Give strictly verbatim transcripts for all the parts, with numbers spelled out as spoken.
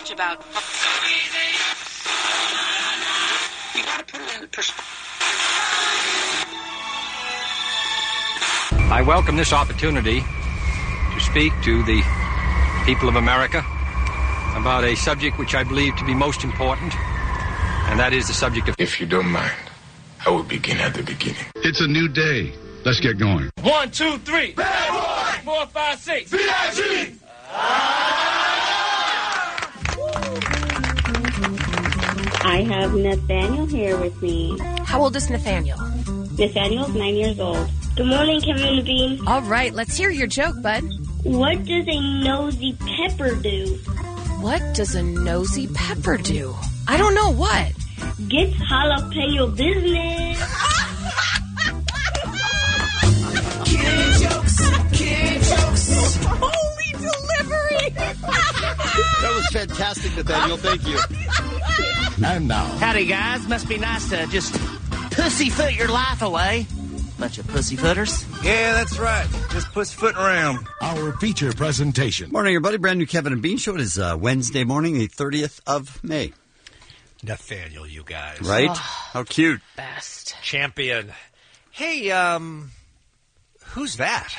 much about... You gotta put it in perspective. I welcome this opportunity to speak to the people of America about a subject which I believe to be most important, and that is the subject of... If you don't mind, I will begin at the beginning. It's a new day. Let's get going. One, two, three. Bad boy. Four, five, six. V I G. I have Nathaniel here with me. How old is Nathaniel? Nathaniel's nine years old. Good morning, Kevin and Bean. All right, let's hear your joke, bud. What does a nosy pepper do? What does a nosy pepper do? I don't know what. Gets jalapeno business. Kid jokes. Kid jokes. Holy delivery. That was fantastic, Nathaniel. Thank you. And now. Howdy, guys. Must be nice to just pussyfoot your life away. Bunch of pussyfooters. Yeah, that's right. Just pussyfooting around. Our feature presentation. Morning, everybody. Brand new Kevin and Bean Show. It is uh, Wednesday morning, the thirtieth of May. Nathaniel, you guys. Right? Oh, How cute. Best. Champion. Hey, um, who's that?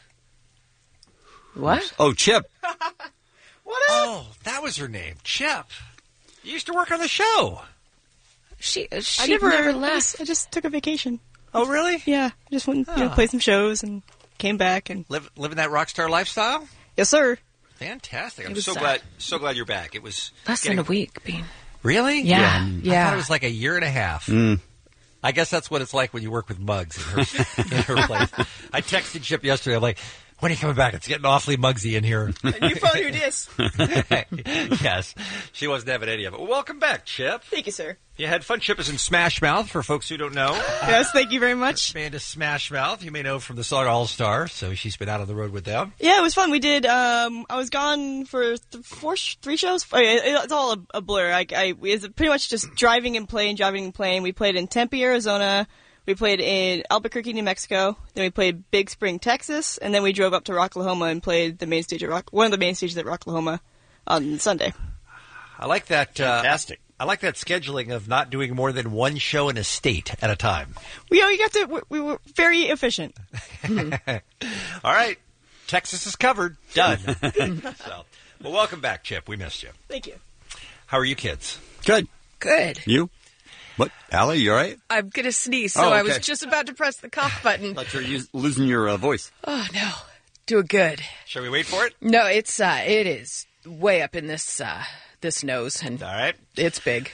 What? Oh, Chip. What? Oh, that was her name, Chip. You used to work on the show. She, she I never, never I left. just, I just took a vacation. Oh, really? Yeah, I just went, Oh. you know, played some shows and came back and Live, living that rock star lifestyle? yes, sir. Fantastic. I'm It was, so uh, glad so glad you're back. It was Less getting... than a week, Bean. Really? Yeah, yeah. I thought it was like a year and a half. Mm. I guess that's what it's like when you work with Muggs in her, in her place. I texted Chip yesterday. I'm like, when are you coming back? It's getting awfully Muggsy in here. You found your disc. Yes. She wasn't having any of it. Well, welcome back, Chip. Thank you, sir. You had fun. Chip is in Smash Mouth, for folks who don't know. Yes, thank you very much. Band is Smash Mouth. You may know from the song All-Star, so she's been out on the road with them. Yeah, it was fun. We did. Um, I was gone for th- four, sh- three shows. Oh, yeah, it- It's all a, a blur. I, I, it's pretty much just driving and playing, driving and playing. We played in Tempe, Arizona. We played in Albuquerque, New Mexico. Then we played Big Spring, Texas, and then we drove up to Rocklahoma and played the main stage at Rock, one of the main stages at Rocklahoma on Sunday. I like that. Uh, Fantastic. I like that scheduling of not doing more than one show in a state at a time. We, you know, we got to. We, we were very efficient. All right. Texas is covered. Done. So, well, welcome back, Chip. We missed you. Thank you. How are you kids? Good. Good. You? What? Allie, you all right? I'm going to sneeze, so Oh, I was okay. just about to press the cough button. Thought you were us- losing your uh, voice. Oh, no. Doing good. Shall we wait for it? No, it's, uh, it is way up in this, uh, this nose, and All right. it's big.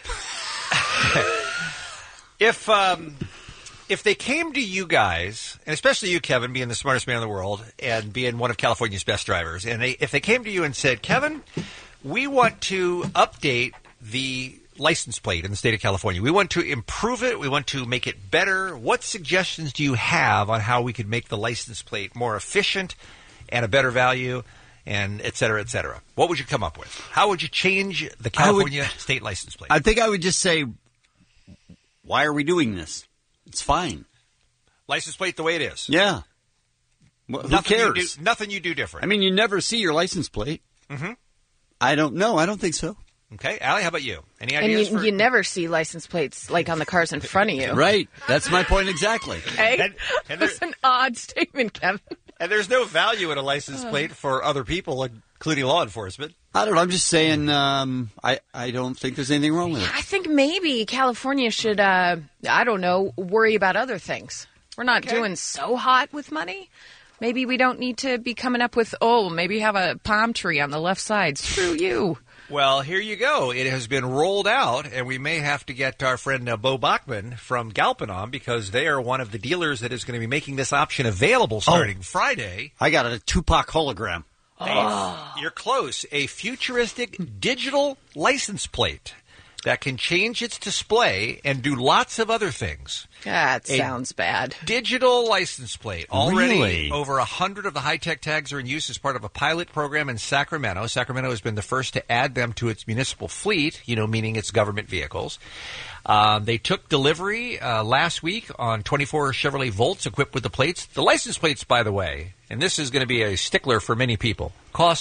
If um, if they came to you guys, and especially you, Kevin, being the smartest man in the world and being one of California's best drivers, and they, if they came to you and said, Kevin, we want to update the license plate in the state of California. We want to improve it. We want to make it better. What suggestions do you have on how we could make the license plate more efficient and a better value, and et cetera, et cetera? What would you come up with? How would you change the California would, state license plate? I think I would just say, why are we doing this? It's fine. License plate the way it is. Yeah. Well, who Nothing cares? You do, nothing you do different. I mean, you never see your license plate. Mm-hmm. I don't know. I don't think so. Okay. Allie, how about you? Any And ideas you, for... you never see license plates like on the cars in front of you. Right. That's my point exactly. Hey, And- and there- that's an odd statement, Kevin. And there's no value in a license plate for other people, including law enforcement. I don't know. I'm just saying um, I, I don't think there's anything wrong with it. I think maybe California should, uh, I don't know, worry about other things. We're not Okay. doing so hot with money. Maybe we don't need to be coming up with, oh, maybe have a palm tree on the left side. Screw you. Well, here you go. It has been rolled out, and we may have to get our friend uh, Bo Bachman from Galpin on because they are one of the dealers that is going to be making this option available starting Friday. I got a Tupac hologram. A, you're close. A futuristic digital license plate that can change its display and do lots of other things. That A sounds bad. Digital license plate. Already Really? over a hundred of the high-tech tags are in use as part of a pilot program in Sacramento. Sacramento has been the first to add them to its municipal fleet, you know, meaning its government vehicles. Um, they took delivery uh, last week on twenty-four Chevrolet Volts equipped with the plates. The license plates, by the way, and this is going to be a stickler for many people, cost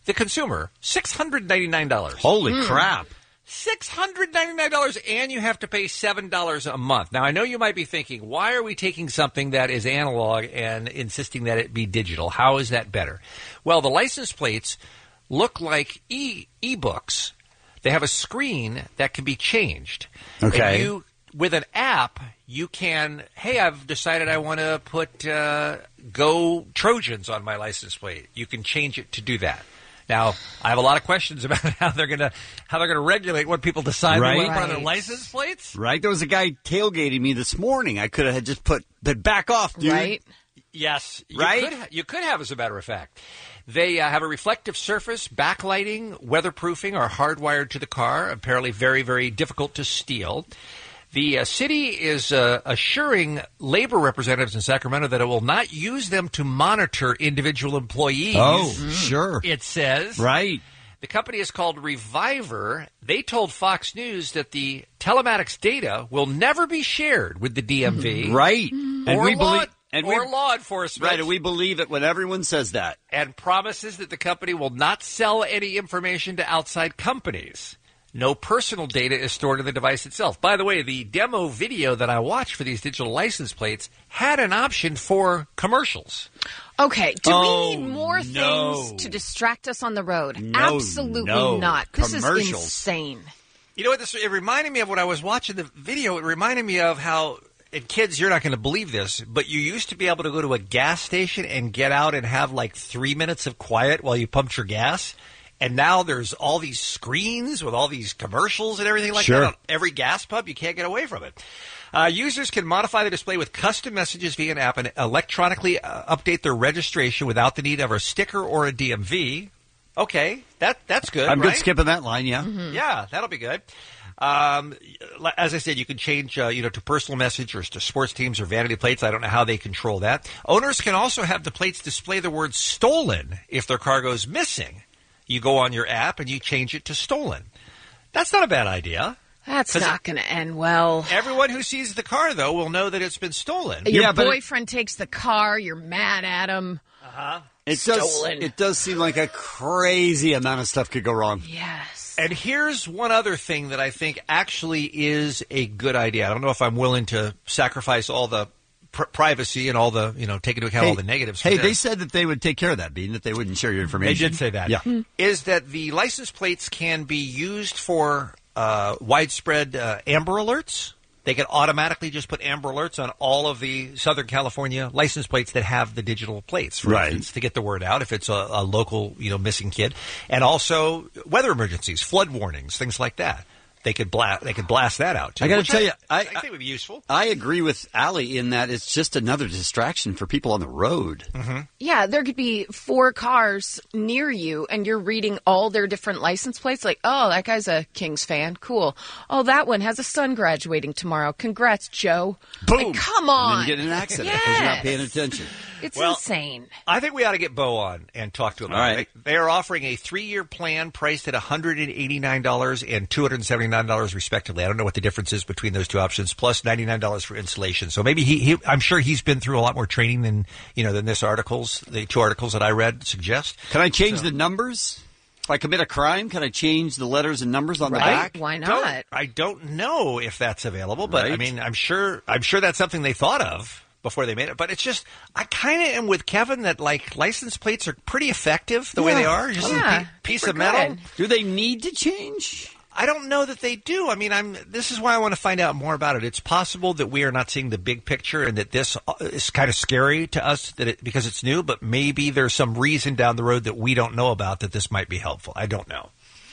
the consumer, six hundred ninety-nine dollars. Holy mm. crap. six hundred ninety-nine dollars, and you have to pay seven dollars a month. Now, I know you might be thinking, why are we taking something that is analog and insisting that it be digital? How is that better? Well, the license plates look like e e-books. They have a screen that can be changed. Okay. And you, with an app, you can, hey, I've decided I want to put uh, Go Trojans on my license plate. You can change it to do that. Now, I have a lot of questions about how they're going to how they're going to regulate what people decide right. to put on their license plates. Right. There was a guy tailgating me this morning. I could have just put, but back off, dude. Right. Yes. You right? Could, you could have, as a matter of fact. They uh, have a reflective surface, backlighting, weatherproofing are hardwired to the car. Apparently very, very difficult to steal. The uh, city is uh, assuring labor representatives in Sacramento that it will not use them to monitor individual employees. Oh, mm. sure. It says. Right. The company is called Reviver. They told Fox News that the telematics data will never be shared with the D M V. Right. Or, and we law, believe, and or we, law enforcement. Right, and we believe it when everyone says that. And promises that the company will not sell any information to outside companies. No personal data is stored in the device itself. By the way, the demo video that I watched for these digital license plates had an option for commercials. Okay, do oh, we need more no. things to distract us on the road? No, Absolutely no. not. This is Commercials. insane. You know what? This it reminded me of when I was watching the video. It reminded me of how, and kids, you're not going to believe this, but you used to be able to go to a gas station and get out and have like three minutes of quiet while you pumped your gas. And now there's all these screens with all these commercials and everything like sure. that on every gas pump. You can't get away from it. Uh, users can modify the display with custom messages via an app and electronically uh, update their registration without the need of a sticker or a D M V. Okay, that that's good. I'm right? good skipping that line, yeah. Mm-hmm. Yeah, that'll be good. Um, as I said, you can change, uh, you know, to personal message or to sports teams or vanity plates. I don't know how they control that. Owners can also have the plates display the word stolen if their car goes missing. You go on your app and you change it to stolen. That's not a bad idea. That's not going to end well. Everyone who sees the car, though, will know that it's been stolen. Your yeah, boyfriend it, takes the car. You're mad at him. Uh-huh. It Stolen. does, it does seem like a crazy amount of stuff could go wrong. Yes. And here's one other thing that I think actually is a good idea. I don't know if I'm willing to sacrifice all the pr- privacy and all the, you know, take into account hey, all the negatives. Hey, for they this. said that they would take care of that, Bean, that they wouldn't share your information. They did say that. Yeah. Hmm. Is that the license plates can be used for uh, widespread uh, Amber Alerts. They can automatically just put Amber Alerts on all of the Southern California license plates that have the digital plates, for right. instance, to get the word out if it's a, a local, you know, missing kid. And also weather emergencies, flood warnings, things like that. They could blast. They could blast that out too. I got to which tell I, you, I, I think would be useful. I agree with Allie in that it's just another distraction for people on the road. Mm-hmm. Yeah, there could be four cars near you, and you're reading all their different license plates. Like, oh, that guy's a Kings fan. Cool. Oh, that one has a son graduating tomorrow. Congrats, Joe. Boom. Like, come on. And then you get in an accident because yes. you're not paying attention. It's well, insane. I think we ought to get Bo on and talk to him. All right. They, they are offering a three-year plan priced at one hundred eighty-nine dollars and two hundred seventy-nine dollars respectively. I don't know what the difference is between those two options, plus ninety-nine dollars for installation. So maybe he, he I'm sure he's been through a lot more training than, you know, than this articles, the two articles that I read suggest. Can I change So- the numbers? If I commit a crime, can I change the letters and numbers on Right. the back? Why Don't- not? I don't know if that's available, but I Right. mean, I'm sure I'm sure that's something they thought of before they made it. But it's just, I kind of am with Kevin that, like, license plates are pretty effective the way Yeah. they are. Just Yeah, a pe- piece we're of metal. good. Do they need to change? I don't know that they do. I mean, I'm. This is why I want to find out more about it. It's possible that we are not seeing the big picture, and that this is kind of scary to us that it, because it's new. But maybe there's some reason down the road that we don't know about that this might be helpful. I don't know.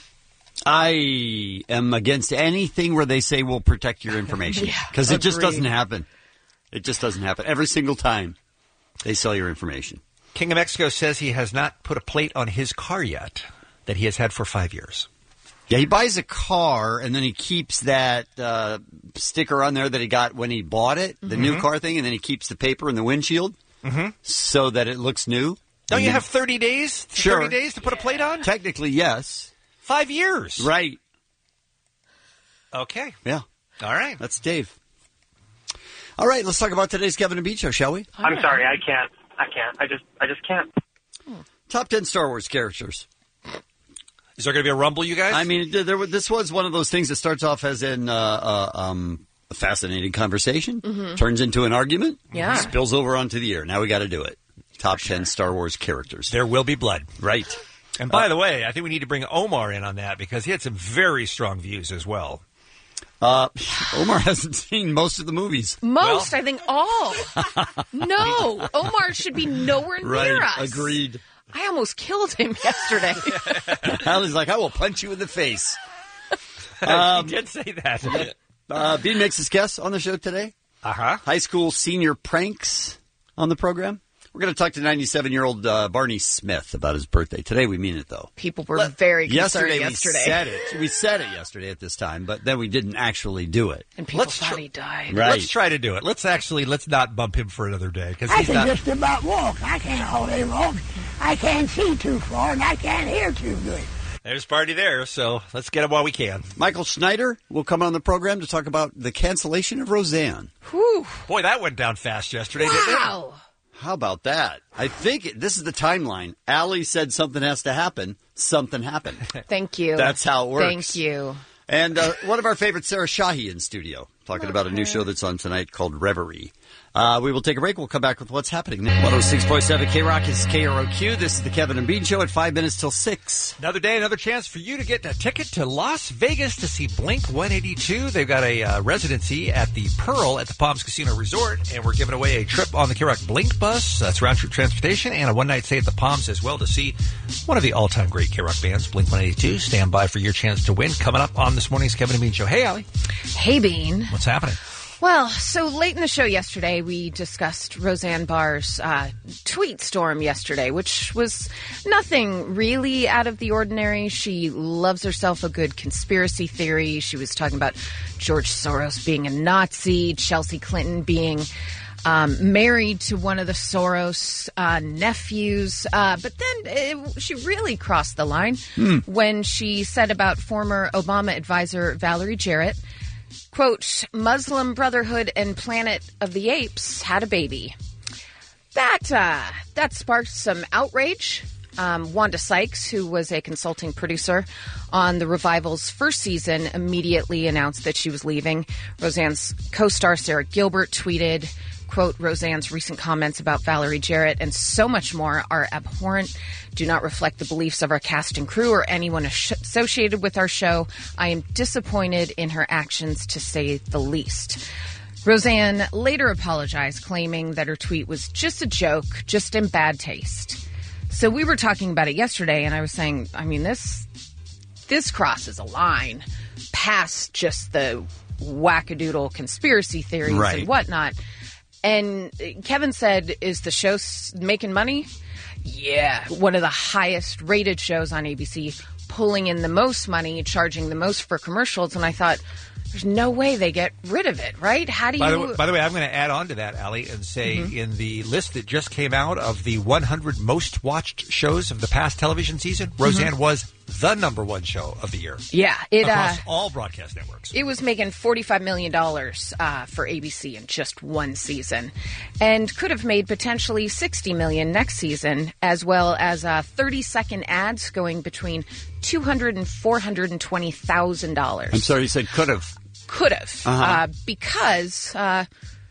I am against anything where they say we'll protect your information Yeah, because it just agreed. doesn't happen. It just doesn't happen every single time they sell your information. King of Mexico says he has not put a plate on his car yet that he has had for five years. Yeah, he buys a car and then he keeps that uh, sticker on there that he got when he bought it, the Mm-hmm. new car thing, and then he keeps the paper in the windshield Mm-hmm. so that it looks new. Don't And you then- have thirty days? Sure. thirty days to put a plate on? Technically, yes. Five years. Right. Okay. Yeah. All right. That's Dave. All right, let's talk about today's Kevin and Bean show, shall we? I'm sorry, I can't. I can't. I just, I just can't. Top ten Star Wars characters. Is there going to be a rumble, you guys? I mean, there, there, this was one of those things that starts off as in uh, uh, um, a fascinating conversation, Mhm. turns into an argument, Yeah. spills over onto the air. Now we got to do it. Top ten Star Wars characters. There will be blood. Right. And by uh, the way, I think we need to bring Omar in on that because he had some very strong views as well. Uh, Omar hasn't seen most of the movies. Most, I think all. No, Omar should be nowhere near Right, us. agreed. I almost killed him yesterday. Allie's like, I will punch you in the face. Um, he did say that. uh, Bean makes his guest on the show today. Uh-huh. High school senior pranks on the program. We're going to talk to ninety-seven-year-old uh, Barney Smith about his birthday. Today we mean it, though. People were very concerned Yesterday, yesterday. we said it. We said it yesterday at this time, but then we didn't actually do it. And people Let's thought tr- he died. Right. Let's try to do it. Let's actually, let's not bump him for another day. Because I he's can not... just about walk. I can't hardly walk. I can't see too far, and I can't hear too good. There's Barney there, so let's get him while we can. Michael Schneider will come on the program to talk about the cancellation of Roseanne. Whew. Boy, that went down fast yesterday, didn't it? Wow. How about that? I think it, this is the timeline. Allie said something has to happen. Something happened. Thank you. That's how it works. Thank you. And uh, one of our favorites, Sarah Shahi, in studio, talking about a new show that's on tonight called Reverie. Uh, we will take a break. We'll come back with what's happening next. one oh six point seven K-Rock is K R O Q. This is the Kevin and Bean Show at five minutes till six. Another day, another chance for you to get a ticket to Las Vegas to see Blink one eighty-two. They've got a uh, residency at the Pearl at the Palms Casino Resort, and we're giving away a trip on the K-Rock Blink bus. That's round-trip transportation, and a one-night stay at the Palms as well to see one of the all-time great K-Rock bands, Blink one eighty-two. Stand by for your chance to win. Coming up on this morning's Kevin and Bean Show. Hey, Allie. Hey, Bean. What's happening? Well, so late in the show yesterday, we discussed Roseanne Barr's uh, tweet storm yesterday, which was nothing really out of the ordinary. She loves herself a good conspiracy theory. She was talking about George Soros being a Nazi, Chelsea Clinton being um, married to one of the Soros uh, nephews. Uh, but then it, she really crossed the line Mm. when she said about former Obama advisor Valerie Jarrett, quote, Muslim Brotherhood and Planet of the Apes had a baby. That uh, that sparked some outrage. Um, Wanda Sykes, who was a consulting producer on the Revival's first season, immediately announced that she was leaving. Roseanne's co-star Sarah Gilbert tweeted, quote, Roseanne's recent comments about Valerie Jarrett and so much more are abhorrent, do not reflect the beliefs of our cast and crew or anyone associated with our show. I am disappointed in her actions, to say the least. Roseanne later apologized, claiming that her tweet was just a joke, just in bad taste. So we were talking about it yesterday, and I was saying, I mean, this this crosses a line past just the wackadoodle conspiracy theories Right. and whatnot. And Kevin said, is the show s- making money? Yeah, one of the highest rated shows on A B C, pulling in the most money, charging the most for commercials. And I thought, there's no way they get rid of it, right? How do you... By the, way, by the way, I'm going to add on to that, Allie, and say Mhm. in the list that just came out of the one hundred most watched shows of the past television season, Roseanne was the number one show of the year. Yeah, it across uh, all broadcast networks. It was making forty-five million dollars uh, for A B C in just one season, and could have made potentially sixty million dollars next season, as well as uh, thirty-second ads going between two hundred thousand dollars and four hundred twenty thousand dollars. I'm sorry, you said could have. Could have, Uh-huh. uh, because uh,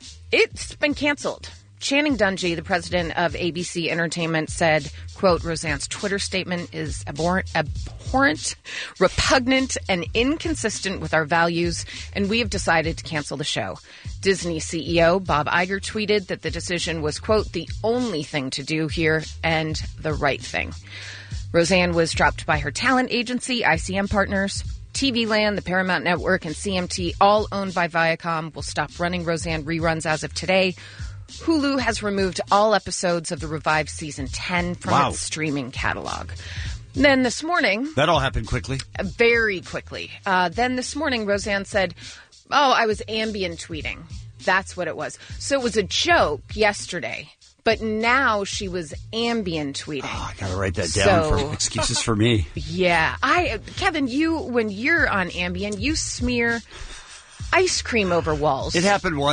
it's been canceled. Channing Dungey, the president of A B C Entertainment, said, quote, Roseanne's Twitter statement is abhorrent, abhorrent, repugnant, and inconsistent with our values, and we have decided to cancel the show. Disney C E O Bob Iger tweeted that the decision was, quote, the only thing to do here and the right thing. Roseanne was dropped by her talent agency, I C M Partners. T V Land, the Paramount Network, and C M T, all owned by Viacom, will stop running Roseanne reruns as of today. Hulu has removed all episodes of the revived season ten from Wow. its streaming catalog. Then this morning, That all happened quickly. very quickly, uh, then this morning, Roseanne said, oh, I was ambient tweeting. That's what it was. So it was a joke yesterday, but now she was ambient tweeting. I gotta write that down So- for excuses for me. Yeah, I Kevin, you when you're on Ambien, you smear ice cream over walls. It happened once.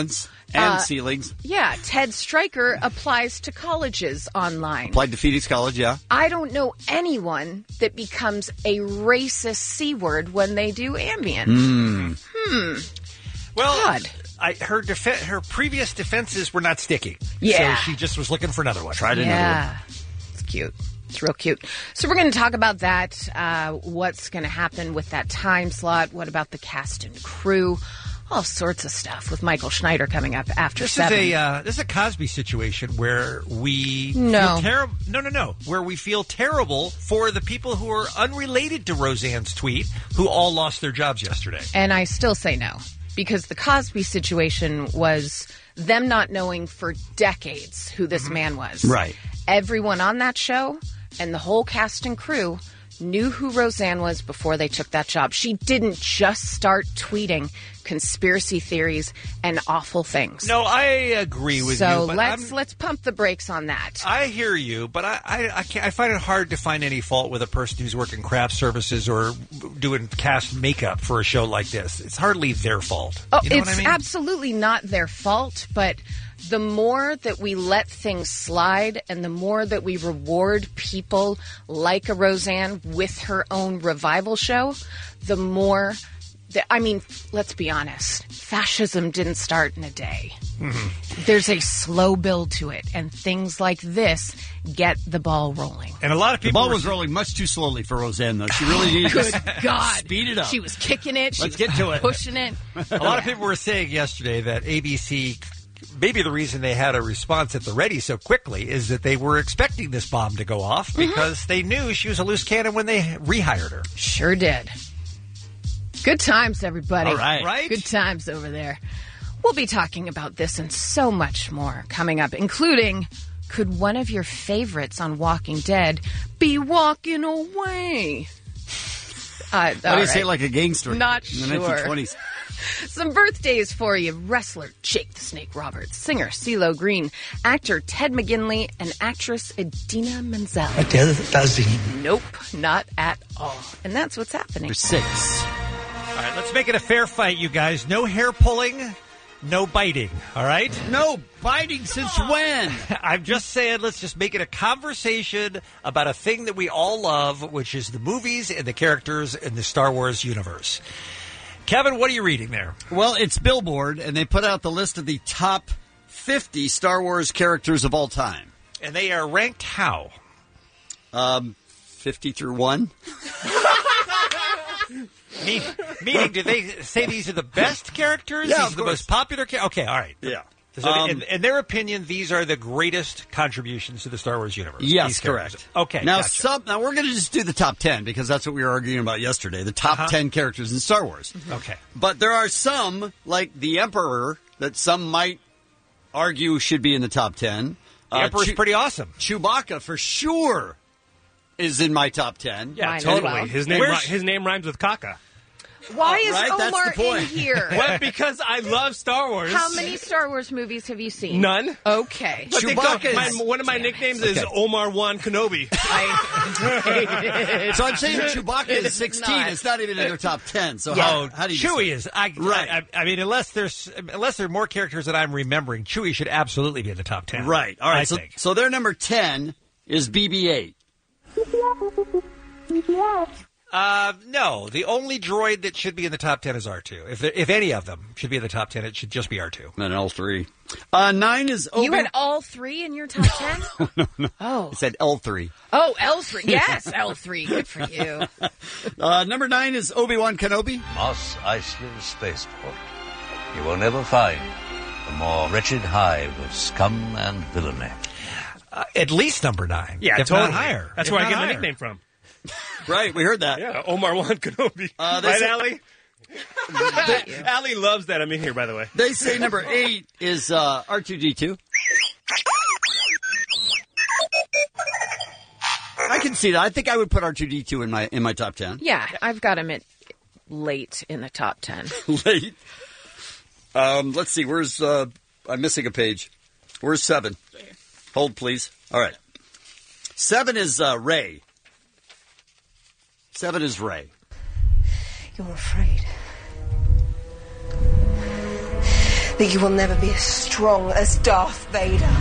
And Uh, ceilings. Yeah, Ted Stryker applies to colleges online. Applied to Phoenix College, yeah. I don't know anyone that becomes a racist C word when they do Ambien. Mm. Hmm. Well, God. I, her def- her previous defenses were not sticking. Yeah. So she just was looking for another one. Tried another Yeah. It's cute. It's real cute. So we're going to talk about that, uh, what's going to happen with that time slot, what about the cast and crew, all sorts of stuff with Michael Schneider coming up after This seven. is a uh, this is a Cosby situation where we No. feel terrible. No, no, no. Where we feel terrible for the people who are unrelated to Roseanne's tweet, who all lost their jobs yesterday. And I still say no, because the Cosby situation was them not knowing for decades who this man was. Right. Everyone on that show and the whole cast and crew knew who Roseanne was before they took that job. She didn't just start tweeting conspiracy theories and awful things. No, I agree with so you. But let's I'm- let's pump the brakes on that. I hear you, but I I, I, can't, I find it hard to find any fault with a person who's working craft services or doing cast makeup for a show like this. It's hardly their fault. Oh, you know it's what I mean? absolutely not their fault, but the more that we let things slide and the more that we reward people like a Roseanne with her own revival show, the more that, I mean, let's be honest, fascism didn't start in a day. Mm-hmm. There's a slow build to it, and things like this get the ball rolling. And a lot of The people ball were- was rolling much too slowly for Roseanne, though. She really needed Good to God. speed it up. She was kicking it. She Let's was get to it. pushing it. A lot of people were saying yesterday that A B C, maybe the reason they had a response at the ready so quickly is that they were expecting this bomb to go off because they knew she was a loose cannon when they rehired her. Sure did. Good times, everybody. All right. Right? Good times over there. We'll be talking about this and so much more coming up, including could one of your favorites on Walking Dead be walking away? Uh, Why do you say it like a gangster? Not in the sure. nineteen twenties? Some birthdays for you. Wrestler Jake the Snake Roberts, singer CeeLo Green, actor Ted McGinley, and actress Idina Menzel. Nope, not at all. And that's what's happening. Six. All right, let's make it a fair fight, you guys. No hair pulling, no biting, all right? No biting since when? I'm just saying, let's just make it a conversation about a thing that we all love, which is the movies and the characters in the Star Wars universe. Kevin, what are you reading there? Well, it's Billboard, and they put out the list of the top fifty Star Wars characters of all time. And they are ranked how? Um, fifty through one. Mean, meaning, do they say these are the best characters? Yeah, these of are the course. most popular characters? Okay, all right. Yeah. So Um, in, in their opinion, these are the greatest contributions to the Star Wars universe. Yes, These characters. correct. Okay, Now, gotcha. some, now we're going to just do the top ten because that's what we were arguing about yesterday. The top Uh-huh. ten characters in Star Wars. Okay. But there are some, like the Emperor, that some might argue should be in the top ten. The Emperor's pretty awesome. Chewbacca, for sure, is in my top ten. Yeah, Mine as totally. well. His name, Where's- ri- his name rhymes with caca. Why Uh, is right? That's Omar the point. in here? Well, because I love Star Wars. How many Star Wars movies have you seen? None. Okay. But they Chewbacca go- my, is- one of my nicknames is Okay. Omar Wan Kenobi. I So I'm saying Chewbacca is It's sixteen. not. It's not even in their top ten. So Yeah. how, how do you Chewie decide? is. I, Right. I, I mean, unless there's unless there are more characters that I'm remembering, Chewie should absolutely be in the top ten. Right. All right. I so, think. so their number ten is B B eight. Uh, no, the only droid that should be in the top ten is R two. If there, if any of them should be in the top ten, it should just be R two. And L three. Uh, nine is Obi. You had all three in your top ten? no, no. Oh. I said L three. Oh, L three. Yes, L three. Good for you. Uh, number nine is Obi-Wan Kenobi. Moss Eisley Spaceport. You will never find a more wretched hive of scum and villainy. Uh, at least number nine. Yeah, if totally. not higher. That's If where I not get my higher. nickname from. Right, we heard that. Yeah, Omar Wan Kenobi. Uh, they right, say- Allie? Allie loves that I'm in here, by the way. They say number eight is uh, R two D two. I can see that. I think I would put R two D two in my in my top ten. Yeah, I've got him at late in the top ten. Late. Um, let's see. Where's uh, I'm missing a page. Where's seven? Hold, please. All right. Seven is uh, Ray. Seven is Ray. You're afraid. that you will never be as strong as Darth Vader.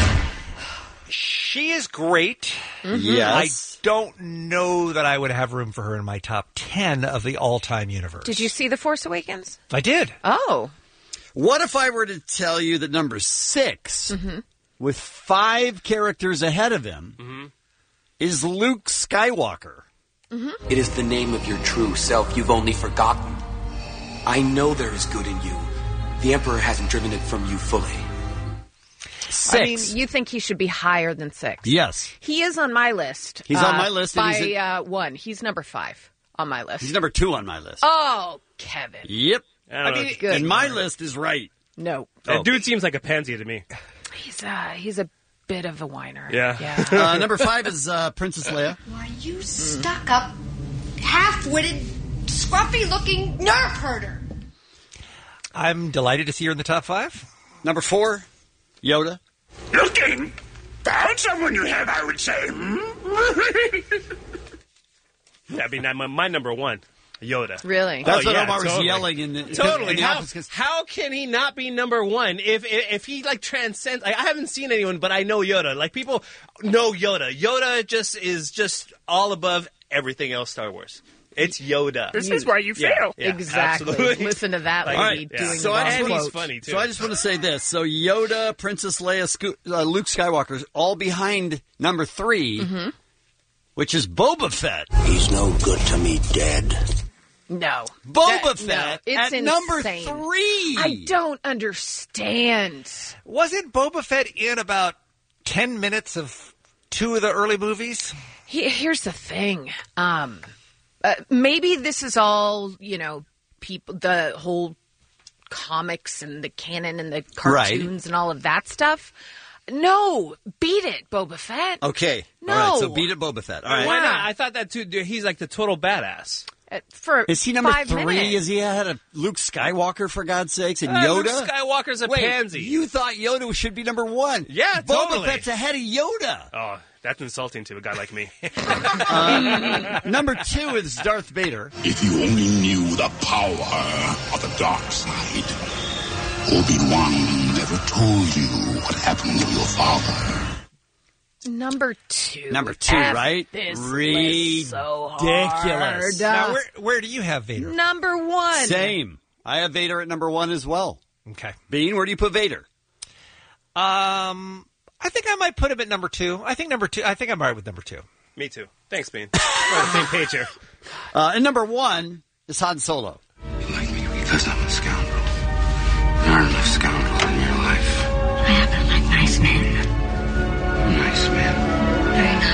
She is great. Mm-hmm. Yes. I don't know that I would have room for her in my top ten of the all-time universe. Did you see The Force Awakens? I did. Oh. What if I were to tell you that number six, Mm-hmm. with five characters ahead of him, Mm-hmm. is Luke Skywalker? Mm-hmm. It is the name of your true self you've only forgotten. I know there is good in you. The Emperor hasn't driven it from you fully. Six. I mean, you think he should be higher than six? Yes. He is on my list. He's uh, on my list, and by he's uh, one. He's number five on my list. He's number two on my list. Oh, Kevin. Yep. I, don't I know. mean, Good. and my list is right. No. That Oh. dude seems like a pansy to me. He's uh, he's a bit of a whiner. Yeah. Yeah. uh, number five is uh, Princess Leia. Why, you stuck-up, half-witted, scruffy-looking nerf herder. I'm delighted to see her in the top five. Number four, Yoda. Looking? Found someone you have, I would say. Hmm? That'd be not my, my number one, Yoda. Really? That's Oh, what yeah, Omar was totally. yelling in the Totally. in the how, office 'cause- how can he not be number one if if, if he like transcends? Like, I haven't seen anyone, but I know Yoda. Like, people know Yoda. Yoda just is just all above everything else Star Wars. It's Yoda. This is why you Yeah, fail. yeah, Exactly. absolutely. Listen to that Like, lady All right, doing so the I wrong just and want he's quote. funny too. So I just want to say this. So Yoda, Princess Leia, Sco- uh, Luke Skywalker, all behind number three, Mm-hmm. which is Boba Fett. He's no good to me dead. No. Boba That- Fett no, it's at insane. number three. I don't understand. Wasn't Boba Fett in about ten minutes of two of the early movies? He, here's the thing. Um, uh, maybe this is all, you know, people, the whole comics and the canon and the cartoons and all of that stuff. No, beat it, Boba Fett. Okay. No. All right, so beat it, Boba Fett. All right. Why not? I thought that too. Dude, he's like the total badass. Uh, for Is he number five three? minutes. Is he ahead of Luke Skywalker, for God's sakes, and Uh, Yoda? Luke Skywalker's a Wait, pansy. you thought Yoda should be number one. Yeah, Boba totally. Fett's ahead of Yoda. Oh, that's insulting to a guy like me. Uh, number two is Darth Vader. If you only knew the power of the dark side, Obi-Wan never told you what happened to your father. Number two. Number two, F right? This Ridiculous. list so hard. Now, where, where do you have Vader? Number one. Same. I have Vader at number one as well. Okay. Bean, where do you put Vader? Um, I think I might put him at number two. I think number two. I think I'm all right with number two. Me too. Thanks, Bean. We're on the same page here. Uh, and number one is Han Solo. Because I'm a scoundrel. There aren't enough scoundrels in your life. I happen to like nice men. Nice man.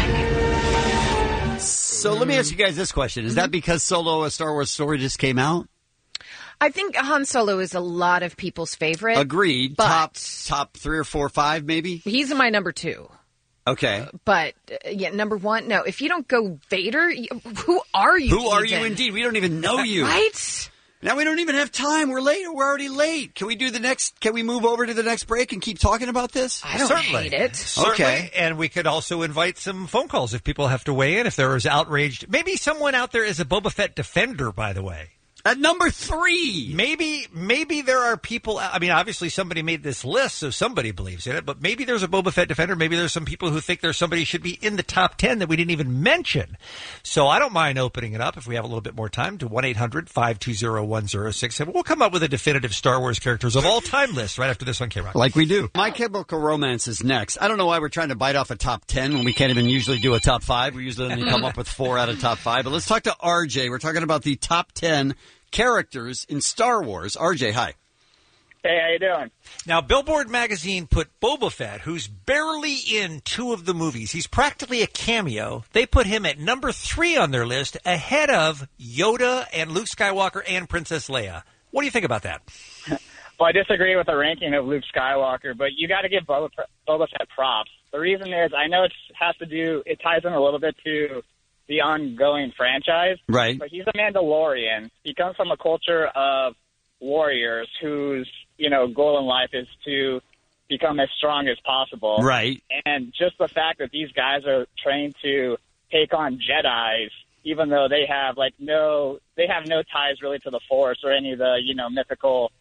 Very nice. So let me ask you guys this question. Is that because Solo, a Star Wars story, just came out? I think Han Solo is a lot of people's favorite. Agreed. But Top top three or four, five, maybe? he's my number two. Okay. But, uh, yeah, number one, no. If you don't go Vader, you, who are you Who are you even? indeed? We don't even know you. Right? Now we don't even have time. We're late. We're already late. Can we do the next? Can we move over to the next break and keep talking about this? I don't Certainly. hate it. Certainly. Okay. And we could also invite some phone calls if people have to weigh in, if there is outraged. Maybe someone out there is a Boba Fett defender, by the way. At number three. Maybe maybe there are people, I mean, obviously somebody made this list, so somebody believes in it, but maybe there's a Boba Fett defender. Maybe there's some people who think there's somebody who should be in the top ten that we didn't even mention. So I don't mind opening it up if we have a little bit more time to one eight hundred five two zero one zero six seven. We'll come up with a definitive Star Wars characters of all time list right after this on K-Rock. Like we do. My Chemical Romance is next. I don't know why we're trying to bite off a top ten when we can't even usually do a top five. We usually only come up with four out of top five. But let's talk to R J. We're talking about the top ten characters in Star Wars. R J, hi. Hey, how you doing? Now, Billboard magazine put Boba Fett, who's barely in two of the movies. He's practically a cameo. They put him at number three on their list, ahead of Yoda and Luke Skywalker and Princess Leia. What do you think about that? Well, I disagree with the ranking of Luke Skywalker, but you got to give Boba, Boba Fett props. The reason is I know it has to do, it ties in a little bit to the ongoing franchise. Right. But he's a Mandalorian. He comes from a culture of warriors whose, you know, goal in life is to become as strong as possible. Right. And just the fact that these guys are trained to take on Jedis, even though they have like no, they have no ties really to the Force or any of the, you know, mythical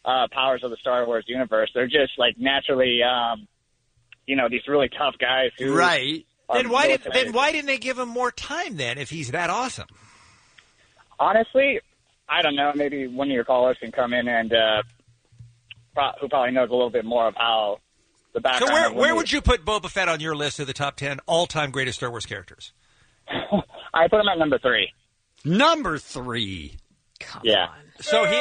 uh, powers of the Star Wars universe. They're just like naturally, um, you know, these really tough guys who right. Then why did military. then why didn't they give him more time then if he's that awesome? Honestly, I don't know. Maybe one of your callers can come in and uh, pro- who probably knows a little bit more of how the background. So where of when where they- would you put Boba Fett on your list of the top ten all-time greatest Star Wars characters? I put him at number three. Number three. Yeah. So he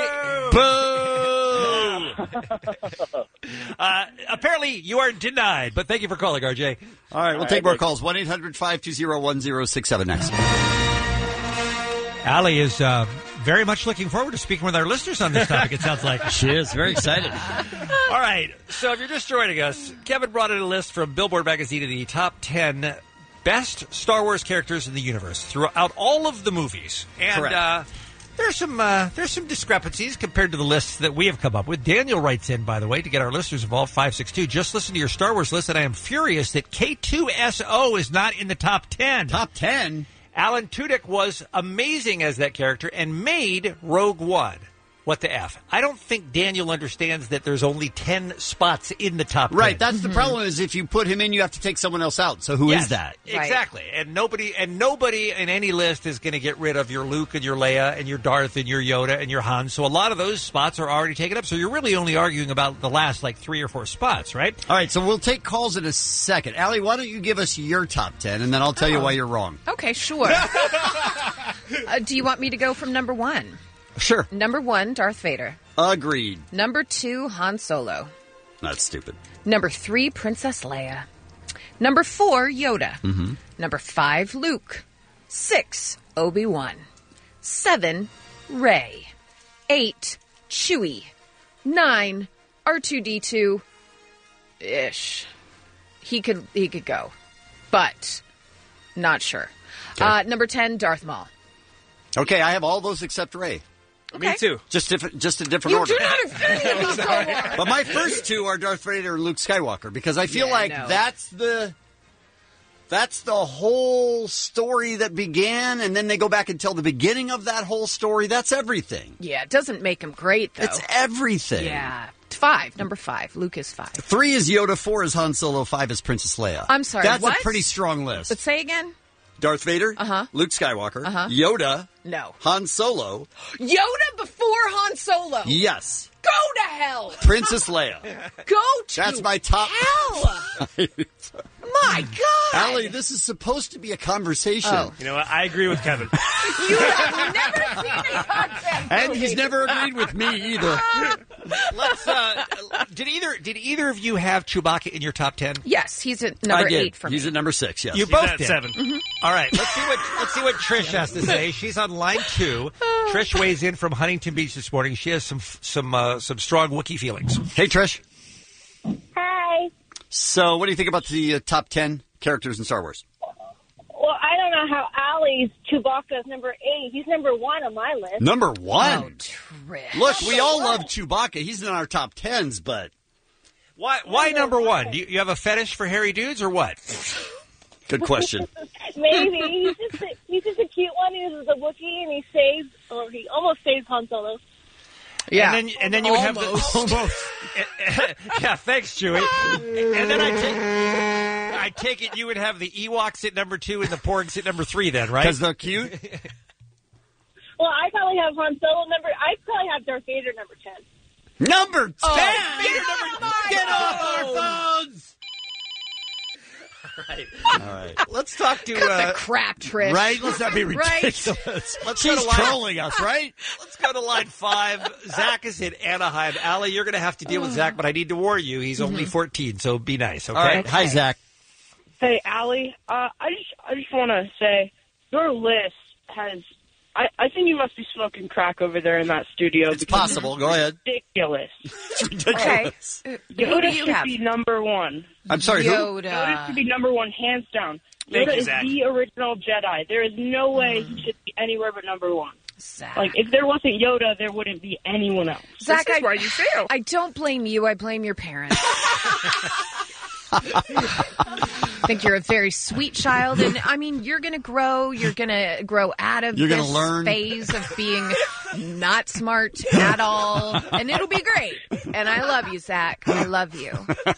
boo. uh, apparently you are denied, but thank you for calling, R J. All right, we'll All take right, more thank- calls. one eight hundred five two zero one zero six seven next. Allie is uh, very much looking forward to speaking with our listeners on this topic, it sounds like. She is very excited. All right, so if you're just joining us, Kevin brought in a list from Billboard Magazine of the top ten best Star Wars characters in the universe throughout all of the movies. And Correct. uh, there's some uh, there's some discrepancies compared to the lists that we have come up with. Daniel writes in, by the way, to get our listeners involved, five six two. Just listen to your Star Wars list, and I am furious that K two S O is not in the top ten. Top ten? Alan Tudyk was amazing as that character and made Rogue One. What the F? I don't think Daniel understands that there's only ten spots in the top ten. Right, that's the problem is if you put him in, you have to take someone else out. So who is Yes, that? Exactly. And nobody and nobody in any list is going to get rid of your Luke and your Leia and your Darth and your Yoda and your Han. So a lot of those spots are already taken up. So you're really only arguing about the last like three or four spots, right? All right, so we'll take calls in a second. Allie, why don't you give us your top ten, and then I'll tell you Oh. why you're wrong. Okay, sure. uh, do you want me to go from number one? Sure. Number one, Darth Vader. Agreed. Number two, Han Solo. That's stupid. Number three, Princess Leia. Number four, Yoda. Mm-hmm. Number five, Luke. Six, Obi-Wan. Seven, Rey. Eight, Chewie. Nine, R two D two. Ish. He could he could go, but not sure. Uh, number ten, Darth Maul. Okay, I have all those except Ray. Okay. Me too. Just different, just a different You order. do not have any of these go But my first two are Darth Vader and Luke Skywalker because I feel Yeah, like no. that's the that's the whole story that began, and then they go back and tell the beginning of that whole story. That's everything. Yeah, it doesn't make him great, though. It's everything. Yeah. Five. Number five. Luke is five. Three is Yoda, four is Han Solo, five is Princess Leia. I'm sorry, That's what? a pretty strong list. But say again? Darth Vader, Uh-huh. Luke Skywalker, Uh-huh. Yoda, No. Han Solo, Yoda before Han Solo. yes, Go to hell. Princess Leia. Go to That's my top. hell. My God. Allie, this is supposed to be a conversation. Oh. You know what? I agree with Kevin. You have never seen a concept And movie. he's never agreed with me either. Let's. Uh, did either did either of you have Chewbacca in your top ten? Yes, he's at number I did. eight for He's me. at number six, yes. You He's both at did. seven. Mm-hmm. All right, let's see what let's see what Trish has to say. She's on line two. Trish weighs in from Huntington Beach this morning. She has some some uh, some strong Wookiee feelings. Hey, Trish. Hi. So, what do you think about the uh, top ten characters in Star Wars? Well, I don't know how Allie's Chewbacca is number eight. He's number one on my list. Number one. Oh, Trish. Look, we all love Chewbacca. He's in our top tens, but Why why number one? Do you, you have a fetish for hairy dudes or what? good question. Maybe he's just a, he's just a cute one. He's a Wookiee, and he saves, or he almost saves Han Solo. Yeah. And then and then you would have the almost. Yeah, thanks, Chewie. And then I take I take it you would have the Ewoks at number two and the Porgs at number three. Then, right? Because they're cute. Well, I probably have Han Solo number. I probably have Darth Vader number ten. Number ten. Oh, get number get off our phones. Right. All right. Let's talk to Cut uh, the crap, Trish. Right? Let's not be Right. ridiculous. Let's go She's to line- trolling us, right? Let's go to line five. Zach is in Anaheim. Allie, you're going to have to deal with Zach, but I need to warn you, he's only fourteen, so be nice, okay? All right. Hi, Zach. Hey, Allie. Uh, I just, I just want to say your list has. I, I think you must be smoking crack over there in that studio. It's because possible. Go ahead. It's ridiculous. It's ridiculous. Okay. Yoda Who do you should have? be number one. I'm sorry. Who? Yoda Yoda. should be number one, hands down. Thank Yoda you, is Zach. the original Jedi. There is no way he should be anywhere but number one. Zach. Like, if there wasn't Yoda, there wouldn't be anyone else. Zach, This is I, why you fail. I don't blame you. I blame your parents. think you're a very sweet child, and I mean, you're going to grow. You're going to grow out of You're this gonna learn. phase of being not smart at all, and it'll be great. And I love you, Zach. I love you.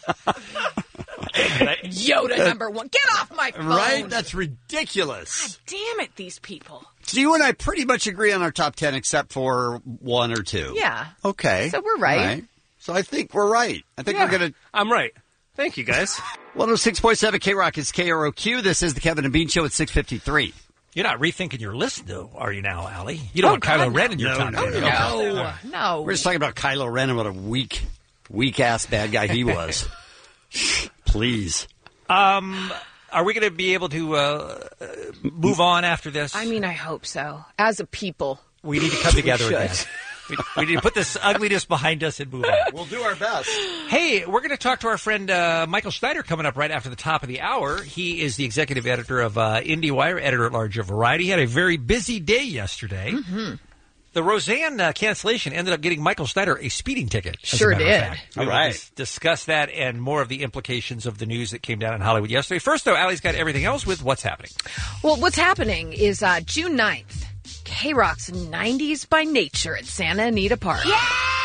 Yoda number one. Get off my phone. Right? That's ridiculous. God damn it, these people. So you and I pretty much agree on our top ten, except for one or two. Yeah. Okay. So we're right. All right. So I think we're right. I think Yeah, we're going to... I'm right. Thank you, guys. one oh six point seven K-Rock is K R O Q. This is the Kevin and Bean Show at six fifty-three. You're not rethinking your list, though, are you now, Allie? You don't Oh, want Kylo God, Ren in your no. top No, ten. no, Okay. No, no. We're just talking about Kylo Ren and what a weak, weak-ass bad guy he was. Please. Um, are we going to be able to uh, move on after this? I mean, I hope so. As a people. We need to come together We again. should. We, we need to put this ugliness behind us and move on. We'll do our best. Hey, we're going to talk to our friend uh, Michael Schneider coming up right after the top of the hour. He is the executive editor of uh, IndieWire, editor-at-large of Variety. He had a very busy day yesterday. Mm-hmm. The Roseanne uh, cancellation ended up getting Michael Schneider a speeding ticket. as a Sure matter of did. fact. We All will right. dis- discuss that and more of the implications of the news that came down in Hollywood yesterday. First, though, Allie's got everything else with what's happening. Well, what's happening is uh, June ninth, K-Rock's nineties by Nature at Santa Anita Park. Yay!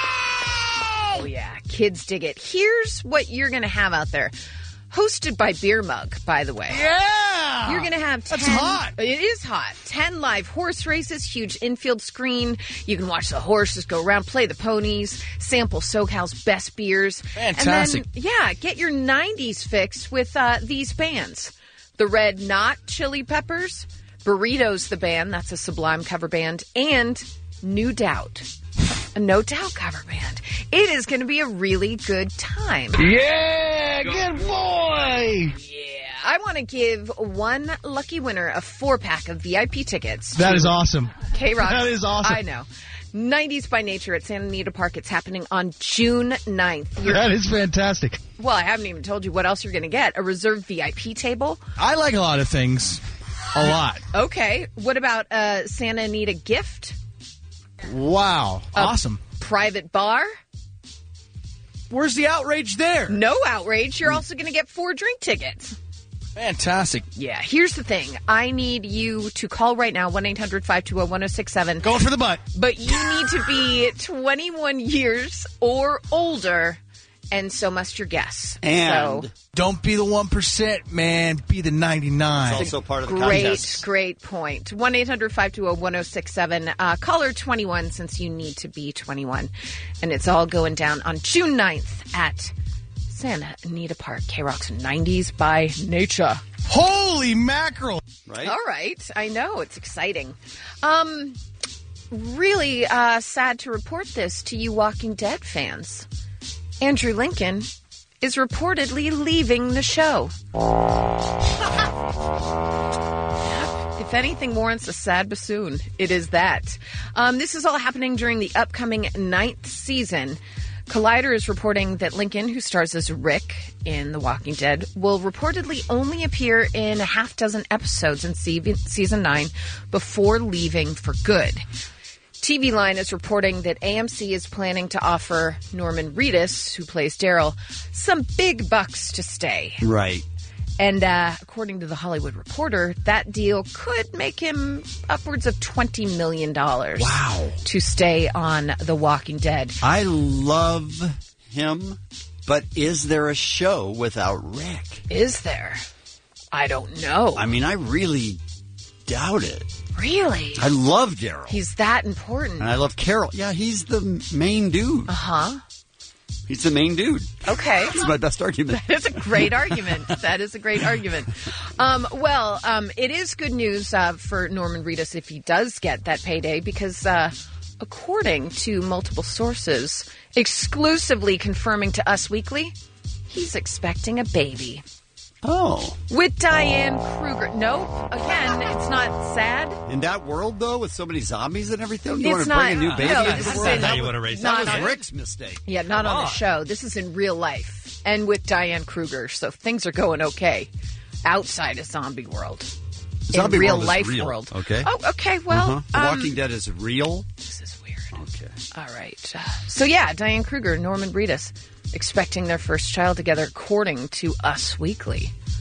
Oh, yeah. Kids dig it. Here's what you're going to have out there. Hosted by Beer Mug, by the way. Yeah! You're going to have ten... That's hot. It is hot. ten live horse races, huge infield screen. You can watch the horses go around, play the ponies, sample SoCal's best beers. Fantastic. And then, yeah, get your nineties fix with uh, these bands. The Red Knot Chili Peppers, Burritos the Band, that's a Sublime cover band, and New Doubt, a No Doubt cover band. It is going to be a really good time. Yeah, good boy. Yeah, I want to give one lucky winner a four-pack of V I P tickets. That to is awesome. K-Rock. That is awesome. I know. nineties by Nature at Santa Anita Park. It's happening on June ninth. You're, That is fantastic. well, I haven't even told you what else you're going to get. A reserved V I P table. I like a lot of things. A lot. Okay. What about a Santa Anita gift? Wow. Awesome. Private bar? Where's the outrage there? No outrage. You're also going to get four drink tickets. Fantastic. Yeah, here's the thing. I need you to call right now, one eight hundred five two zero one zero six seven. Going for the butt. But you need to be twenty-one years or older, and so must your guess. And so, don't be the one percent, man. Be the ninety-nine. it's also part of the great, contest. great point. one eight hundred five two zero one zero six seven. Uh, caller twenty-one, since you need to be twenty-one. And it's all going down on June ninth at Santa Anita Park. K-Rock's nineties by Nature. Holy mackerel. Right? All right. I know. It's exciting. Um, really uh, sad to report this to you Walking Dead fans. Andrew Lincoln is reportedly leaving the show. If anything warrants a sad bassoon, it is that. Um, this is all happening during the upcoming ninth season. Collider is reporting that Lincoln, who stars as Rick in The Walking Dead, will reportedly only appear in a half dozen episodes in se- season nine before leaving for good. T V Line is reporting that A M C is planning to offer Norman Reedus, who plays Daryl, some big bucks to stay. Right. And uh, according to The Hollywood Reporter, that deal could make him upwards of twenty million dollars. Wow. To stay on The Walking Dead. I love him, but is there a show without Rick? Is there? I don't know. I mean, I really doubt it. Really? I love Daryl. He's that important. And I love Carol. Yeah, he's the main dude. Uh-huh. He's the main dude. Okay. That's my best argument. That is a great argument. That is a great argument. Um, well, um, it is good news uh, for Norman Reedus if he does get that payday because uh, according to multiple sources exclusively confirming to Us Weekly, he's expecting a baby. Oh. With Diane Kruger. Nope. Again, it's not sad. In that world, though, with so many zombies and everything, you It's want to bring a not- new baby no, into this the is world? in- That's how you wanna raise That not was on- Rick's mistake. Yeah, not Come on the on. show. This is in real life and with Diane Kruger, so things are going okay outside of zombie world. Zombie in real world is life real, world. okay? Oh, okay. Well, Uh-huh. The um, Walking Dead is real. This is weird. Okay. All right. Uh, so yeah, Diane Kruger, Norman Reedus, expecting their first child together, according to Us Weekly.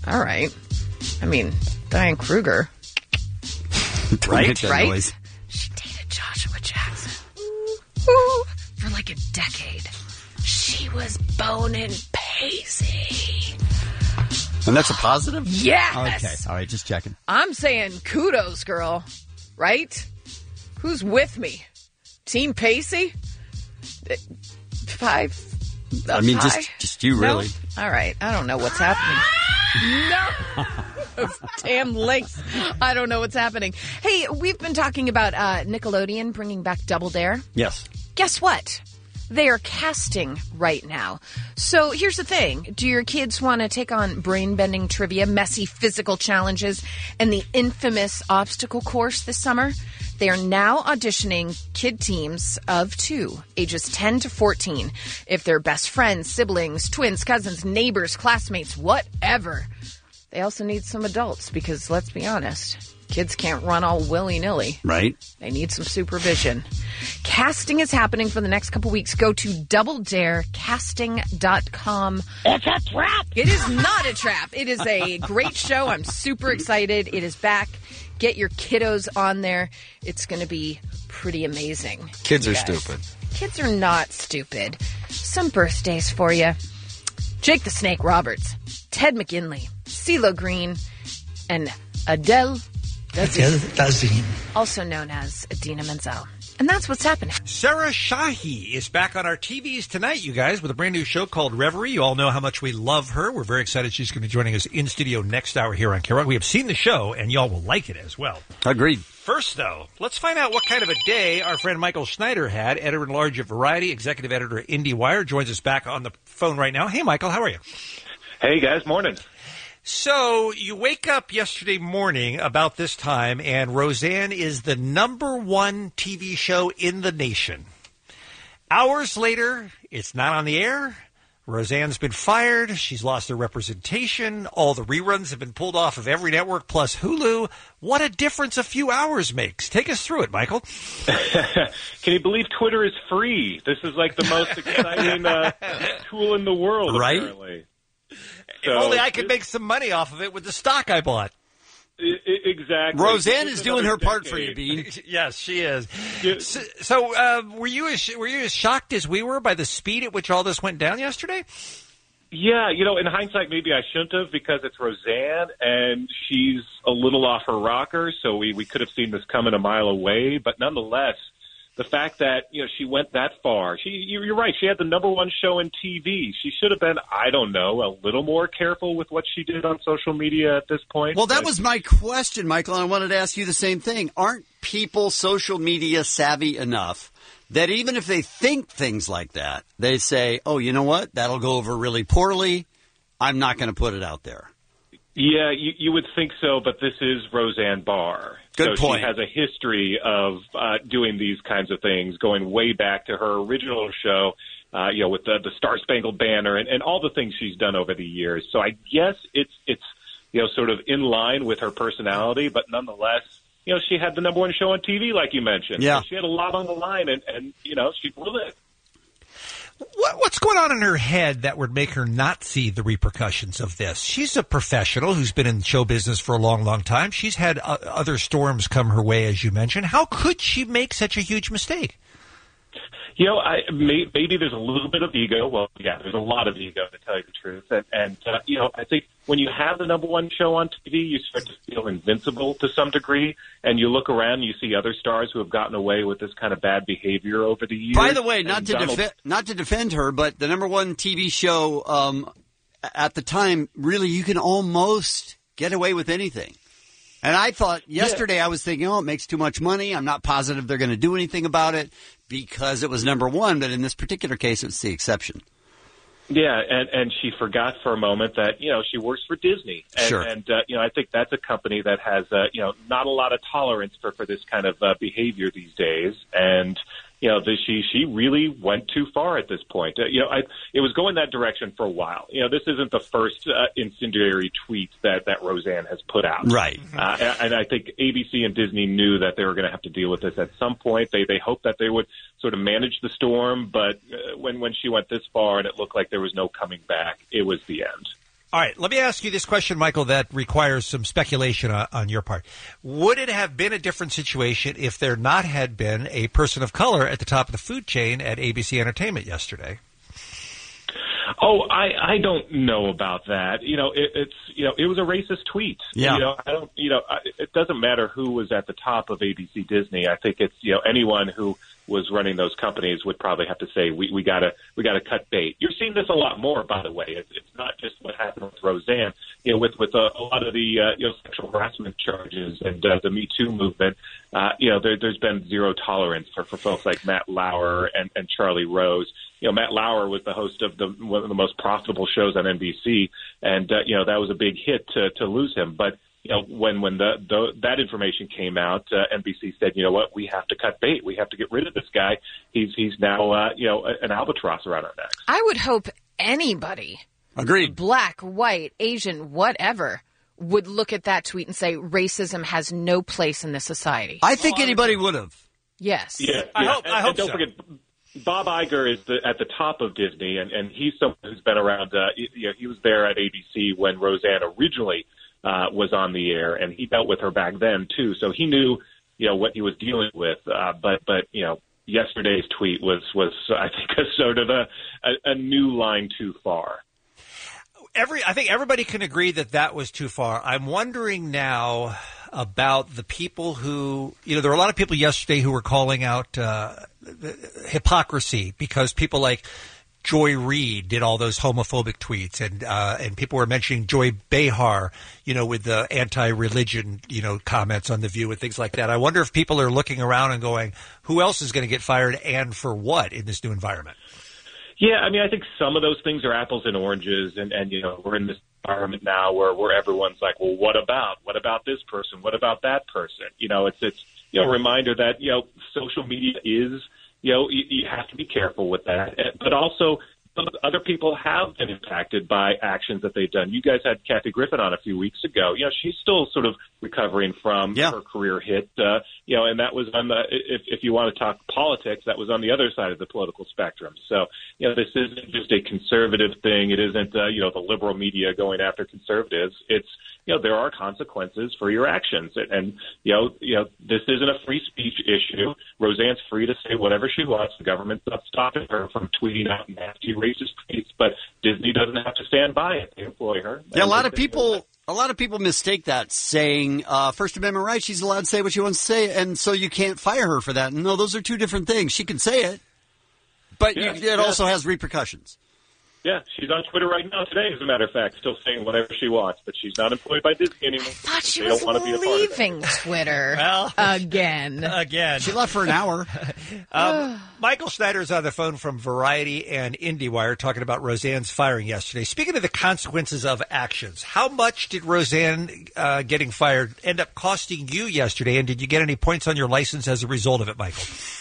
All right. I mean, Diane Kruger. Right? Right? Noise. She dated Joshua Jackson. Ooh, for like a decade. She was boning Pacey. And that's a positive? Yes. Okay. All right, just checking. I'm saying kudos, girl. Right? Who's with me? Team Pacey? Five? I mean, Five? just just you, No? really. All right. I don't know what's happening. No. Those damn links. I don't know what's happening. Hey, we've been talking about uh, Nickelodeon bringing back Double Dare. Yes. Guess what? They are casting right now. So here's the thing. Do your kids want to take on brain-bending trivia, messy physical challenges, and the infamous obstacle course this summer? They are now auditioning kid teams of two, ages ten to fourteen. If they're best friends, siblings, twins, cousins, neighbors, classmates, whatever. They also need some adults because, let's be honest, kids can't run all willy-nilly. Right. They need some supervision. Casting is happening for the next couple weeks. Go to double dare casting dot com. It's a trap. It is not a trap. It is a great show. I'm super excited. It is back. Get your kiddos on there. It's going to be pretty amazing. Kids you are guys. stupid. Kids are not stupid. Some birthdays for you. Jake the Snake Roberts, Ted McGinley, CeeLo Green, and Adele Dazeem, also known as Idina Menzel. And that's what's happening. Sarah Shahi is back on our T Vs tonight, you guys, with a brand new show called Reverie. You all know how much we love her. We're very excited she's going to be joining us in studio next hour here on K-Rock. We have seen the show, and y'all will like it as well. Agreed. First, though, let's find out what kind of a day our friend Michael Schneider had, editor-in-large of Variety, executive editor at IndieWire, joins us back on the phone right now. Hey, Michael, how are you? Hey, guys, morning. So you wake up yesterday morning about this time, and Roseanne is the number one T V show in the nation. Hours later, it's not on the air. Roseanne's been fired. She's lost her representation. All the reruns have been pulled off of every network plus Hulu. What a difference a few hours makes. Take us through it, Michael. Can you believe Twitter is free? This is like the most exciting uh, tool in the world, Right? apparently. If only I could make some money off of it with the stock I bought. I- I- exactly. Roseanne This is doing another her part for decade. you, Bean. Yes, she is. So, so uh, were you as, were you as shocked as we were by the speed at which all this went down yesterday? Yeah, you know, in hindsight, maybe I shouldn't have because it's Roseanne and she's a little off her rocker, so we, we could have seen this coming a mile away. But nonetheless, the fact that, you know, she went that far, she, you're right, she had the number one show in T V. She should have been, I don't know, a little more careful with what she did on social media at this point. Well, that But- was my question, Michael, and I wanted to ask you the same thing. Aren't people social media savvy enough that even if they think things like that, they say, oh, you know what, that'll go over really poorly, I'm not going to put it out there? Yeah, you, you would think so, but this is Roseanne Barr. Good so point. She has a history of uh, doing these kinds of things, going way back to her original show, uh, you know, with the, the Star Spangled Banner and, and all the things she's done over the years. So I guess it's it's you know sort of in line with her personality, but nonetheless, you know, she had the number one show on T V, like you mentioned. Yeah. So she had a lot on the line, and, and you know, she blew it. What, what's going on in her head that would make her not see the repercussions of this? She's a professional who's been in show business for a long, long time. She's had uh, other storms come her way, as you mentioned. How could she make such a huge mistake? You know, I, may, maybe there's a little bit of ego. Well, yeah, there's a lot of ego, to tell you the truth. And, and uh, you know, I think when you have the number one show on T V, you start to feel invincible to some degree. And you look around and you see other stars who have gotten away with this kind of bad behavior over the years. By the way, not And to Donald- defe- not to defend her, but the number one T V show um, at the time, really, you can almost get away with anything. And I thought yesterday, I was thinking, oh, it makes too much money. I'm not positive they're going to do anything about it because it was number one. But in this particular case, it's the exception. Yeah, and, and she forgot for a moment that, you know, she works for Disney. And, Sure. and uh, you know, I think that's a company that has, uh, you know, not a lot of tolerance for, for this kind of uh, behavior these days. And, you know, the, she she really went too far at this point. Uh, you know, I, it was going that direction for a while. You know, this isn't the first uh, incendiary tweet that, that Roseanne has put out. Right. Uh, and, and I think A B C and Disney knew that they were going to have to deal with this at some point. They they hoped that they would sort of manage the storm, but uh, when when she went this far and it looked like there was no coming back, it was the end. All right, let me ask you this question, Michael, that requires some speculation on, on your part. Would it have been a different situation if there not had been a person of color at the top of the food chain at A B C Entertainment yesterday? Oh, I, I don't know about that. You know, it, it's you know, it was a racist tweet. Yeah. You know, I don't. You know, I, it doesn't matter who was at the top of A B C Disney. I think it's you know anyone who was running those companies would probably have to say we we gotta we gotta cut bait. You're seeing this a lot more, by the way. It's, it's not just what happened with Roseanne. You know, with with a, a lot of the uh, you know sexual harassment charges and uh, the Me Too movement. Uh, you know, there, there's been zero tolerance for, for folks like Matt Lauer and, and Charlie Rose. You know, Matt Lauer was the host of the one of the most profitable shows on N B C, and uh, you know that was a big hit to to lose him. But you know, when when the, the that information came out, uh, N B C said, you know what, we have to cut bait. We have to get rid of this guy. He's he's now uh, you know an albatross around our necks. I would hope anybody, agreed, black, white, Asian, whatever, would look at that tweet and say racism has no place in this society. I think anybody would have. Yes. Yeah, I yeah. hope. And, I hope and don't so. forget, Bob Iger is the, at the top of Disney, and, and he's someone who's been around. Uh, you know, he was there at A B C when Roseanne originally uh, was on the air, and he dealt with her back then too. So he knew, you know, what he was dealing with. Uh, but but you know, yesterday's tweet was was I think a sort of a, a, a new line too far. Every, I think everybody can agree that that was too far. I'm wondering now about the people who, you know, there were a lot of people yesterday who were calling out uh, hypocrisy because people like Joy Reid did all those homophobic tweets, and uh, and people were mentioning Joy Behar, you know, with the anti-religion, you know, comments on The View and things like that. I wonder if people are looking around and going, who else is going to get fired and for what in this new environment? Yeah, I mean, I think some of those things are apples and oranges, and, and you know, we're in this environment now where, where everyone's like, well, what about? What about this person? What about that person? You know, it's, it's you know, a reminder that, you know, social media is, you know, you, you have to be careful with that. But also, other people have been impacted by actions that they've done. You guys had Kathy Griffin on a few weeks ago. You know, she's still sort of recovering from yeah. her career hit. Uh, you know, and that was on the, if, if you want to talk politics, that was on the other side of the political spectrum. So, you know, this isn't just a conservative thing. It isn't, uh, you know, the liberal media going after conservatives. It's, you know, there are consequences for your actions. And, and you know, you know, this isn't a free speech issue. Roseanne's free to say whatever she wants. The government's not stopping her from tweeting out nasty racist tweets, but Disney doesn't have to stand by it. They employ her. Yeah, a lot of people, a lot of people mistake that, saying uh, First Amendment rights. She's allowed to say what she wants to say, and so you can't fire her for that. No, those are two different things. She can say it, but yeah, you, it yeah. also has repercussions. Yeah, she's on Twitter right now today, as a matter of fact, still saying whatever she wants, but she's not employed by Disney anymore. I thought she they was don't want to be a part of it. leaving Twitter well, again. Again. She left for an hour. um, Michael Schneider's on the phone from Variety and IndieWire talking about Roseanne's firing yesterday. Speaking of the consequences of actions, how much did Roseanne uh, getting fired end up costing you yesterday, and did you get any points on your license as a result of it, Michael?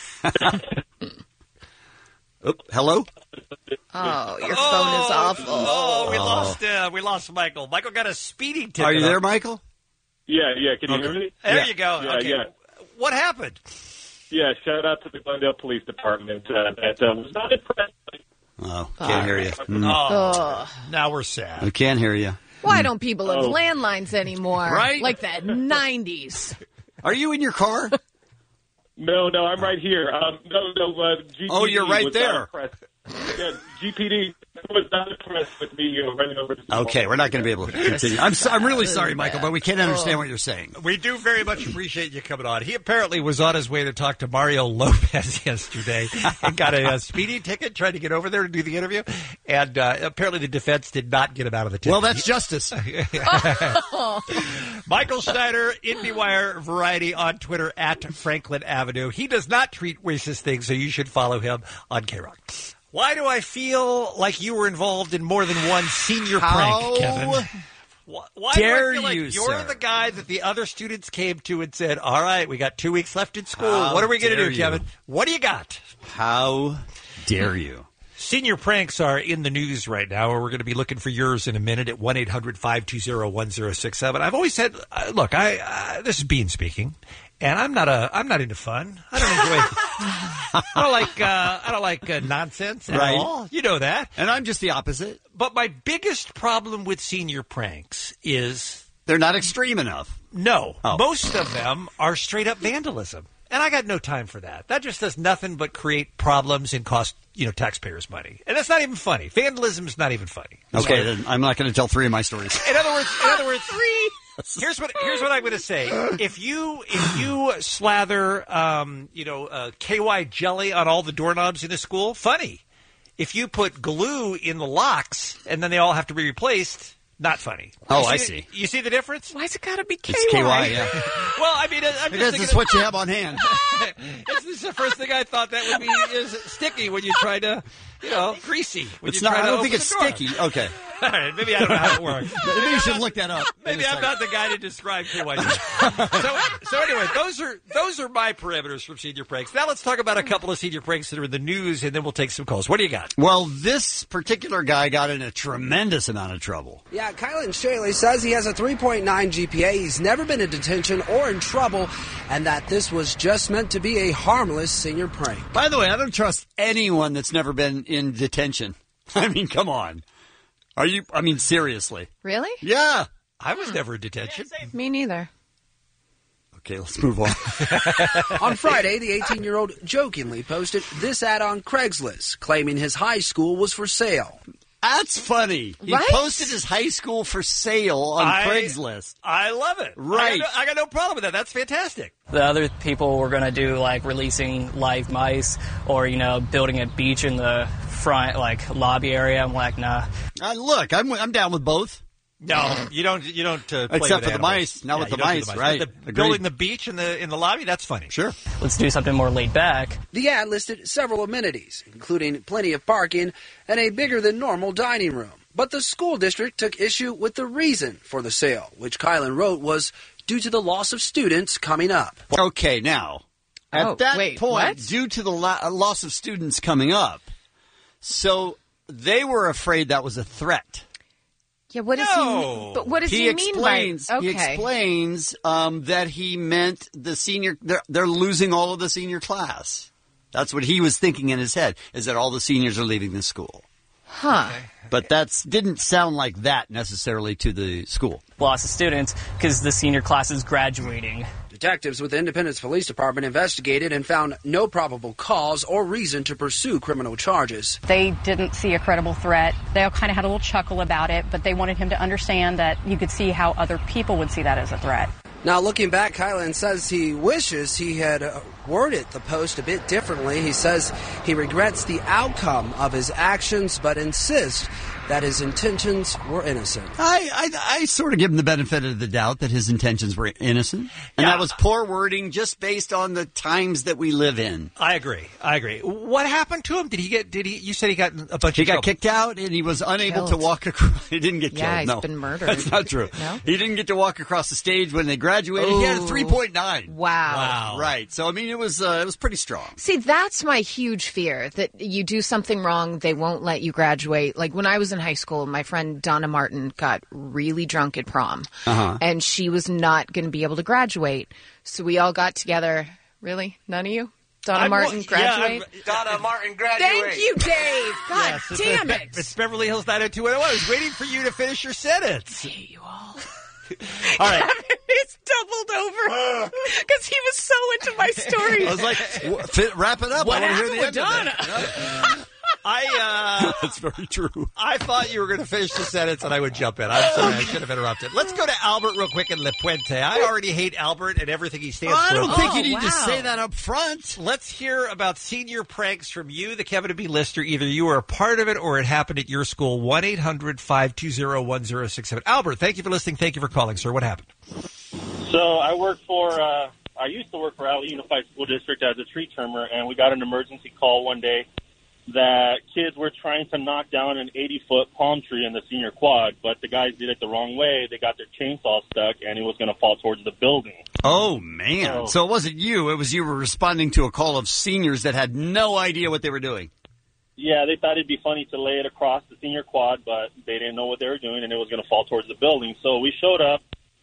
Oh, hello? Oh, your phone is awful. Oh, we lost uh, we lost Michael. Michael got a speeding ticket. Are you there, Michael? Yeah, yeah. Can you hear me? There yeah. you go. Yeah, okay. yeah. What happened? Yeah, shout out to the Glendale Police Department. Uh, that uh, was not impressed. Oh, can't hear you. Mm. Oh, now we're sad. I can't hear you. Why don't people have Oh. landlines anymore? Right? Like that nineties. Are you in your car? No, no, I'm right here. Um, no, no. Uh, G P D Oh, you're right was there. Not impressed. Yeah, G P D was not impressed with me you know, running over to. Okay, we're not going to be able to continue. I'm so, I'm really sorry, Michael, but we can't understand what you're saying. We do very much appreciate you coming on. He apparently was on his way to talk to Mario Lopez yesterday and got a, a speeding ticket, trying to get over there to do the interview. And uh, apparently the defense did not get him out of the ticket. Well, that's justice. Michael Schneider, IndieWire, Variety on Twitter at Franklin Avenue. He does not tweet racist things, so you should follow him on K-Rock. Why do I feel like you were involved in more than one senior How prank, Kevin? Why, why dare do I feel like you, you're sir? the guy that the other students came to and said, all right, we got two weeks left in school. How what are we going to dare do, you. Kevin? What do you got? How dare you? Senior pranks are in the news right now, and we're going to be looking for yours in a minute at one eight hundred five two zero one zero six seven. I've always said, uh, look, I uh, this is Bean speaking, and I'm not a I'm not into fun. I don't enjoy. I don't like uh, I don't like uh, nonsense at Right. all. You know that. And I'm just the opposite. But my biggest problem with senior pranks is they're not extreme enough. No, Oh. most of them are straight up vandalism, and I got no time for that. That just does nothing but create problems and cost you know taxpayers money, and that's not even funny. Vandalism is not even funny. Okay, So- then I'm not going to tell three of my stories. In other words, in other words, three. Here's what here's what I'm going to say. If you if you slather um, you know uh, K Y jelly on all the doorknobs in a school, funny. If you put glue in the locks and then they all have to be replaced, not funny. Oh, You I the- see. You see the difference? Why's it got to be K Y? It's K Y, yeah. Well, I mean, I'm Because just it's thinking what you have on hand. this is the first thing I thought that would be is sticky when you try to, you know, greasy. When It's you not. try I to don't think open it's the door. sticky. Okay. All right, maybe I don't know how it works. Maybe you should look that up. Maybe I'm not the guy to describe K Y. so, so anyway, those are those are my parameters from senior pranks. Now let's talk about a couple of senior pranks that are in the news, and then we'll take some calls. What do you got? Well, this particular guy got in a tremendous amount of trouble. Yeah, Kylan Shaley says he has a three point nine G P A. He's never been in detention or in trouble, and that this was just meant to be a harmless senior prank. By the way, I don't trust anyone that's never been in detention. I mean, come on. Are you? I mean, seriously. Really? Yeah. I was never in detention. Me neither. Okay, let's move on. On Friday, the eighteen-year-old jokingly posted this ad on Craigslist, claiming his high school was for sale. That's funny. He Right? posted his high school for sale on I- Craigslist. I love it. Right. I got, no, I got no problem with that. That's fantastic. The other people were going to do like releasing live mice or, you know, building a beach in the front, like lobby area. I'm like, nah. Uh, look, I'm I'm down with both. No, you don't. You don't. Uh, play Except with for the animals. mice. Not Yeah, with the you don't do mice, right. But the, Agreed. building the beach in the in the lobby. That's funny. Sure. Let's do something more laid back. The ad listed several amenities, including plenty of parking and a bigger than normal dining room. But the school district took issue with the reason for the sale, which Kylan wrote was due to the loss of students coming up. Okay, now, at Oh, that wait, point, what? due to the la- loss of students coming up, so they were afraid that was a threat. Yeah, what does No. he mean? But what does he, he, explains, mean by... He Okay. explains um, that he meant the senior, they're, they're losing all of the senior class. That's what he was thinking in his head, is that all the seniors are leaving the school. Huh. But that didn't sound like that necessarily to the school. Lots of students because the senior class is graduating. Detectives with the Independence Police Department investigated and found no probable cause or reason to pursue criminal charges. They didn't see a credible threat. They all kind of had a little chuckle about it, but they wanted him to understand that you could see how other people would see that as a threat. Now, looking back, Kylan says he wishes he had uh, worded the post a bit differently. He says he regrets the outcome of his actions, but insists that his intentions were innocent. I, I, I sort of give him the benefit of the doubt that his intentions were innocent. And Yeah. that was poor wording just based on the times that we live in. I agree. I agree. What happened to him? Did he get? Did he? You said he got in a bunch He of got trouble. kicked out and he was unable to Killed. walk across. He didn't get Yeah, killed. he's no. been murdered. That's not true. No? He didn't get to walk across the stage when they graduated. He had a Ooh. three point nine. Wow. Wow. Right. So, I mean, it was uh, it was pretty strong. See, that's my huge fear, that you do something wrong, they won't let you graduate. Like when I was in high school, my friend Donna Martin got really drunk at prom, Uh-huh. and she was not going to be able to graduate. So we all got together. Really? None of you? Donna I'm- Martin yeah, graduate? I'm- Donna Martin graduate. Thank you, Dave. God Yes, it's- damn it's, it. It's Beverly Hills nine oh two one oh one. I was waiting for you to finish your sentence. I hate you all. All right. It's doubled over because he was so into my story. I was like, w- fit, wrap it up. What I want to hear happened the with end of that. I uh, That's very true. I thought you were going to finish the sentence and I would jump in. I'm sorry, I should have interrupted. Let's go to Albert real quick in La Puente. I already hate Albert and everything he stands I for. don't think Oh, you need to wow. say that up front. Let's hear about senior pranks from you, the Kevin and B lister. Either you were a part of it or it happened at your school. one eight hundred five two zero one zero six seven. Albert, thank you for listening. Thank you for calling, sir. What happened? So I work for, uh, I used to work for Alley Unified School District as a tree trimmer, and we got an emergency call one day that kids were trying to knock down an eighty-foot palm tree in the senior quad, but the guys did it the wrong way. They got their chainsaw stuck, and it was going to fall towards the building. Oh, man. Oh. So it wasn't you. It was you were responding to a call of seniors that had no idea what they were doing. Yeah, they thought it'd be funny to lay it across the senior quad, but they didn't know what they were doing, and it was going to fall towards the building. So we showed up,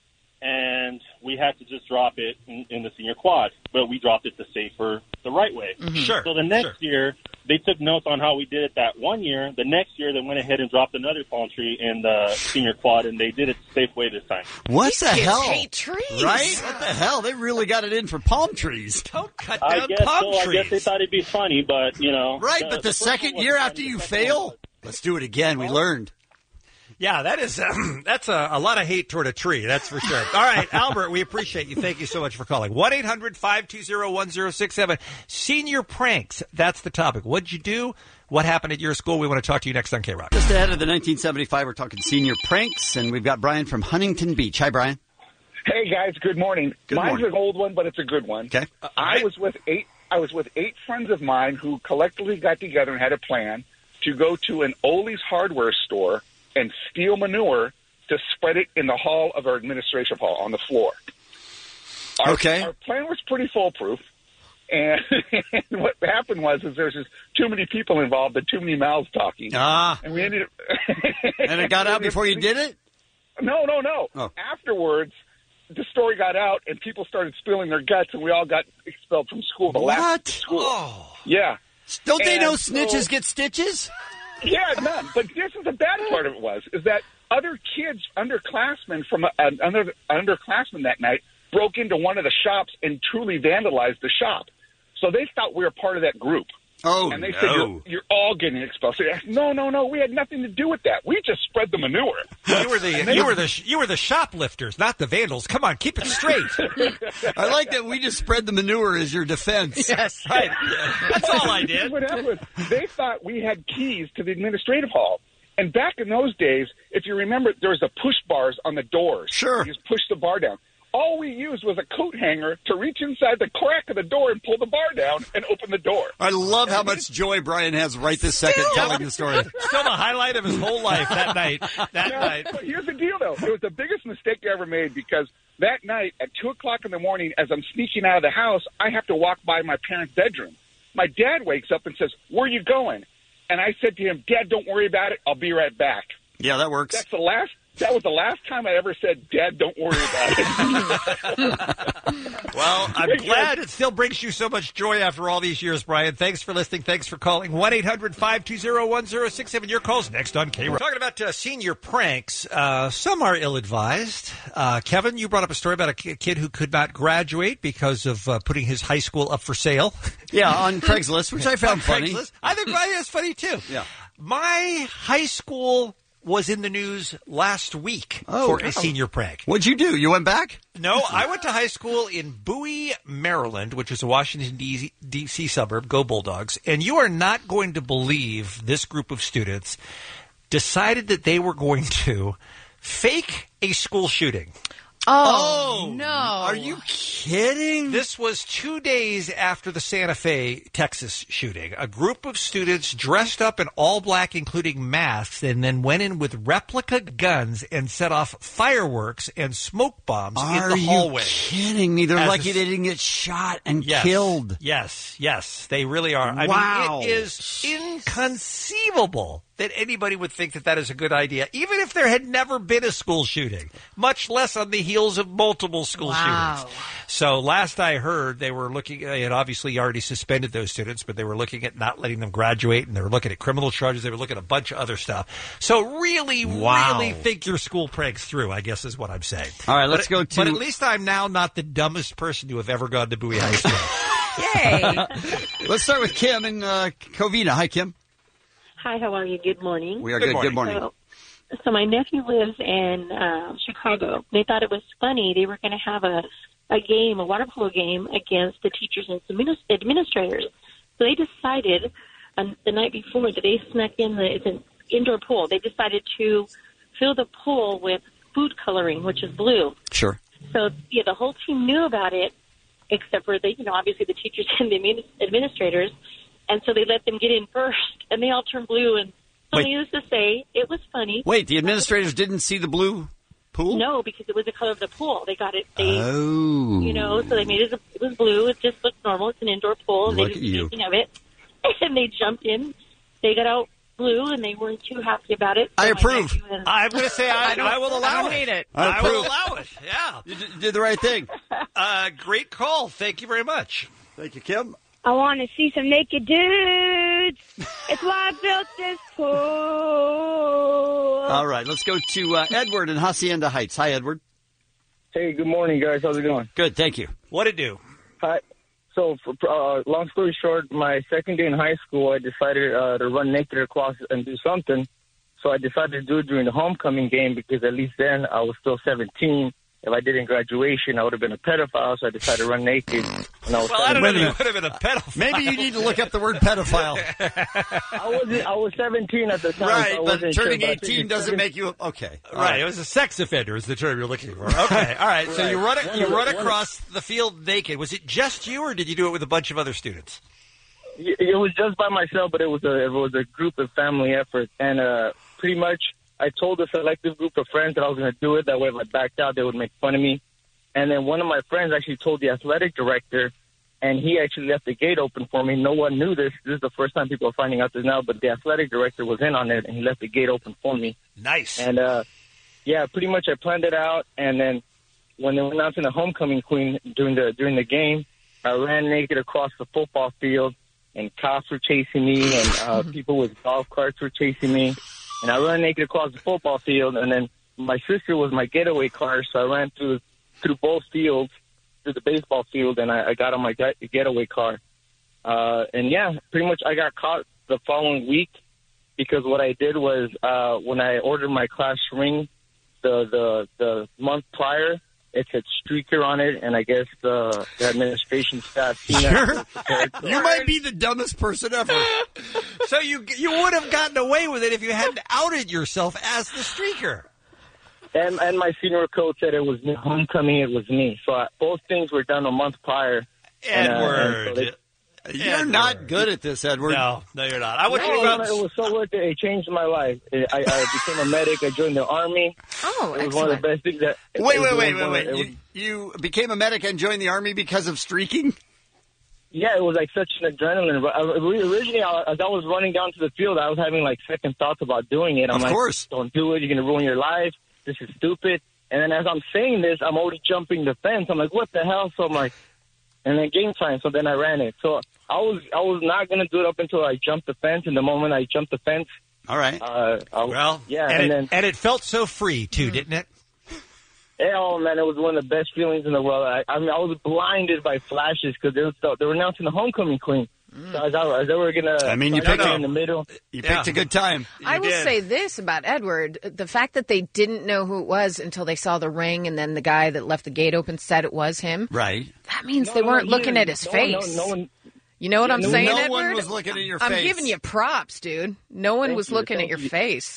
and we had to just drop it in, in the senior quad, but we dropped it the safer, the right way. Mm-hmm. Sure, So the next sure. year, they took notes on how we did it that one year. The next year, they went ahead and dropped another palm tree in the senior quad, and they did it the safe way this time. What These the kids hell? hate trees. Right? What the hell? They really got it in for palm trees. Don't cut I down guess palm so. I trees. guess they thought it'd be funny, but, you know. Right, but the, first second one year wasn't after funny, you the second one fail, was. let's do it again. We learned. Yeah, that is um, that's a, a lot of hate toward a tree, that's for sure. All right, Albert, we appreciate you. Thank you so much for calling. one eight hundred five two zero one zero six seven. Senior pranks, that's the topic. What'd you do? What happened at your school? We want to talk to you next on K-Rock. Just ahead of the nineteen seventy-five, we're talking senior pranks, and we've got Brian from Huntington Beach. Hi, Brian. Hey guys, good morning. Good Mine's morning. an old one, but it's a good one. Okay. Uh, I was with eight. I was with eight friends of mine who collectively got together and had a plan to go to an Ole's hardware store and steal manure to spread it in the hall of our administration hall on the floor. Our, Okay. Our plan was pretty foolproof, and, and what happened was is there's just too many people involved and too many mouths talking. Ah. And we ended up. And it got out before you did it? No, no, no. Oh. Afterwards, the story got out, and people started spilling their guts, and we all got expelled from school. The last What? school. Oh. Yeah. Don't they And know so- snitches get stitches? Yeah, none. But this is the bad part of it was, is that other kids, underclassmen from a, an under, underclassmen that night, broke into one of the shops and truly vandalized the shop. So they thought we were part of that group. Oh, and they no. said, you're, you're all getting expelled. So, no, no, no, we had nothing to do with that. We just spread the manure. You were the you were the you were the shoplifters, not the vandals. Come on, keep it straight. I like that we just spread the manure as your defense. Yes, right. That's all I did. What happened was they thought we had keys to the administrative hall. And back in those days, if you remember, there was the push bars on the doors. Sure. You just push the bar down. All we used was a coat hanger to reach inside the crack of the door and pull the bar down and open the door. I love how much joy Brian has right this second telling the story. Still the highlight of his whole life that night. That Now, night. but here's the deal, though. It was the biggest mistake I ever made because that night at two o'clock in the morning, as I'm sneaking out of the house, I have to walk by my parents' bedroom. My dad wakes up and says, "Where are you going?" And I said to him, "Dad, don't worry about it. I'll be right back." Yeah, that works. That's the last. That was the last time I ever said, "Dad, don't worry about it." Well, I'm glad it still brings you so much joy after all these years, Brian. Thanks for listening. Thanks for calling. one eight hundred five two zero one zero six seven. Your calls next on K-Rock. Talking about uh, senior pranks. Uh, some are ill-advised. Uh, Kevin, you brought up a story about a ki- kid who could not graduate because of uh, putting his high school up for sale. Yeah, on Craigslist, which I found On funny. Craigslist. I think that's funny, too. Yeah. My high school was in the news last week Oh, for wow. a senior prank. What'd you do? You went back? No, I went to high school in Bowie, Maryland, which is a Washington, D C suburb. Go Bulldogs. And you are not going to believe this group of students decided that they were going to fake a school shooting. Oh, Oh, no. Are you kidding? This was two days after the Santa Fe, Texas shooting. A group of students dressed up in all black, including masks, and then went in with replica guns and set off fireworks and smoke bombs Are in the you hallway. kidding me? They're As lucky a- they didn't get shot and Yes. killed. Yes, yes, they really are. I Wow. mean, it is inconceivable that anybody would think that that is a good idea, even if there had never been a school shooting, much less on the heels of multiple school Wow. shootings. So last I heard, they were looking, they had obviously already suspended those students, but they were looking at not letting them graduate, and they were looking at criminal charges, they were looking at a bunch of other stuff. So really, Wow. really think your school pranks through, I guess is what I'm saying. All right, let's But- go to- But at least I'm now not the dumbest person to have ever gone to Bowie High School. Yay. Let's start with Kim in uh, Covina. Hi, Kim. Hi, how are you? Good morning. We are good. Good morning. So, so my nephew lives in uh, Chicago. They thought it was funny. They were going to have a, a game, a water polo game against the teachers and adminis- administrators. So they decided um, the night before that they snuck in the it's an indoor pool. They decided to fill the pool with food coloring, which is blue. Sure. So yeah, the whole team knew about it, except for the you know obviously the teachers and the admin- administrators. And so they let them get in first, and they all turned blue. And so Wait. needless to say, it was funny. Wait, the administrators didn't see the blue pool? No, because it was the color of the pool. They got it. They, Oh. you know, so they made it. It was blue. It just looked normal. It's an indoor pool. And Look they at did you. thinking of it, and they jumped in. They got out blue, and they weren't too happy about it. I So my approve. nephew and- I'm going to say I, I don't- I will allow I don't it. hate it. I I, will approve. allow it. Yeah. You d- did the right thing. Uh, great call. Thank you very much. Thank you, Kim. I want to see some naked dudes. It's, it's why I built this pool. All right, let's go to uh, Edward in Hacienda Heights. Hi, Edward. Hey, good morning, guys. How's it going? Good, thank you. What'd it do? Hi. So, for, uh, long story short, my second day in high school, I decided uh, to run naked across and do something. So I decided to do it during the homecoming game because at least then I was still seventeen. If I did in graduation, I would have been a pedophile, so I decided to run naked. And I was Well, I don't know if you minute. would have been a pedophile. Maybe you need to look up the word pedophile. I was I was seventeen at the time. Right, so I but wasn't turning sure, but I think eighteen it's doesn't seven- make you okay. All Right, it was a sex offender is the term you're looking for. Okay, all right. So Right. you run it, One you of the- run one of- across the field naked. Was it just you, or did you do it with a bunch of other students? It it was just by myself, but it was a it was a group of family effort, and uh, pretty much I told a selective group of friends that I was going to do it. That way, if I backed out, they would make fun of me. And then one of my friends actually told the athletic director, and he actually left the gate open for me. No one knew this. This is the first time people are finding out this now, but the athletic director was in on it, and he left the gate open for me. Nice. And, uh, yeah, pretty much I planned it out, and then when they were announcing the homecoming queen during the during the game, I ran naked across the football field, and cops were chasing me, and uh, people with golf carts were chasing me. And I ran naked across the football field, and then my sister was my getaway car, so I ran through through both fields, through the baseball field, and I, I got on my get- getaway car. Uh, and, yeah, pretty much I got caught the following week because what I did was uh, when I ordered my class ring the, the, the month prior, it said streaker on it, and I guess the, the administration staff seen Sure. that. You might be the dumbest person ever. So you you would have gotten away with it if you hadn't outed yourself as the streaker. And, and my senior coach said it was me. Homecoming, it was me. So I, both things were done a month prior. And, uh, Edward. and so they- You're Edward. not good at this, Edward. No, no, you're not. I want no, you to no, go. no, it was so worth it. It changed my life. It, I, I became a medic. I joined the Army. Oh, It was one of the best things that... Wait, it wait, was wait, one wait, of- wait. it was- You, you became a medic and joined the Army because of streaking? Yeah, it was like such an adrenaline. But I- Originally, I- as I was running down to the field, I was having like second thoughts about doing it. I'm Of like, course. don't do it. You're going to ruin your life. This is stupid. And then as I'm saying this, I'm already jumping the fence. I'm like, what the hell? So I'm like, and then game time. So then I ran it. So I was I was not going to do it up until I jumped the fence. And the moment I jumped the fence, all right. Uh, I, Well, yeah, and, and, it, then and it felt so free too, didn't it? yeah, oh man, it was one of the best feelings in the world. I, I mean, I was blinded by flashes because they, were- they were announcing the homecoming queen. So as, I, as they were gonna, I mean, you start picked in the middle. You picked a good time. I will did. say this about Edward. The fact that they didn't know who it was until they saw the ring and then the guy that left the gate open said it was him. Right. That means No, they no, weren't he looking didn't. at his No, face. No, no one. You know what Yeah, I'm no- saying, no Edward? one was looking at your I'm face. giving you props, dude. No one Thank was you, looking at thank your you. face.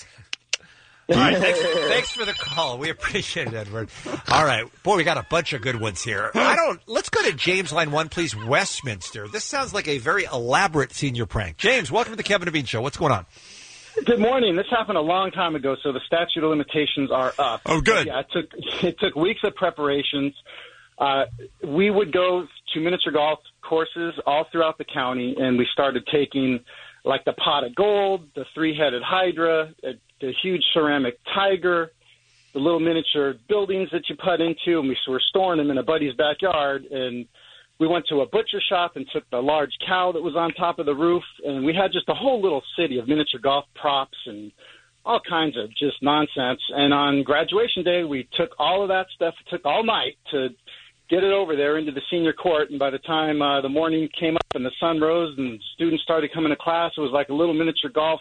All right, thanks, thanks for the call. We appreciate it, Edward. All right, boy, we got a bunch of good ones here. I don't. Let's go to James, line one, please. Westminster. This sounds like a very elaborate senior prank. James, welcome to the Kevin and Bean Show. What's going on? Good morning. This happened a long time ago, so the statute of limitations are up. Oh, good. Yeah, it took it took weeks of preparations. Uh, we would go to miniature golf courses all throughout the county, and we started taking like the pot of gold, the three-headed hydra, uh, the huge ceramic tiger, the little miniature buildings that you put into, and we were storing them in a buddy's backyard. And we went to a butcher shop and took the large cow that was on top of the roof, and we had just a whole little city of miniature golf props and all kinds of just nonsense. And on graduation day, we took all of that stuff. It took all night to get it over there into the senior court, and by the time uh, the morning came up and the sun rose and students started coming to class, it was like a little miniature golf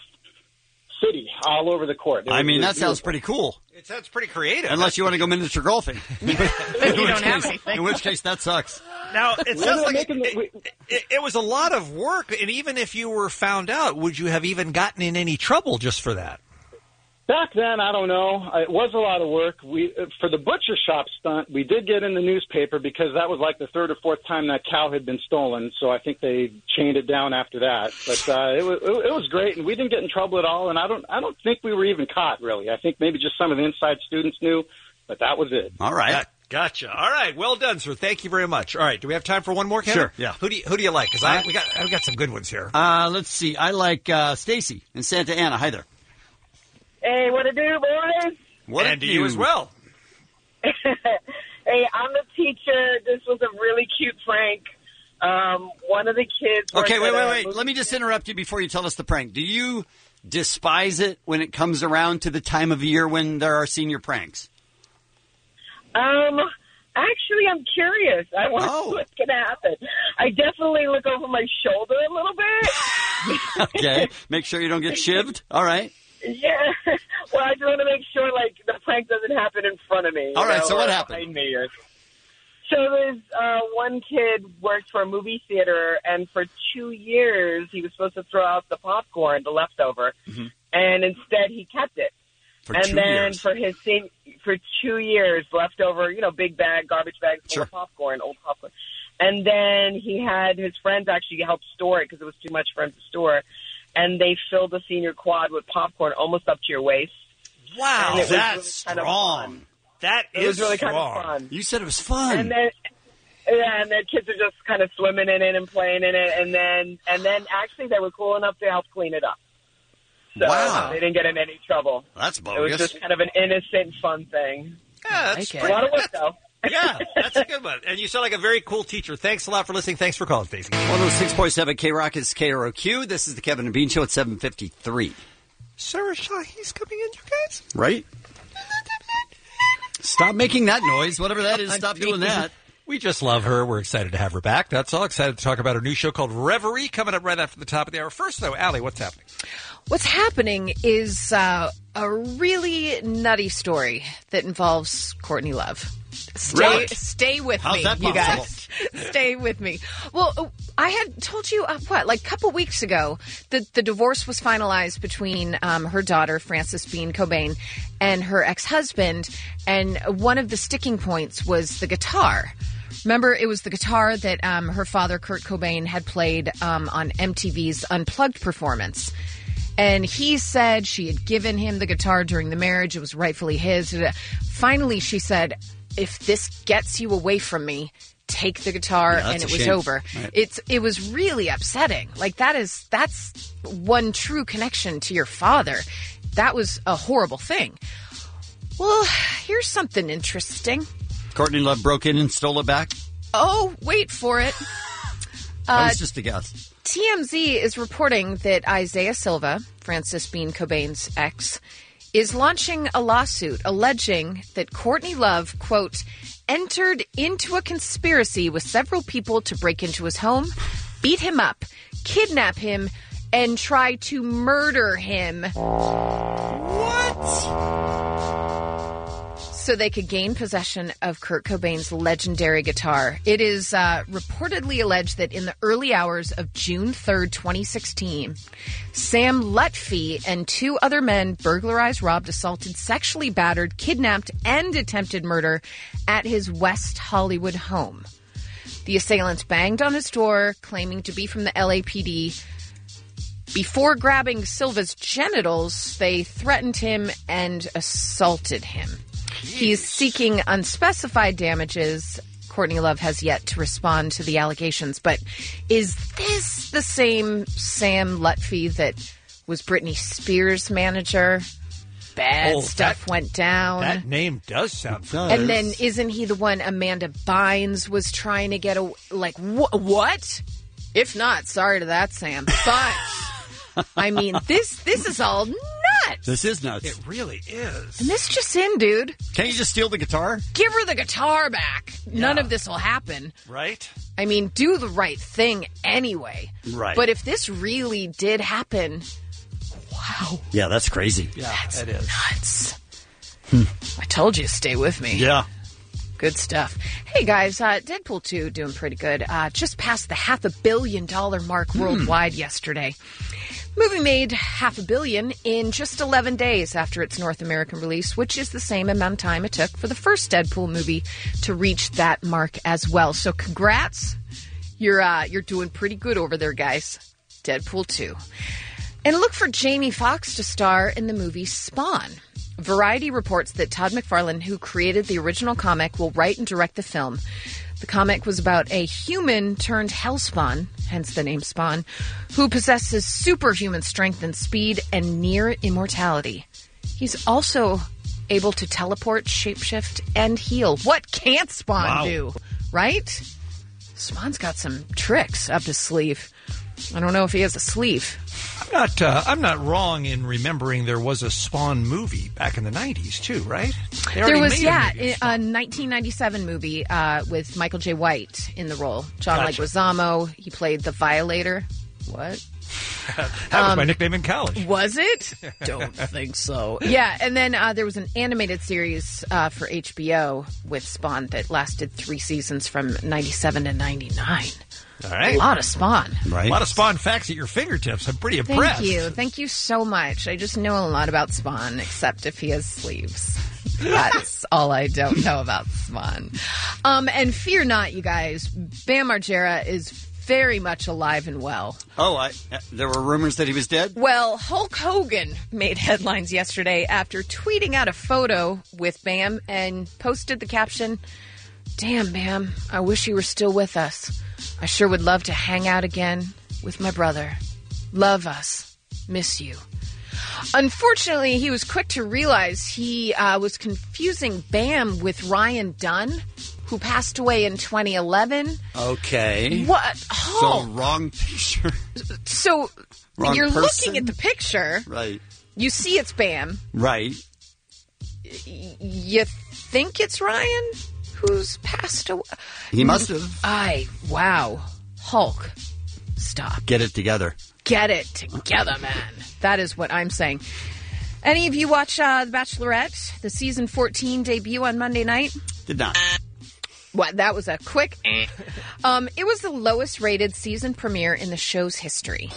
city all over the court. It I was- mean, it that was sounds beautiful. pretty cool. It sounds pretty creative. Unless you want to go miniature golfing. in, You which don't have case, anything. in which case, that sucks. Now, it We sounds ended up like making it, the- we- it, it was a lot of work, and even if you were found out, would you have even gotten in any trouble just for that? Back then, I don't know. It was a lot of work. We for the butcher shop stunt, we did get in the newspaper because that was like the third or fourth time that cow had been stolen. So I think they chained it down after that. But uh, it was it was great, and we didn't get in trouble at all. And I don't I don't think we were even caught really. I think maybe just some of the inside students knew, but that was it. All right. Got- Gotcha. All right. Well done, sir. Thank you very much. All right. Do we have time for one more, Kevin? Sure, yeah. Who do you, who do you like? Because I we got I've got some good ones here. Uh, let's see. I like uh, Stacy in Santa Ana. Hi there. Hey, what it do, boys? What and a to you few. as well. Hey, I'm a teacher. This was a really cute prank. Um, one of the kids. Okay, wait, worked at wait, a wait. Let me just interrupt you before you tell us the prank. Do you despise it when it comes around to the time of year when there are senior pranks? Um, actually, I'm curious. I want to Oh. see what's going to happen. I definitely look over my shoulder a little bit. Okay, make sure you don't get shivved. All right. Yeah. Well, I just want to make sure, like, the prank doesn't happen in front of me. All you right, know, so what or happened? behind me or- So there's uh, one kid worked for a movie theater, and for two years he was supposed to throw out the popcorn, the leftover, Mhm. and instead he kept it. For and two then years. for his sen- for two years, leftover, you know, big bag, garbage bags full Sure. of popcorn, old popcorn. And then he had his friends actually help store it because it was too much for him to store. And they filled the senior quad with popcorn almost up to your waist. Wow, And it was that's really kind of strong. fun. That It is was really kind strong. of fun. You said it was fun. And then, yeah, and then kids are just kind of swimming in it and playing in it, and then, and then actually they were cool enough to help clean it up. So Wow. they didn't get in any trouble. That's It bogus. was just kind of an innocent, fun thing. Yeah, that's A lot of work, though. Yeah, that's a good one. And you sound like a very cool teacher. Thanks a lot for listening. Thanks for calling, Stacey. one oh six point seven K-Rock is K R O Q. This is the Kevin and Bean Show at seven fifty-three. Sarah Shahi's coming in, you guys. Right? Stop making that noise. Whatever that is, stop doing that. We just love her. We're excited to have her back. That's all. Excited to talk about her new show called Reverie coming up right after the top of the hour. First, though, Allie, what's happening? What's happening is uh, a really nutty story that involves Courtney Love. Stay, Really? stay with How's me, that you possible? guys. Stay with me. Well, I had told you uh, what, like a couple weeks ago, that the divorce was finalized between um, her daughter Frances Bean Cobain and her ex-husband, and one of the sticking points was the guitar. Remember, it was the guitar that um, her father, Kurt Cobain, had played um, on M T V's Unplugged performance. And he said she had given him the guitar during the marriage. It was rightfully his. Finally, she said, if this gets you away from me, take the guitar. Yeah, and that's it a was shame. over. Right. It's It was really upsetting. Like, that is, that's one true connection to your father. That was a horrible thing. Well, here's something interesting. Courtney Love broke in and stole it back? Oh, wait for it. That Uh, was just a guess. T M Z is reporting that Isaiah Silva, Frances Bean Cobain's ex, is launching a lawsuit alleging that Courtney Love, quote, entered into a conspiracy with several people to break into his home, beat him up, kidnap him, and try to murder him. What? So they could gain possession of Kurt Cobain's legendary guitar. It is uh, reportedly alleged that in the early hours of June third, twenty sixteen, Sam Lutfi and two other men burglarized, robbed, assaulted, sexually battered, kidnapped, and attempted murder at his West Hollywood home. The assailants banged on his door, claiming to be from the L A P D. Before grabbing Silva's genitals, they threatened him and assaulted him. He's seeking unspecified damages. Courtney Love has yet to respond to the allegations. But is this the same Sam Lutfi that was Britney Spears' manager? Bad Oh, stuff that- went down. That name does sound familiar. And then isn't he the one Amanda Bynes was trying to get a like wh- what? If not, sorry to that, Sam. But I mean, this this is all nuts. This is nuts. It really is. And this just in, dude. Can't you just steal the guitar? Give her the guitar back. None of this will happen. Right? I mean, do the right thing anyway. Right. But if this really did happen, wow. Yeah, that's crazy. Yeah, That's it is. nuts. I told you to stay with me. Yeah. Good stuff. Hey, guys, uh, Deadpool two doing pretty good. Uh, just passed the half a billion dollar mark worldwide yesterday. Movie made half a billion in just eleven days after its North American release, which is the same amount of time it took for the first Deadpool movie to reach that mark as well. So congrats. You're, uh, you're doing pretty good over there, guys. Deadpool two. And look for Jamie Foxx to star in the movie Spawn. Variety reports that Todd McFarlane, who created the original comic, will write and direct the film. The comic was about a human turned hellspawn, hence the name Spawn, who possesses superhuman strength and speed and near immortality. He's also able to teleport, shapeshift, and heal. What can't Spawn Wow. do? Right? Spawn's got some tricks up his sleeve. I don't know if he has a sleeve. I'm not. Uh, I'm not wrong in remembering there was a Spawn movie back in the nineties too, right? They There already was, made a yeah, movie. a nineteen ninety-seven movie uh, with Michael J. White in the role. John Gotcha. Leguizamo. He played the Violator. What? That was Um, my nickname in college. Was it? Don't think so. Yeah, and then uh, there was an animated series uh, for H B O with Spawn that lasted three seasons from ninety-seven to ninety-nine. All right. A lot of Spawn. Right. A lot of Spawn facts at your fingertips. I'm pretty impressed. Thank you. Thank you so much. I just know a lot about Spawn, except if he has sleeves. That's all I don't know about Spawn. Um, and fear not, you guys. Bam Margera is very much alive and well. Oh, I, uh, there were rumors that he was dead? Well, Hulk Hogan made headlines yesterday after tweeting out a photo with Bam and posted the caption, "Damn, Bam, I wish you were still with us. I sure would love to hang out again with my brother. Love us. Miss you." Unfortunately, he was quick to realize he uh, was confusing Bam with Ryan Dunn, who passed away in twenty eleven. Okay. What? So, Hulk. wrong picture. So, Wrong you're person? looking at the picture. Right. You see it's Bam. Right. Y- you think it's Ryan who's passed away? He must have. I, wow. Hulk, stop. Get it together. Get it together, man. That is what I'm saying. Any of you watch uh, The Bachelorette, the season fourteen debut on Monday night? Did not. What? That was a quick. eh. Um, it was the lowest rated season premiere in the show's history.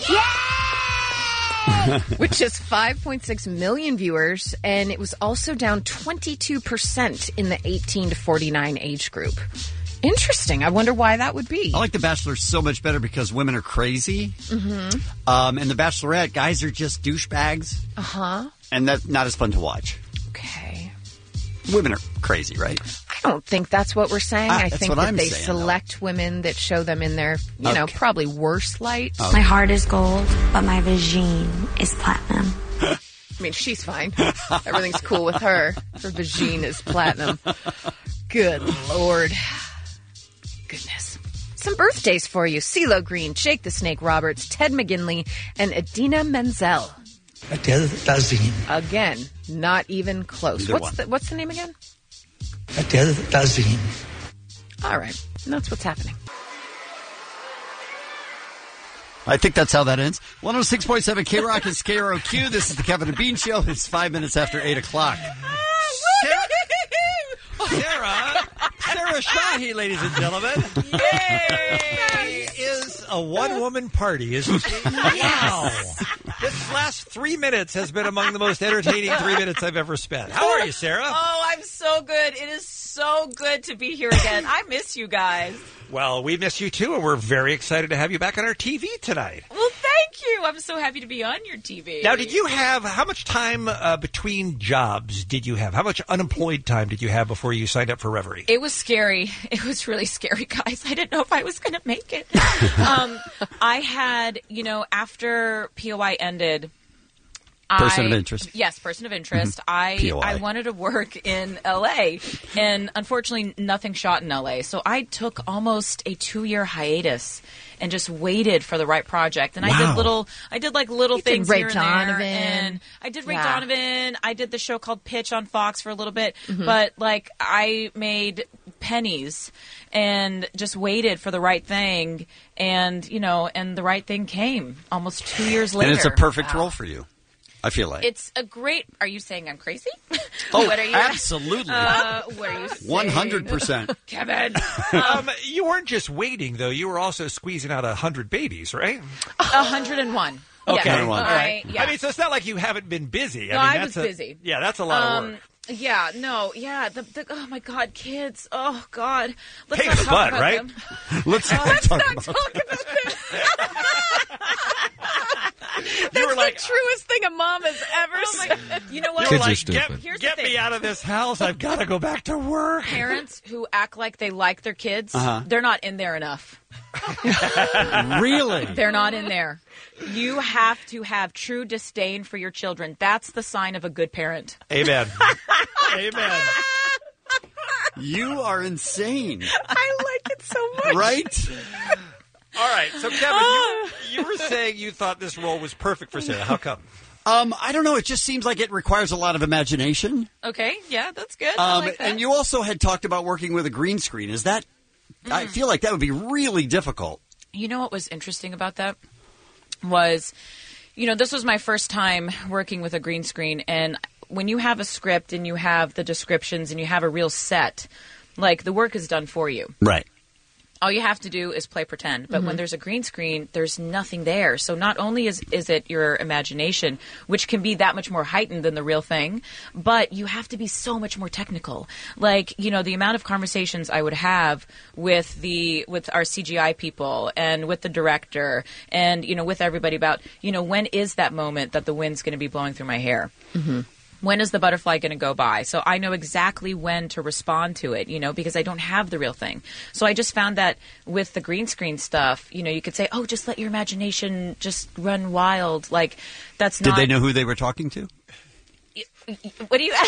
Which is five point six million viewers, and it was also down twenty-two percent in the eighteen to forty-nine age group. Interesting. I wonder why that would be. I like The Bachelor so much better because women are crazy. Mm-hmm. Um, and The Bachelorette, guys are just douchebags. Uh-huh. And that's not as fun to watch. Okay. Women are crazy, right? I don't think that's what we're saying. Ah, I that's think what that I'm they saying, though. select women that show them in their, you know, Okay. probably worse light. My heart is gold, but my vagine is platinum. I mean, she's fine. Everything's cool with her. Her vagine is platinum. Good Lord. Goodness. Some birthdays for you. CeeLo Green, Jake the Snake Roberts, Ted McGinley, and Adina Menzel. Adele Dazeem. Again, not even close. Either What's one. the, what's the name again? Adele Dazeem. All right. And that's what's happening. I think that's how that ends. one oh six point seven K Rock is K R O Q. This is the Kevin and Bean Show. It's five minutes after eight o'clock. Sarah, Sarah Shahi, ladies and gentlemen. Yay! Is a one-woman party, isn't she? Wow. This last three minutes has been among the most entertaining three minutes I've ever spent. How are you, Sarah? Oh, I'm so good. It is so good to be here again. I miss you guys. Well, we miss you too, and we're very excited to have you back on our T V tonight. Well, thank you. I'm so happy to be on your T V. Now, did you have, how much time uh, between jobs did you have? How much unemployed time did you have before you signed up for Reverie? It was scary. It was really scary, guys. I didn't know if I was going to make it. um, I had, you know, after P O I ended... Person I, of interest. Yes, person of interest. I P O I. I wanted to work in L A, and unfortunately, nothing shot in L A. So I took almost a two-year hiatus and just waited for the right project. And I Wow. did little, I did like little You did things Ray here and Donovan. there. And I did Ray Yeah. Donovan. I did the show called Pitch on Fox for a little bit, Mhm. but like I made pennies and just waited for the right thing. And you know, and the right thing came almost two years later. And it's a perfect role for you, I feel like. It's a great. Are you saying I'm crazy? Oh, what are you, absolutely. Uh, what are you saying? one hundred percent. Kevin. um, you weren't just waiting, though. You were also squeezing out a hundred babies, right? A hundred and one. Okay. Yes. All All right. right. Yeah. I mean, so it's not like you haven't been busy. No, I, mean, I that's was a- busy. Yeah, that's a lot of Um, work. Yeah, no, yeah. The, the, oh my God, kids. Oh God. Let's Pain not in the talk butt, about right? them. Let's Oh, not let's talk not about talk about them. You were like, Truest thing a mom has ever said. You know you what? were Kids are like, stupid. get, Here's get the me thing. out of this house. I've got to go back to work. Parents who act like they like their kids, Uh-huh. they're not in there enough. Really? They're not in there. You have to have true disdain for your children. That's the sign of a good parent. Amen. Amen. You are insane. I like it it so much. Right? All right. So, Kevin, you, you were saying you thought this role was perfect for Sarah. How come? Um, I don't know. It just seems like it requires a lot of imagination. Okay, yeah, that's good. I Um, like that. and you also had talked about working with a green screen. Is that? I Mm. feel like that would be really difficult. You know what was interesting about that was, you know, this was my first time working with a green screen, and when you have a script and you have the descriptions and you have a real set, like the work is done for you. Right. All you have to do is play pretend. But Mhm. when there's a green screen, there's nothing there. So not only is is it your imagination, which can be that much more heightened than the real thing, but you have to be so much more technical. Like, you know, the amount of conversations I would have with the with our C G I people and with the director and, you know, with everybody about, you know, when is that moment that the wind's going to be blowing through my hair? Mm-hmm. When is the butterfly going to go by? So I know exactly when to respond to it, you know, because I don't have the real thing. So I just found that with the green screen stuff, you know, you could say, oh, just let your imagination just run wild. Like, that's Did not... they know who they were talking to? What do you...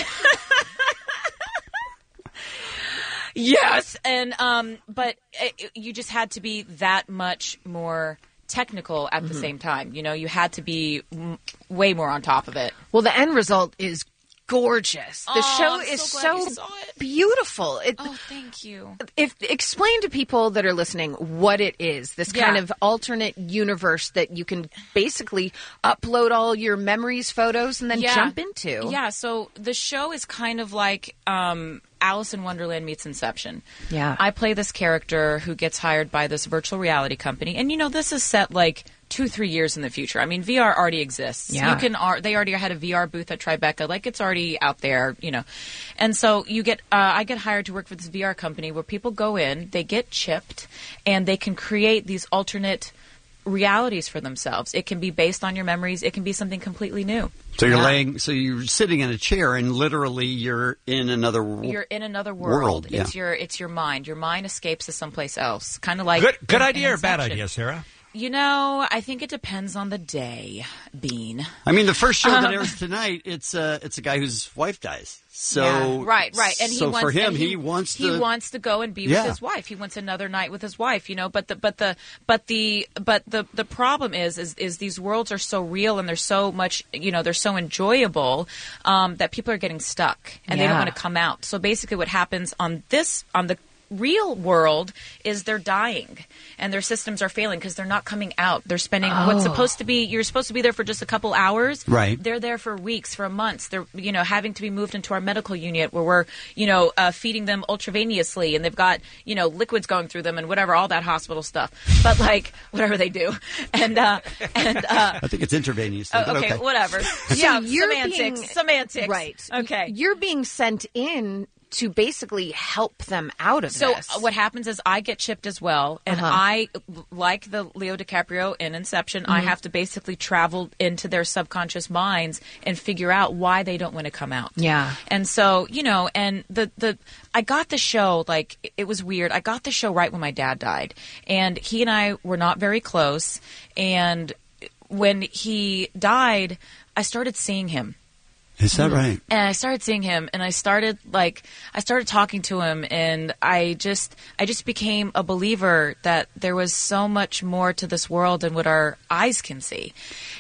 Yes, and um, but it, you just had to be that much more technical at the Mhm. same time. You know, you had to be m- way more on top of it. Well, the end result is gorgeous. The Oh, show I'm is so glad so, you saw beautiful. It, oh, thank you. If explain to people that are listening what it is. This Yeah. kind of alternate universe that you can basically upload all your memories, photos, and then Yeah. jump into. Yeah, so the show is kind of like um, Alice in Wonderland meets Inception. Yeah. I play this character who gets hired by this virtual reality company. And, you know, this is set like two, three years in the future. I mean, V R already exists. Yeah. You can. ar- They already had a V R booth at Tribeca. Like, it's already out there, you know. And so you get. Uh, I get hired to work for this V R company where people go in, they get chipped, and they can create these alternate realities for themselves. It can be based on your memories. It can be something completely new. So you're Yeah. laying. So you're sitting in a chair, and literally you're in another. w- You're in another world. World, yeah. It's your it's your mind. Your mind escapes to someplace else. Kind of like Good, good in- idea in or bad Inception. idea, Sarah? You know, I think it depends on the day, Bean. I mean, the first show that Um, airs tonight, it's uh, it's a guy whose wife dies. So Yeah. right, right, and he so wants, for him, and he, wants he to. wants to go and be Yeah. with his wife. He wants another night with his wife, you know. But the but the but the but the the problem is is is these worlds are so real and they're so much, you know, they're so enjoyable um, that people are getting stuck and they don't Yeah. want to come out. So basically, what happens on this on the real world is they're dying and their systems are failing because they're not coming out. They're spending what's Oh. supposed to be, you're supposed to be there for just a couple hours. Right. They're there for weeks, for months. They're, you know, having to be moved into our medical unit where we're, you know, uh, feeding them ultravenously and they've got, you know, liquids going through them and whatever, all that hospital stuff. But like, whatever they do. And, uh, and, uh, I think it's intravenous. oh, but okay, okay, whatever. So yeah, you're semantics, being- semantics. Right. Okay. You're being sent in to basically help them out of So this. uh, what happens is I get chipped as well, and Uh-huh. I, like the Leo DiCaprio in Inception, I Mhm. have to basically travel into their subconscious minds and figure out why they don't want to come out. Yeah. And so, you know, and the the I got the show, like, it- it was weird. I got the show right when my dad died, and he and I were not very close. And when he died, I started seeing him. Is that right? And I started seeing him, and I started like I started talking to him, and I just I just became a believer that there was so much more to this world than what our eyes can see.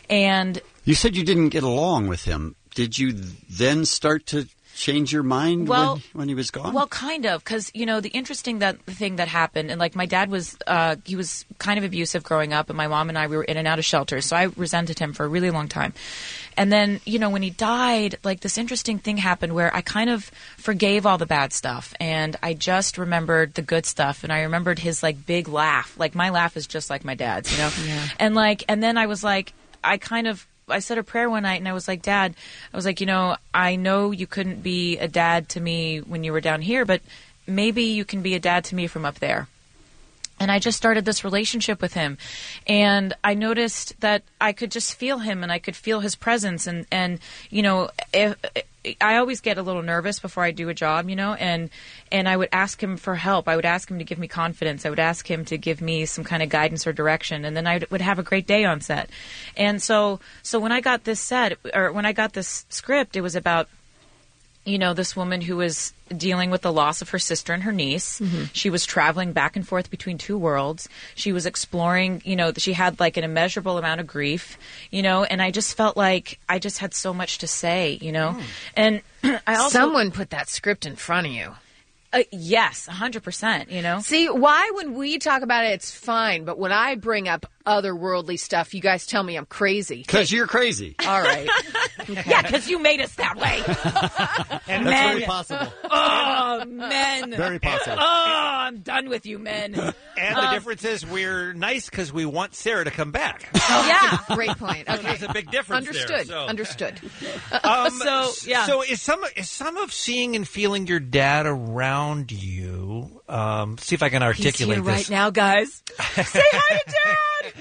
And You said you didn't get along with him. Did you then start to change your mind Well- when, when he was gone? Well, kind of, because you know the interesting that thing that happened, and like my dad was, uh, he was kind of abusive growing up, and my mom and I we were in and out of shelters, so I resented him for a really long time. And then you know when he died, like this interesting thing happened where I kind of forgave all the bad stuff, and I just remembered the good stuff, and I remembered his like big laugh. Like my laugh is just like my dad's, you know, Yeah. and like and then I was like, I kind of. I said a prayer one night and I was like, Dad, I was like, you know, I know you couldn't be a dad to me when you were down here, but maybe you can be a dad to me from up there. And I just started this relationship with him. And I noticed that I could just feel him and I could feel his presence. And, and you know, if, I always get a little nervous before I do a job, you know, and and I would ask him for help. I would ask him to give me confidence. I would ask him to give me some kind of guidance or direction. And then I would have a great day on set. And so so when I got this set, or when I got this script, it was about you know, this woman who was dealing with the loss of her sister and her niece. Mm-hmm. She was traveling back and forth between two worlds. She was exploring, you know, she had like an immeasurable amount of grief, you know, and I just felt like I just had so much to say, you know. Mm. And I also... Someone put that script in front of you. Uh, yes, one hundred percent, you know. See, why when we talk about it, it's fine. But when I bring up otherworldly stuff, you guys tell me I'm crazy. Because you're crazy. All right. Okay. Yeah, because you made us that way. And men. that's very possible. Oh, men. Very possible. Oh, I'm done with you, men. And the Um, difference is we're nice because we want Sarah to come back. Oh, yeah. Great point. Okay. There's a big difference Understood. there. So. Understood. Um, So, yeah. So is some is some of seeing and feeling your dad around you? Um, see if I can He's articulate here this right now, guys. Say hi to Dad.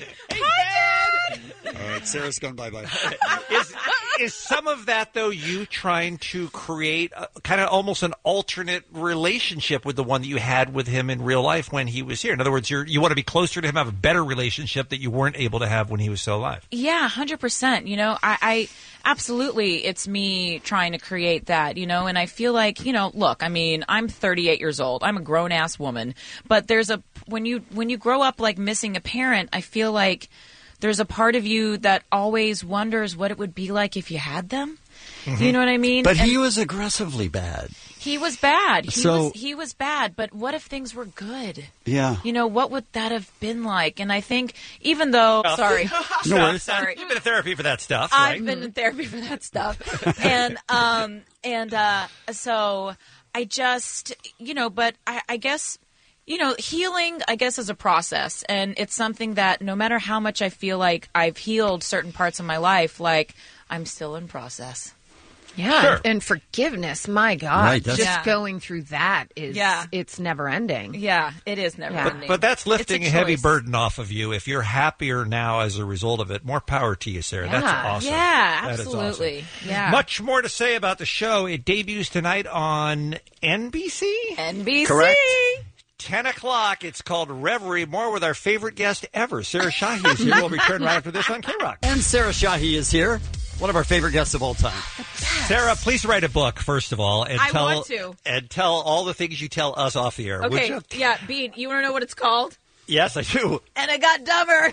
Hi, Dad. All right, Sarah's gone bye-bye. is, is some of that, though, you trying to create a, kind of almost an alternate relationship with the one that you had with him in real life when he was here? In other words, you're, you want to be closer to him, have a better relationship that you weren't able to have when he was still alive. Yeah, one hundred percent. You know, I, I absolutely, it's me trying to create that, you know, and I feel like, you know, look, I mean, I'm thirty-eight years old. I'm a grown-ass woman. But there's a, when you, when you grow up, like, missing a parent, I feel like there's a part of you that always wonders what it would be like if you had them. Mm-hmm. You know what I mean? But And he was aggressively bad. he was bad. He So- was he was bad. But what if things were good? Yeah. You know, what would that have been like? And I think, even though, Well, sorry, No worries. sorry, You've been in therapy for that stuff, right? I've been in therapy for that stuff, and um, and uh, so I just, you know, but I, I guess, you know, healing, I guess, is a process, and it's something that no matter how much I feel like I've healed certain parts of my life, like I'm still in process. Yeah, Sure. and forgiveness, my God. Right, just that's- Yeah. going through that is, Yeah. it's never ending. Yeah, it is never Yeah. ending. But that's lifting a, It's a heavy choice. burden off of you. If you're happier now as a result of it, more power to you, Sarah. That's Yeah. awesome. Yeah, That is awesome. absolutely. Yeah. Much more to say about the show. It debuts tonight on N B C? N B C. Correct. ten o'clock. It's called Reverie. More with our favorite guest ever, Sarah Shahi is here. We'll return right after this on K-Rock. And Sarah Shahi is here. One of our favorite guests of all time. Sarah, please write a book, first of all, and I tell want to. and tell all the things you tell us off the air. Would Okay, you? yeah, Bean, you want to know what it's called? Yes, I do. And I got dumber.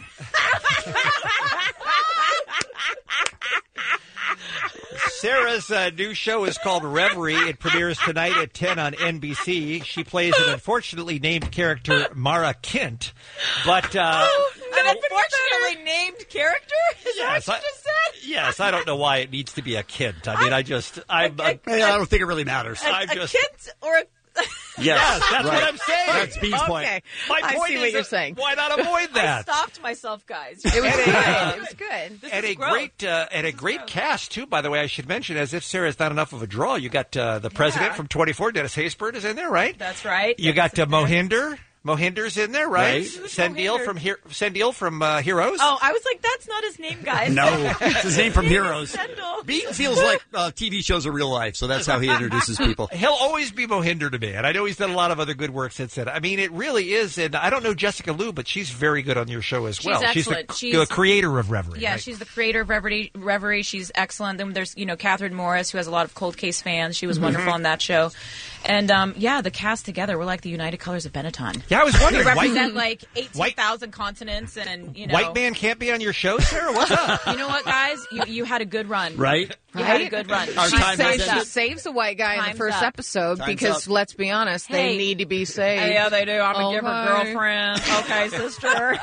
Sarah's uh, new show is called Reverie. It premieres tonight at ten on N B C. She plays an unfortunately named character, Mara Kent. But uh, An unfortunately named character? Is Yes, that what I- you just said? yes, I don't know why it needs to be a Kent. I mean, I just, I'm, I don't think it really matters. A, I'm a just. Kent or a... Yes, that's right. what I'm saying. That's Bean's point. Okay. My I point see is what you're that- saying. why not avoid that? I stopped myself, guys. It was And a, good. uh, It was good. This and is a growth. great uh, and a great cast too. By the way, I should mention, as if Sarah's not enough of a draw, you got uh, the president from twenty-four, Dennis Haysbert, is in there, right? That's right. You got uh, Mohinder. Mohinder's in there, right? Right. Sendil Mohinder? from Her- Sendil from uh, Heroes. Oh, I was like, that's not his name, guys. No, it's his name from His name Heroes. is Sendil. Bean feels like uh, T V shows are real life, so that's how he introduces people. He'll always be Mohinder to me, and I know he's done a lot of other good work since then. I mean, it really is, and I don't know Jessica Liu, but she's very good on your show as She's well. excellent. She's the, She's- the creator of Reverie. Yeah, right? she's the creator of Reverie. Reverie. She's excellent. Then there's, you know, Catherine Morris, who has a lot of Cold Case fans. She was wonderful on that show. And, um, yeah, the cast together, we're like the United Colors of Benetton. Yeah, I was We wondering. represent white, like eighteen thousand continents and, you know. white man can't be on your show, Sarah? What's up? You know what, guys? You, you had a good run. Right? You had a good run. Our She, time saves, is she up. saves a white guy in Time's the first up. episode Time's because, up. let's be honest, they Hey. need to be saved. Yeah, they do. I'm a Okay. different girlfriend. Okay, sister.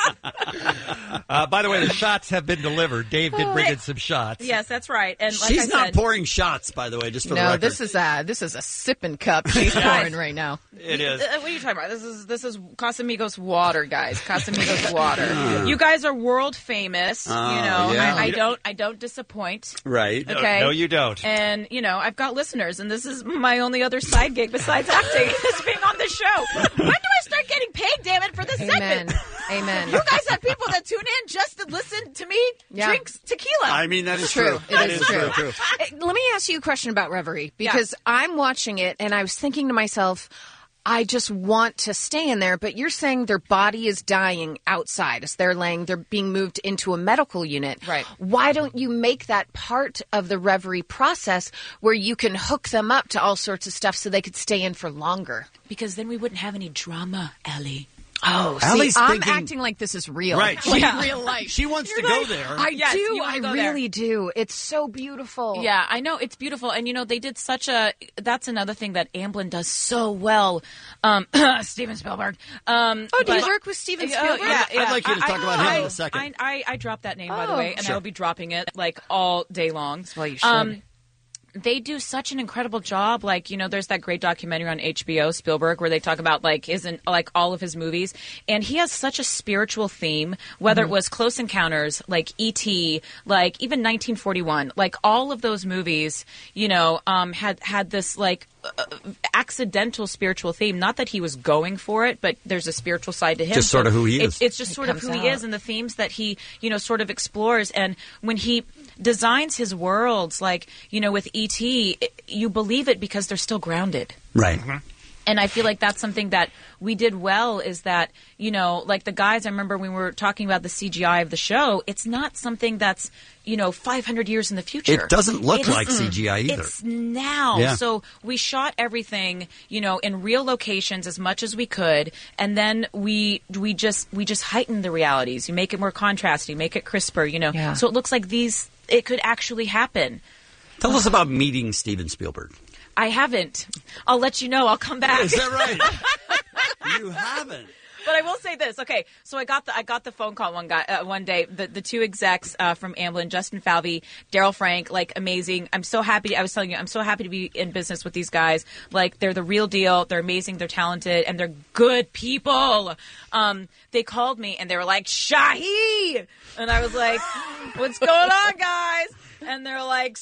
Uh, by the way, the shots have been delivered. Dave did bring in some shots. Yes, that's right. And like She's I not said, pouring shots, by the way, just for the No, record. this is a this is a sipping cup she's pouring right now. It is. Uh, what are you talking about? This is this is Casamigos water, guys. Casamigos water. You guys are world famous. Oh, you know, yeah. I, I don't I don't disappoint. Right. No, Okay. no, you don't. And you know, I've got listeners, and this is my only other side gig besides acting is being on this show. When do I start getting paid? Damn it, for this Amen. segment. Amen. You guys have people that tune in just to listen to me Yeah. drink tequila. I mean, that is It's true. true. It That is is true. very true. Hey, let me ask you a question about Reverie because I'm watching it and I was thinking to myself, I just want to stay in there. But you're saying their body is dying outside as they're laying, they're being moved into a medical unit. Right. Why don't you make that part of the reverie process where you can hook them up to all sorts of stuff so they could stay in for longer? Because then we wouldn't have any drama, Ellie. Oh, see, Allie's I'm thinking- acting like this is real. Right. Like Yeah. real life. She wants You're to go like, there. I Yes, do. you wanna I go there. really do. It's so beautiful. Yeah, I know it's beautiful, and you know they did such a. That's another thing that Amblin does so well. Um, Steven Spielberg. Um, Oh, do you but- work with Steven Uh, Spielberg? yeah, I'd yeah. like you to I- talk I- about him I- in a second. I, I, I dropped that name by the Oh. way, and Sure. I will be dropping it like all day long. Well, you should. They do such an incredible job. Like, you know, there's that great documentary on H B O, Spielberg, where they talk about like isn't like all of his movies, and he has such a spiritual theme. Whether Mm-hmm. it was Close Encounters, like E T, like even nineteen forty-one, like all of those movies, you know, um, had had this like uh, accidental spiritual theme. Not that he was going for it, but there's a spiritual side to him. Just sort of who he it's, is. It's just It sort of comes who he out. is and the themes that he, you know, sort of explores. And when he designs his worlds, like, you know, with E T, you believe it because they're still grounded. Right. And I feel like that's something that we did well is that, you know, like the guys, I remember when we were talking about the C G I of the show, it's not something that's, you know, five hundred years in the future. It doesn't look It's- like C G I either. It's now. Yeah. So we shot everything, you know, in real locations as much as we could, and then we we just we just heighten the realities. You make it more contrasty, make it crisper, you know. Yeah. So it looks like these it could actually happen. Tell us about meeting Steven Spielberg. I haven't. I'll let you know. I'll come back. Is that right? You haven't. But I will say this. Okay, so I got the I got the phone call one guy uh, one day. The the two execs uh, from Amblin, Justin Falvey, Daryl Frank, like amazing. I'm so happy. I was telling you, I'm so happy to be in business with these guys. Like they're the real deal. They're amazing. They're talented, and they're good people. Um, they called me and they were like, Shahi, and I was like, what's going on, guys? And they're like,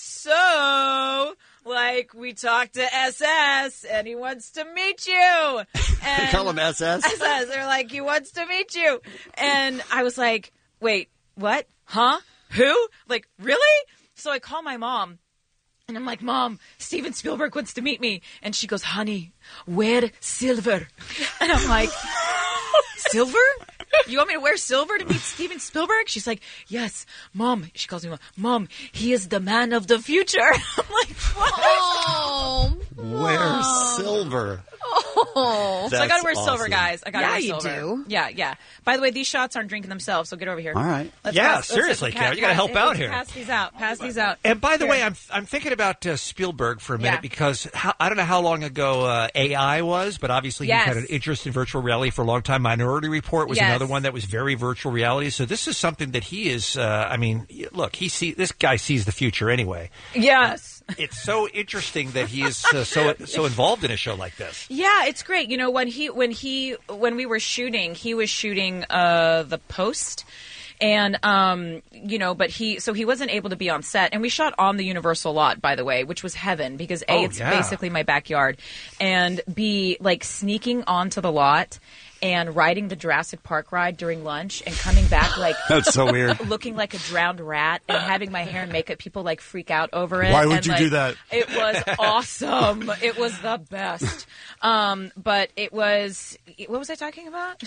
so. Like, we talked to S S, and he wants to meet you. And Call him S S? S S. They're like, he wants to meet you. And I was like, wait, what? Huh? Who? Like, really? So I call my mom. And I'm like, Mom, Steven Spielberg wants to meet me. And she goes, honey, wear silver. And I'm like, silver? You want me to wear silver to meet Steven Spielberg? She's like, yes, Mom. She calls me Mom. Mom, he is the man of the future. I'm like, what? Oh, Wear silver. Oh. So I got to wear That's silver, awesome. guys. I got to Yeah, wear you silver. do. Yeah, yeah. By the way, these shots aren't drinking themselves, so get over here. All right. Let's Yeah, pass- let's- seriously, let's Kat, you gotta pass- help out let's here. Pass these out. Pass these out. And by the Here. way, I'm I'm thinking about uh, Spielberg for a minute Yeah. because how, I don't know how long ago uh, A I was, but obviously Yes. he's had an interest in virtual reality for a long time. Minority Report was Yes. another one that was very virtual reality. So this is something that he is. Uh, I mean, look, he see this guy sees the future anyway. Yes. It's so interesting that he is uh, so so involved in a show like this. Yeah, it's great. You know, when he when he when we were shooting, he was shooting uh, the Post. And, um, you know, but he, so he wasn't able to be on set. And we shot on the Universal lot, by the way, which was heaven because A, Oh, it's yeah. basically my backyard. And B, like sneaking onto the lot and riding the Jurassic Park ride during lunch and coming back like That's so weird. looking like a drowned rat and having my hair and makeup. People like freak out over it. Why would And, you like, do that? It was awesome. It was the best. Um, but it was, what was I talking about?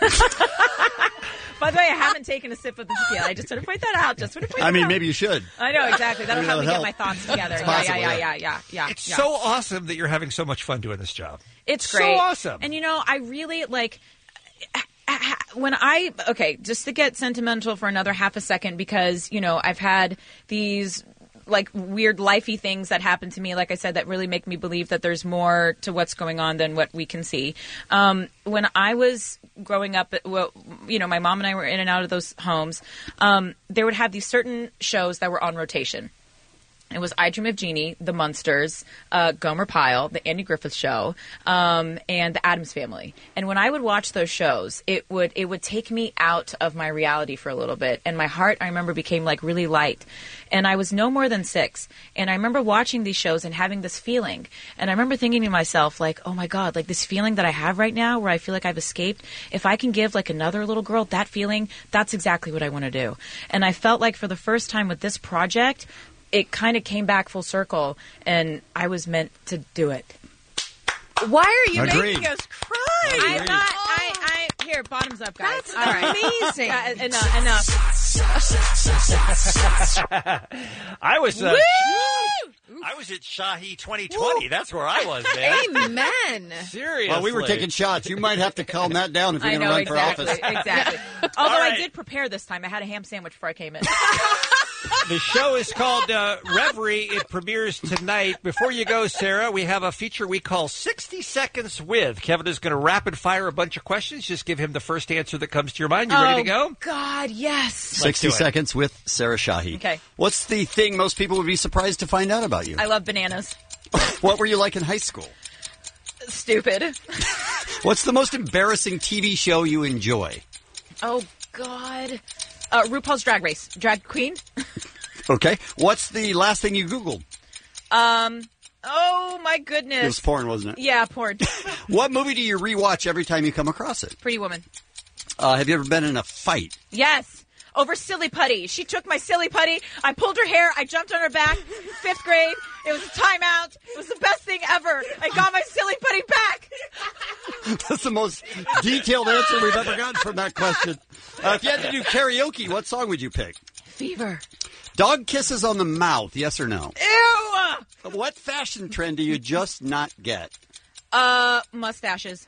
By the way, I haven't taken a sip of the tequila. I just want to point that out. Just want to point I that mean, out. maybe you should. I know, exactly. That'll Maybe help me that'll get my help. thoughts together. It's Yeah, possible, yeah, yeah, yeah. yeah, yeah, yeah. It's yeah. so awesome that you're having so much fun doing this job. It's So great. awesome. And you know, I really like when I okay, just to get sentimental for another half a second because, you know, I've had these like weird lifey things that happen to me, like I said, that really make me believe that there's more to what's going on than what we can see. Um, when I was growing up, well, you know, my mom and I were in and out of those homes. Um, they would have these certain shows that were on rotation. It was I Dream of Jeannie, The Munsters, uh, Gomer Pyle, The Andy Griffith Show, um, and The Addams Family. And when I would watch those shows, it would it would take me out of my reality for a little bit. And my heart, I remember, became like really light. And I was no more than six. And I remember watching these shows and having this feeling. And I remember thinking to myself, like, oh my God, like this feeling that I have right now where I feel like I've escaped, if I can give like another little girl that feeling, that's exactly what I want to do. And I felt like for the first time with this project, it kind of came back full circle, and I was meant to do it. Why are you Agreed. making us cry? I'm not. I. I. Here, bottoms up, guys. That's All right. amazing. Uh, enough. Enough. I was. Uh, Woo! I was at Shahi twenty twenty. That's where I was, man. Amen. Seriously. Well, we were taking shots. You might have to calm that down if you're I going to know run exactly. for office. Exactly. Although All right. I did prepare this time. I had a ham sandwich before I came in. The show is called uh, Reverie. It premieres tonight. Before you go, Sarah, we have a feature we call sixty Seconds With. Kevin is going to rapid fire a bunch of questions. Just give him the first answer that comes to your mind. You oh, ready to go? God, yes. sixty seconds with Sarah Shahi. Okay. What's the thing most people would be surprised to find out about you? I love bananas. What were you like in high school? Stupid. What's the most embarrassing T V show you enjoy? Oh, God. Uh, RuPaul's Drag Race. Drag Queen. Okay. What's the last thing you Googled? Um. Oh, my goodness. It was porn, wasn't it? Yeah, porn. What movie do you rewatch every time you come across it? Pretty Woman. Uh, have you ever been in a fight? Yes. Over silly putty. She took my silly putty. I pulled her hair. I jumped on her back. Fifth grade. It was a timeout. It was the best thing ever. I got my silly putty back. That's the most detailed answer we've ever gotten from that question. Uh, if you had to do karaoke, what song would you pick? Fever. Dog kisses on the mouth, yes or no? Ew! What fashion trend do you just not get? Uh, mustaches.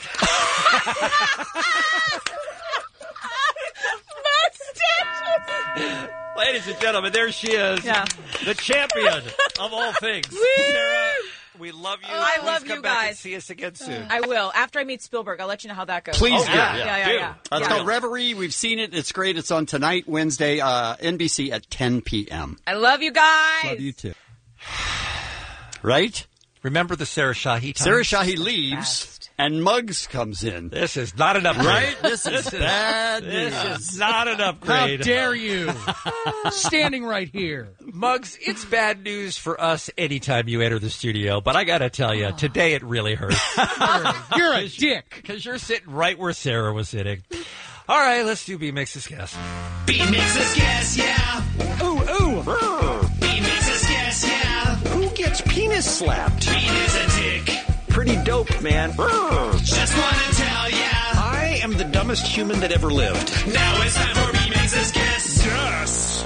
Mustaches! Ladies and gentlemen, there she is. Yeah. The champion of all things. Sarah, we love you. Oh, I Please love come you back and guys. see us again soon. I will. After I meet Spielberg, I'll let you know how that goes. Please oh, do. Yeah, Yeah, yeah, yeah. do. yeah. Uh, it's Yeah. called Reverie. We've seen it. It's great. It's on tonight, Wednesday, uh, N B C at ten p.m. I love you guys. Love you too. Right? Remember the Sarah Shahi time? Sarah Shahi leaves, and Muggs comes in. This is not an upgrade. Right? This is bad This news. is not an How upgrade. dare you? Standing right here. Muggs, it's bad news for us anytime you enter the studio, but I got to tell you, today it really hurts. You're a dick. Because you're sitting right where Sarah was sitting. All right, let's do B-Mix's guess. B-Mix's guess, yeah. Ooh, ooh. B-Mix's guess, yeah. Who gets penis slapped? Bean is a dick. Pretty dope, man. Just wanna tell ya. I am the dumbest human that ever lived. Now it's time for B-Mix's guess. Yes.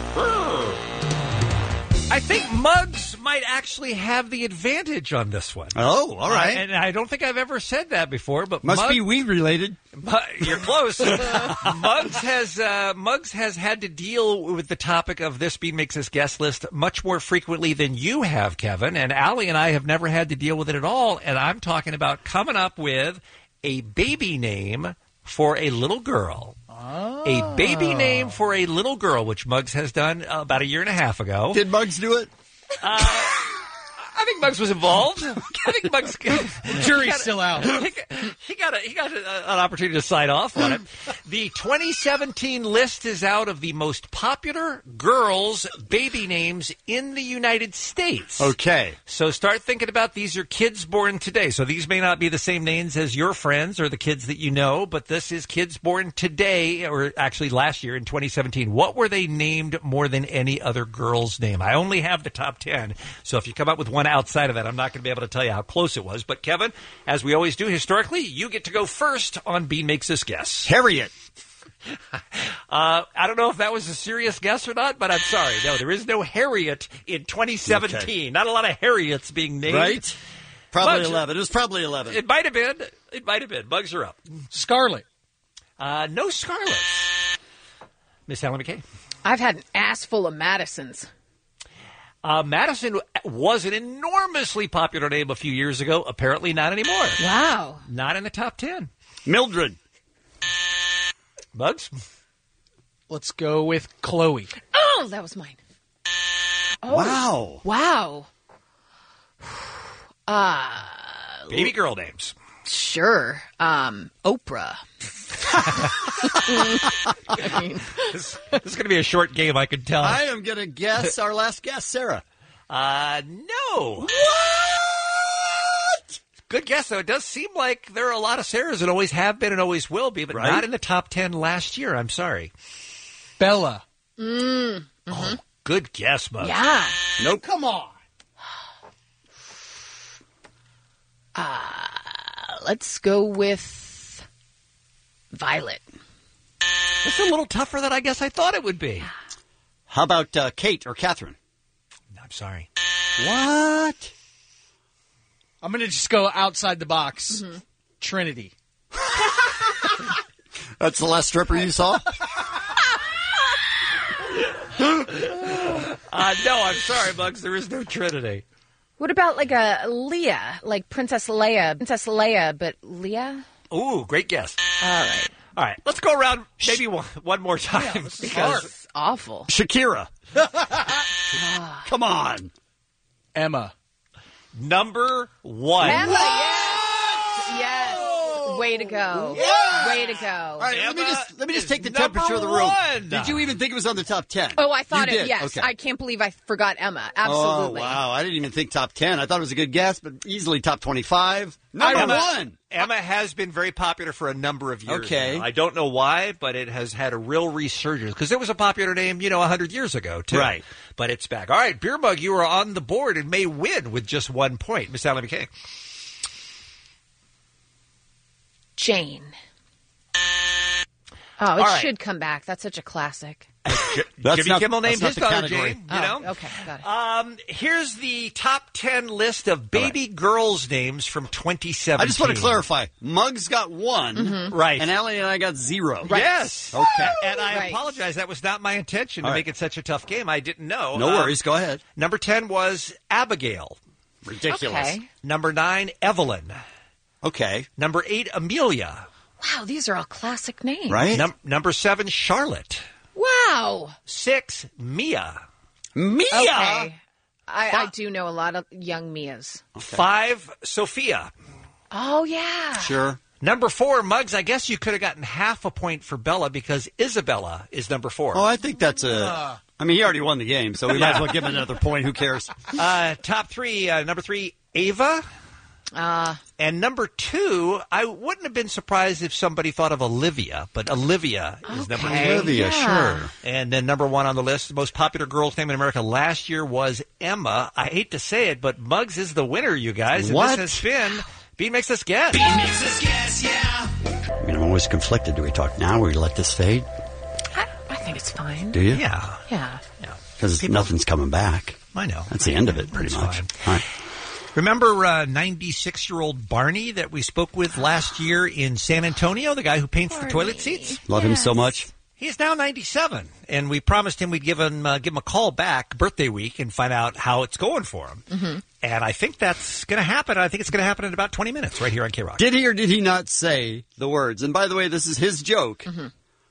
I think Muggs might actually have the advantage on this one. Oh, all right. Uh, and I don't think I've ever said that before, but Must Muggs, be weed related. Mu- You're close. Muggs has uh, Muggs has had to deal with the topic of this Bean Makes His guest list much more frequently than you have, Kevin. And Allie and I have never had to deal with it at all. And I'm talking about coming up with a baby name for a little girl. Oh. A baby name for a little girl, which Muggs has done uh, about a year and a half ago. Did Muggs do it? Uh, I think Muggs was involved. I think Muggs. Jury's got a- still out. He got, he got, a, he got a, an opportunity to sign off on it. The twenty seventeen list is out of the most popular girls' baby names in the United States. Okay. So start thinking about these are kids born today. So these may not be the same names as your friends or the kids that you know, but this is kids born today, or actually last year in twenty seventeen. What were they named more than any other girl's name? I only have the top ten. So if you come up with one outside of that, I'm not going to be able to tell you how close it was. But Kevin, as we always do historically, you get to go first on Bean Makes This Guess. Harriet. Uh, I don't know if that was a serious guess or not, but I'm sorry. No, there is no Harriet in twenty seventeen. Okay. Not a lot of Harriets being named. Right? Probably Muggs- eleven. It was probably eleven. It might have been. It might have been. Bugs are up. Scarlet. Uh, no Scarlets. Miss Allen McKay. I've had an ass full of Madisons. Uh, Madison was an enormously popular name a few years ago. Apparently not anymore. Wow. Not in the top ten. Mildred. Bugs? Let's go with Chloe. Oh, that was mine. Oh, Wow. Wow. Uh, Baby girl names. sure. Um, Oprah. I mean, This, this is going to be a short game, I can tell. I am going to guess our last guess, Sarah. Uh, no. What? Good guess, though. It does seem like there are a lot of Sarahs that always have been and always will be, but Right? not in the top ten last year. I'm sorry. Bella. mm, Oh, good guess, Muggs. yeah. Nope. Come on. Uh, let's go with Violet. It's a little tougher than I guess I thought it would be. How about uh, Kate or Catherine? I'm sorry. What? I'm going to just go outside the box. Mm-hmm. Trinity. That's the last stripper you saw? uh, no, I'm sorry, Bugs. There is no Trinity. What about like a Leia, like Princess Leia, Princess Leia, but Leia? Ooh, great guess. All right. All right, let's go around maybe one, one more time. Because it's awful. Shakira. Come on. Emma. Number one. Emma, yes. Yes. Way to go. Yeah. Way to go. All right, let me just let me just take the number temperature of the room. one. Did you even think it was on the top ten? Oh, I thought You it, did? yes. Okay. I can't believe I forgot Emma. Absolutely. Oh, wow. I didn't even think top ten. I thought it was a good guess, but easily top twenty-five. Number Emma, one. Emma has been very popular for a number of years. Okay. now. I don't know why, but it has had a real resurgence because it was a popular name, you know, one hundred years ago, too. Right. But it's back. All right, Beer Mug, you are on the board and may win with just one point. Miss Allie McKay. Jane. Oh, it All right. should come back. That's such a classic. That's Jimmy not- Kimmel that's named not his the daughter category. Jane, Oh, you know? okay, got it. Um, here's the top ten list of baby girls' names from twenty seventeen. I just want to clarify. Muggs got one. Mm-hmm. Right. And Allie and I got zero. Yes. Okay. And I Right. apologize. That was not my intention to All right. make it such a tough game. I didn't know. No Um, worries. Go ahead. Number ten was Abigail. Ridiculous. Okay. Number nine, Evelyn. Okay. Number eight, Amelia. Wow, these are all classic names. Right? Num- number seven, Charlotte. Wow. Six, Mia. Mia! Okay. I, I do know a lot of young Mias. Five, Sophia. Oh, yeah. Sure. Number four, Muggs. I guess you could have gotten half a point for Bella because Isabella is number four. Oh, I think that's a... I mean, he already won the game, so we might as well give him another point. Who cares? Uh, top three, uh, number three, Ava. Uh, And number two, I wouldn't have been surprised if somebody thought of Olivia, but Olivia is number two. Olivia, yeah. sure. And then number one on the list, the most popular girl's name in America last year was Emma. I hate to say it, but Muggs is the winner, you guys. And What? this has been Bean Makes Us Guess. Bean makes us guess, yeah. I mean, I'm always conflicted. Do we talk now or we let this fade? I, I think it's fine. Do you? Yeah. Yeah. Because nothing's coming back. I know. That's the end of it, pretty That's much. fine. All right. Remember uh, ninety-six-year-old Barney that we spoke with last year in San Antonio, the guy who paints the toilet seats? Love him so much. He's now ninety-seven, and we promised him we'd give him uh, give him a call back birthday week and find out how it's going for him. Mm-hmm. And I think that's going to happen. I think it's going to happen in about twenty minutes right here on K-Rock. Did he or did he not say the words? And by the way, this is his joke. Mm-hmm.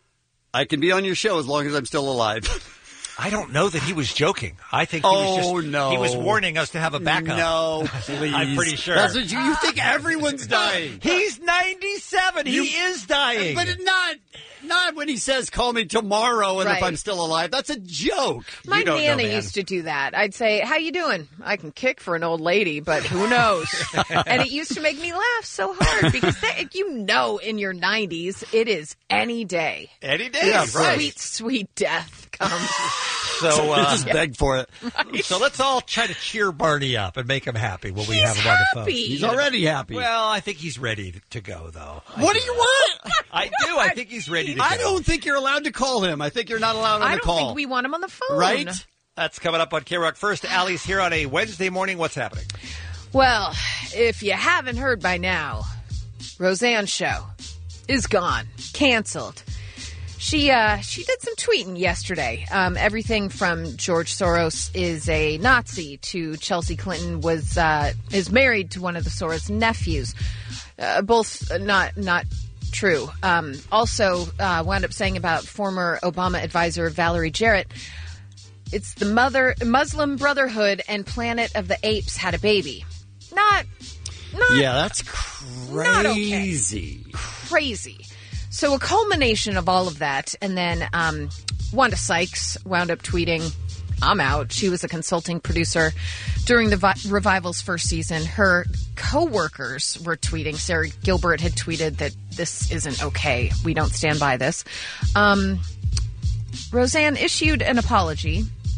I can be on your show as long as I'm still alive. I don't know that he was joking. I think he Oh, was just, no. he was warning us to have a backup. No, please. I'm pretty sure. That's what you, you think everyone's dying. He's ninety-seven. You- he is dying. But not not when he says, call me tomorrow and if Right. I'm still alive. That's a joke. My You don't know, Nana man. used to do that. I'd say, how you doing? I can kick for an old lady, but who knows? And it used to make me laugh so hard because they, you know in your nineties, it is any day. Any day. Yeah, Sweet, right. sweet death comes. So, You uh, just begged for it. so let's all try to cheer Barney up and make him happy when we have him on the phone. happy. He's already happy. Well, I think he's ready to go, though. What do you want? I do. I think he's ready to go. I don't think you're allowed to call him. I think you're not allowed on I the don't call. think we want him on the phone. Right? That's coming up on K-Rock. First, Allie's here on a Wednesday morning. What's happening? Well, if you haven't heard by now, Roseanne's show is gone, canceled. She uh, she did some tweeting yesterday. Um, everything from George Soros is a Nazi to Chelsea Clinton was uh, is married to one of the Soros nephews. Uh, both not not true. Um, also uh, wound up saying about former Obama advisor Valerie Jarrett. It's the mother Muslim Brotherhood and Planet of the Apes had a baby. Not not Yeah, that's Not okay. crazy. crazy. So a culmination of all of that, and then um, Wanda Sykes wound up tweeting, I'm out. She was a consulting producer during the vi- Revival's first season. Her co-workers were tweeting. Sarah Gilbert had tweeted that this isn't okay. We don't stand by this. Um, Roseanne issued an apology.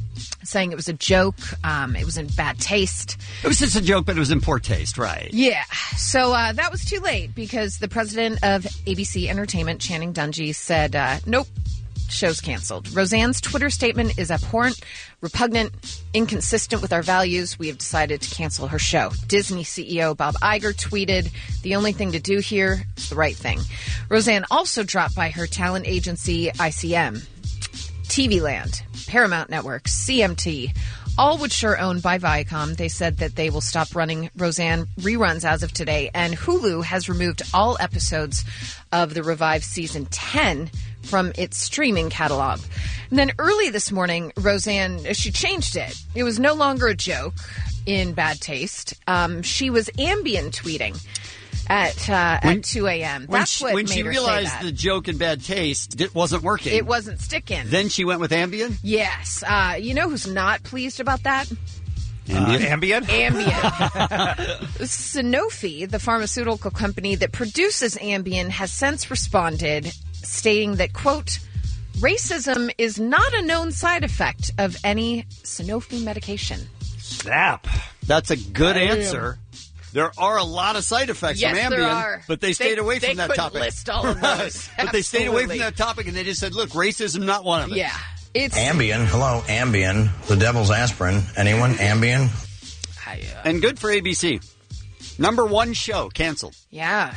saying it was a joke. Um, it was in bad taste. It was just a joke, but it was in poor taste, right? Yeah. So uh, that was too late because the president of A B C Entertainment, Channing Dungey, said, uh, nope, show's canceled. Roseanne's Twitter statement is abhorrent, repugnant, inconsistent with our values. We have decided to cancel her show. Disney C E O Bob Iger tweeted, the only thing to do here is the right thing. Roseanne also dropped by her talent agency, I C M, T V Land, Paramount Network, C M T, all which are owned by Viacom. They said that they will stop running Roseanne reruns as of today, and Hulu has removed all episodes of the revived season ten from its streaming catalog. And then early this morning, Roseanne, she changed it. It was no longer a joke in bad taste. Um, she was Ambien tweeting at uh, When- at two a.m. When That's she, what when made she her realized say that. the joke in bad taste it wasn't working, It wasn't sticking. then she went with Ambien? Yes. Uh, you know who's not pleased about that? Ambien? Ambien? Ambien. Sanofi, the pharmaceutical company that produces Ambien, has since responded, stating that, quote, racism is not a known side effect of any Sanofi medication. Snap. That's a good Damn. answer. There are a lot of side effects Yes, from there Ambien, are. but they stayed They- away they from that couldn't topic. list all of Right. those. But they stayed away from Absolutely. that topic, and they just said, look, racism, not one of it. Yeah. It's Ambien. Hello, Ambien. The devil's aspirin. Anyone? Ambien? And good for A B C. Number one show, canceled. Yeah.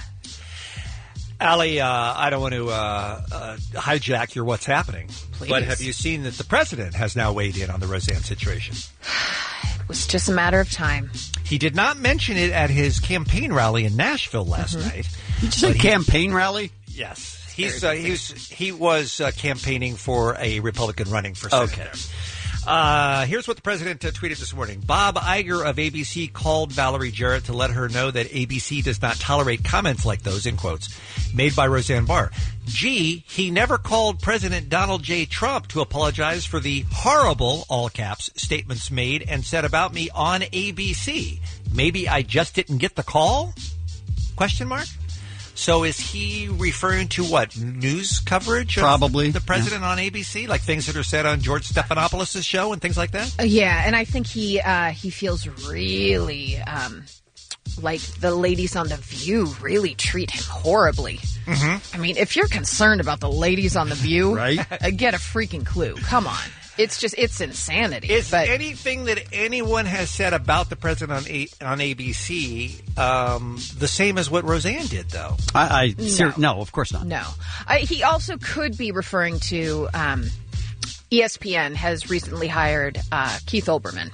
Allie, uh, I don't want to uh, uh, hijack your what's happening, Please. but have you seen that the president has now weighed in on the Roseanne situation? It was just a matter of time. He did not mention it at his campaign rally in Nashville last Mm-hmm. night. Did you say But he- campaign rally? Yes. He's uh, he was he was uh, campaigning for a Republican running for Senate. Okay. Uh, here's what the president uh, tweeted this morning. Bob Iger of A B C called Valerie Jarrett to let her know that A B C does not tolerate comments like those, in quotes, made by Roseanne Barr. Gee, he never called President Donald J. Trump to apologize for the horrible, all caps, statements made and said about me on A B C. Maybe I just didn't get the call? Question mark? So is he referring to what, news coverage of Probably, the president on A B C? Like things that are said on George Stephanopoulos' show and things like that? Uh, yeah, and I think he uh, he feels really um, like the ladies on The View really treat him horribly. Mm-hmm. I mean, if you're concerned about the ladies on The View, Right. uh, get a freaking clue. Come on. It's just, it's insanity. Is but anything that anyone has said about the president on A- on A B C um, the same as what Roseanne did, though? I, I No. ser- no, of course not. no. Uh, he also could be referring to um, E S P N has recently hired uh, Keith Olbermann,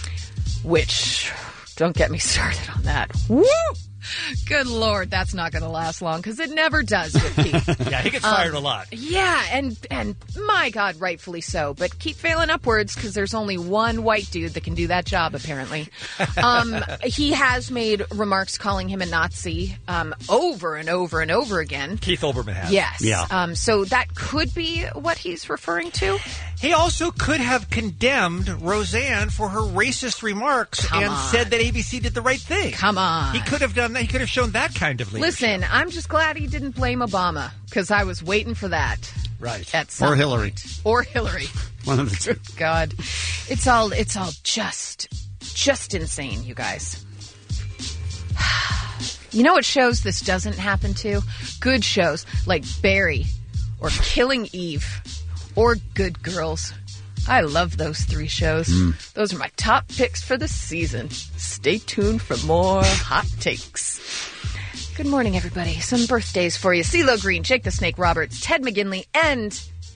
which, don't get me started on that. Woo! Good Lord, that's not going to last long because it never does with Keith. Yeah, he gets Um, fired a lot. Yeah, and and my God, rightfully so. But keep failing upwards because there's only one white dude that can do that job, apparently. Um, he has made remarks calling him a Nazi um, over and over and over again. Keith Olbermann has. Yes. Yeah. Um, so that could be what he's referring to. He also could have condemned Roseanne for her racist remarks Come and on. said that A B C did the right thing. Come on. He could have done that. He could have shown that kind of leadership. Listen, I'm just glad he didn't blame Obama because I was waiting for that. Right. At some Or Hillary. point. Or Hillary. One of the two. God, it's all it's all just just insane, you guys. You know what shows this doesn't happen to? Good shows like Barry or Killing Eve or Good Girls. I love those three shows. Mm. Those are my top picks for the season. Stay tuned for more hot takes. Good morning, everybody. Some birthdays for you. CeeLo Green, Jake the Snake Roberts, Ted McGinley, and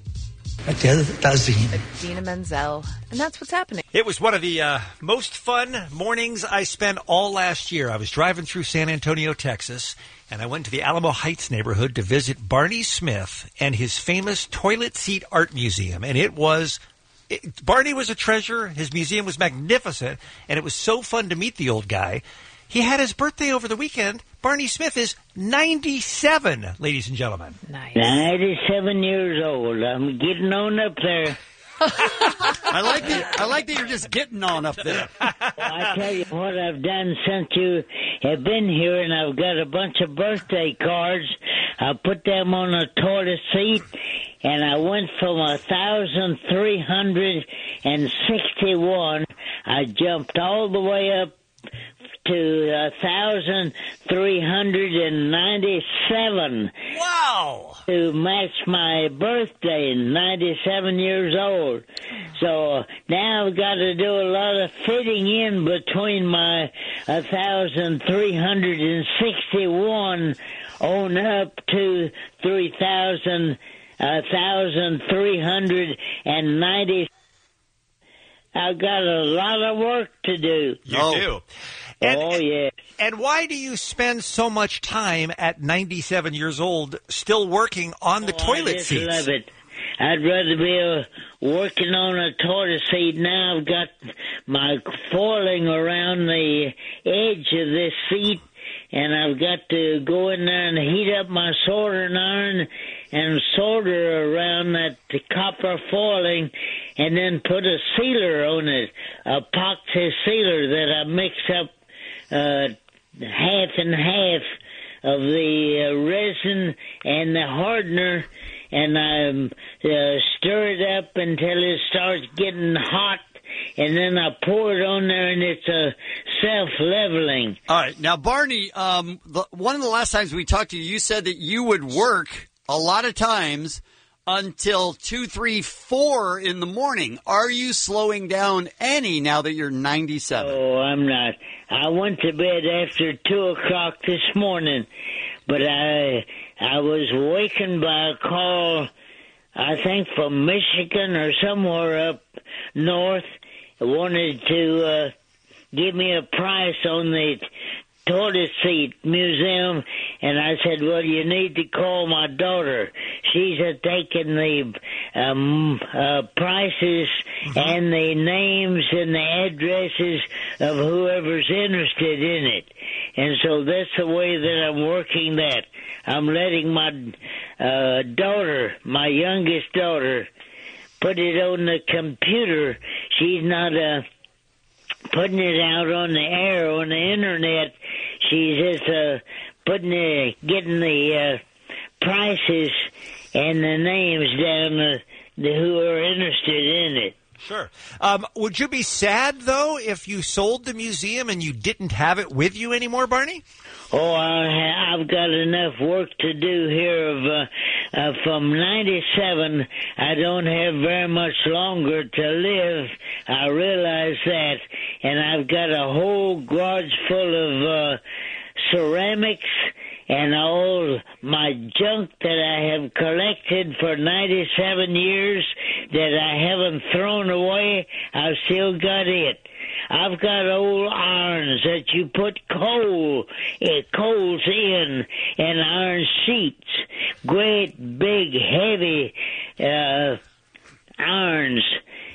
Dina Menzel. And that's what's happening. It was one of the uh, most fun mornings I spent all last year. I was driving through San Antonio, Texas, and I went to the Alamo Heights neighborhood to visit Barney Smith and his famous toilet seat art museum. And it was... It, Barney was a treasure. His museum was magnificent, and it was so fun to meet the old guy. He had his birthday over the weekend. Barney Smith is ninety-seven, ladies and gentlemen. Nice. ninety-seven years old. I'm getting on up there. I like that. I like that you're just getting on up there. Well, I tell you what I've done since you have been here, and I've got a bunch of birthday cards. I put them on a toilet seat, and I went from one thousand three hundred sixty-one. I jumped all the way up to one thousand three hundred ninety-seven. Wow! To match my birthday, ninety-seven years old. So now I've got to do a lot of fitting in between my one thousand three hundred sixty-one on up to three thousand, one thousand three hundred ninety. I've got a lot of work to do. You do. And, oh, yeah. And why do you spend so much time at ninety-seven years old still working on the oh, toilet I just seats? love it. I'd rather be uh, working on a toilet seat. Now I've got my foiling around the edge of this seat, and I've got to go in there and heat up my soldering iron and solder around that copper foiling, and then put a sealer on it, a epoxy sealer that I mix up uh, half and half of the uh, resin and the hardener, and I uh, stir it up until it starts getting hot, and then I pour it on there, and it's a self-leveling. All right. Now, Barney, um, the, one of the last times we talked to you, you said that you would work a lot of times until two, three, four in the morning. Are you slowing down any now that you're ninety-seven? Oh, I'm not. I went to bed after two o'clock this morning, but I I was wakened by a call, I think from Michigan or somewhere up north. Wanted to uh, give me a price on the toilet seat museum, and I said, well, you need to call my daughter. She's uh, taking the um, uh, prices mm-hmm. and the names and the addresses of whoever's interested in it. And so that's the way that I'm working that. I'm letting my uh, daughter, my youngest daughter, put it on the computer. She's not uh, putting it out on the air, on the internet. She's just uh, putting the, getting the uh, prices and the names down uh, the, who are interested in it. Sure. Um, would you be sad, though, if you sold the museum and you didn't have it with you anymore, Barney? Oh, I, I've got enough work to do here. Of uh, uh, from ninety-seven, I don't have very much longer to live. I realize that, and I've got a whole garage full of uh, ceramics and all my junk that I have collected for ninety-seven years that I haven't thrown away. I've still got it. I've got old irons that you put coal, uh, coals in, and iron sheets. Great, big, heavy uh, irons.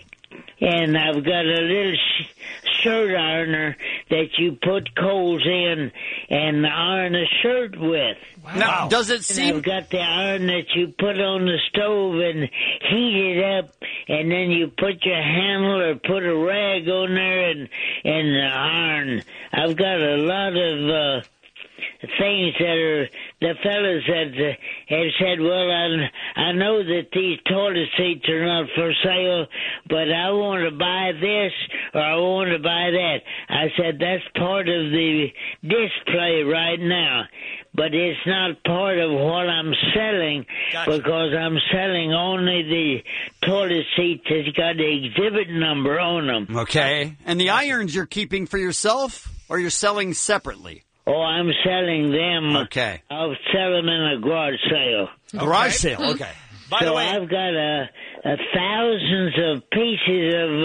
And I've got a little sh- shirt ironer that you put coals in and iron a shirt with. Wow. Now, does it seem... And I've got the iron that you put on the stove and heat it up, and then you put your handle or put a rag on there and, and the iron. I've got a lot of uh, things that are... The fellas that uh, have said, well, I, I know that these toilet seats are not for sale, but I want to buy this or I want to buy that. I said, that's part of the display right now, but it's not part of what I'm selling. Gotcha. Because I'm selling only the toilet seats that's got the exhibit number on them. Okay. And the irons you're keeping for yourself or you're selling separately? Oh, I'm selling them. Okay. I'll sell them in a garage sale. Okay. Garage sale, okay. By so the way, I've got uh, uh, thousands of pieces of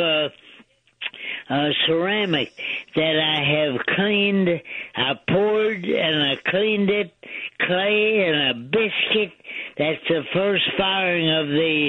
uh, uh, ceramic that I have cleaned. I poured and I cleaned it, clay and a biscuit. That's the first firing of the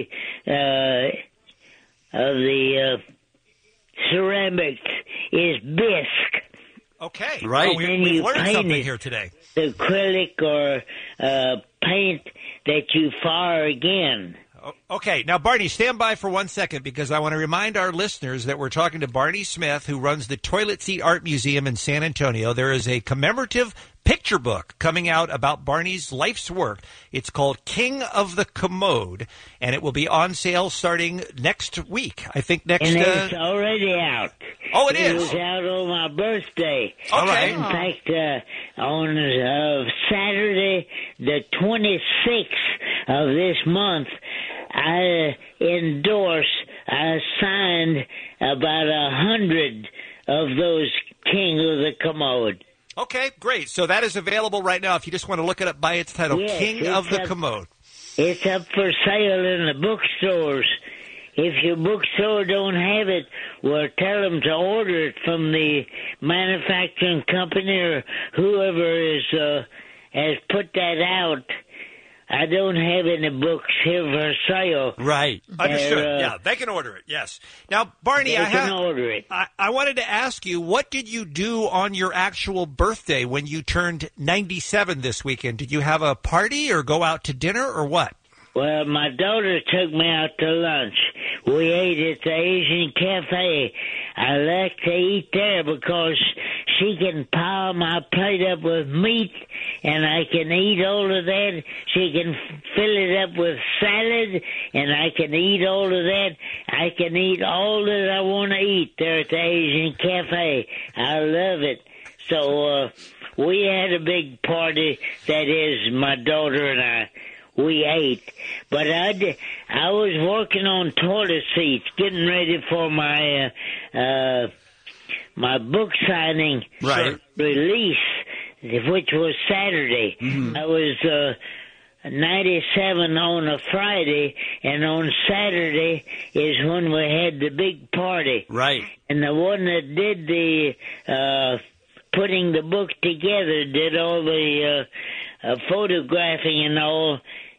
uh, of the uh, ceramics is bisque. Okay. Right. Well, we, And we've you learned paint something it. here today. The acrylic or uh, paint that you fire again. Okay, now, Barney, stand by for one second because I want to remind our listeners that we're talking to Barney Smith, who runs the Toilet Seat Art Museum in San Antonio. There is a commemorative picture book coming out about Barney's life's work. It's called King of the Commode, and it will be on sale starting next week. I think next... And uh, it's already out. Oh, it It is? was out on my birthday. Okay. In fact, uh, on uh, Saturday, the twenty-sixth of this month, I endorsed, I signed about a hundred of those King of the Commode. Okay, great. So that is available right now if you just want to look it up by its title, Yes, King it's of the up- Commode. It's up for sale in the bookstores. If your bookstore don't have it, well, tell them to order it from the manufacturing company or whoever is uh, has put that out. I don't have any books here for sale. Right. Understood. They're, uh, yeah, they can order it. Yes. Now, Barney, They I can have. order it. I, I wanted to ask you, what did you do on your actual birthday when you turned ninety-seven this weekend? Did you have a party or go out to dinner or what? Well, my daughter took me out to lunch. We ate at the Asian Cafe. I like to eat there because she can pile my plate up with meat, and I can eat all of that. She can f- fill it up with salad, and I can eat all of that. I can eat all that I want to eat there at the Asian Cafe. I love it. So uh, we had a big party, that is, my daughter and I. We ate, but I, did, I was working on toilet seats, getting ready for my uh, uh, my book signing Right. release, which was Saturday. Mm-hmm. I was uh, ninety-seven on a Friday, and on Saturday is when we had the big party. Right. And the one that did the uh, putting the book together, did all the uh, uh, photographing and all.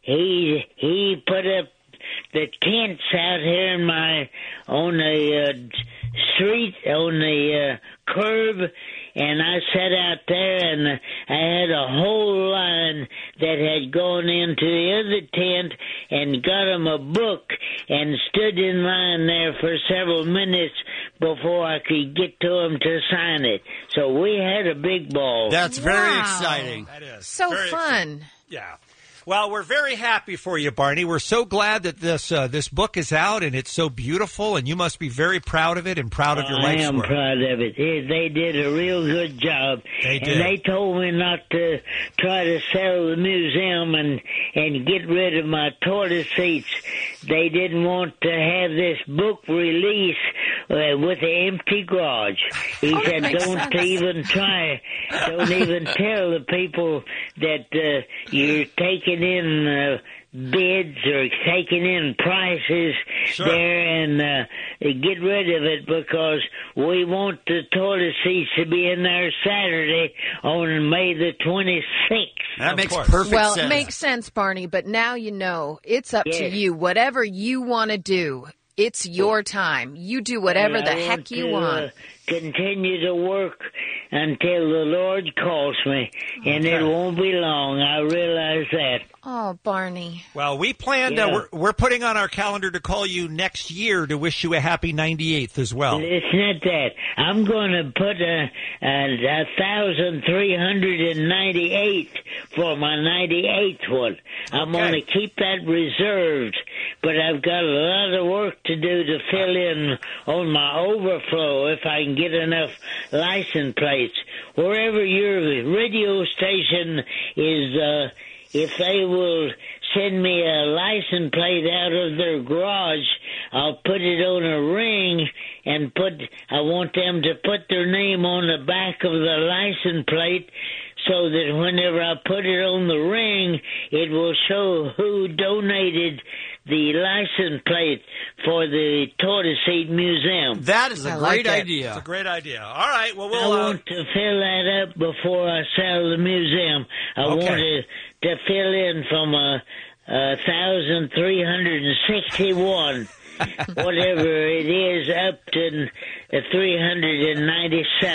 He he put up the tents out here in my on the uh, street on the uh, curb, and I sat out there and I had a whole line that had gone into the other tent and got him a book and stood in line there for several minutes before I could get to him to sign it. So we had a big ball. That's very exciting. That is. So Very fun. Yeah. Well, we're very happy for you, Barney. We're so glad that this uh, this book is out and it's so beautiful, and you must be very proud of it and proud of your I life's am work. proud of it. They they did a real good job. They did. And they told me not to try to sell the museum and, and get rid of my toilet seats. They didn't want to have this book released uh, with an empty garage. He Oh, that said, makes don't sense. even try, don't even tell the people that uh, you're taking in uh, bids or taking in prices Sure. there, and uh, get rid of it because we want the toilet seats to be in there Saturday on May the twenty-sixth. That Of makes course. perfect Well, sense. it makes sense, Barney, but now you know. It's up to Yes. you. Whatever you want to do, it's your time. You do whatever And the I heck want you to, want. Uh, continue to work until the Lord calls me, and it won't be long. I realize that. Oh, Barney. Well, we planned, uh, Yeah. we're, we're putting on our calendar to call you next year to wish you a happy ninety-eighth as well. It's not that. I'm going to put a, a, a thousand three hundred and ninety-eight for my ninety-eighth one. I'm Okay. going to keep that reserved, but I've got a lot of work to do to fill in on my overflow if I can get enough license plates. Wherever your radio station is, uh, if they will send me a license plate out of their garage, I'll put it on a ring and put, I want them to put their name on the back of the license plate so that whenever I put it on the ring, it will show who donated the license plate for the Toilet Seat Museum. That is a I like great it. idea. It's a great idea. All right. Well, I we'll. Uh, want to fill that up before I sell the museum. I Okay. want to, to fill in from a, a thousand three hundred and sixty-one, whatever it is, up to three hundred and ninety-seven.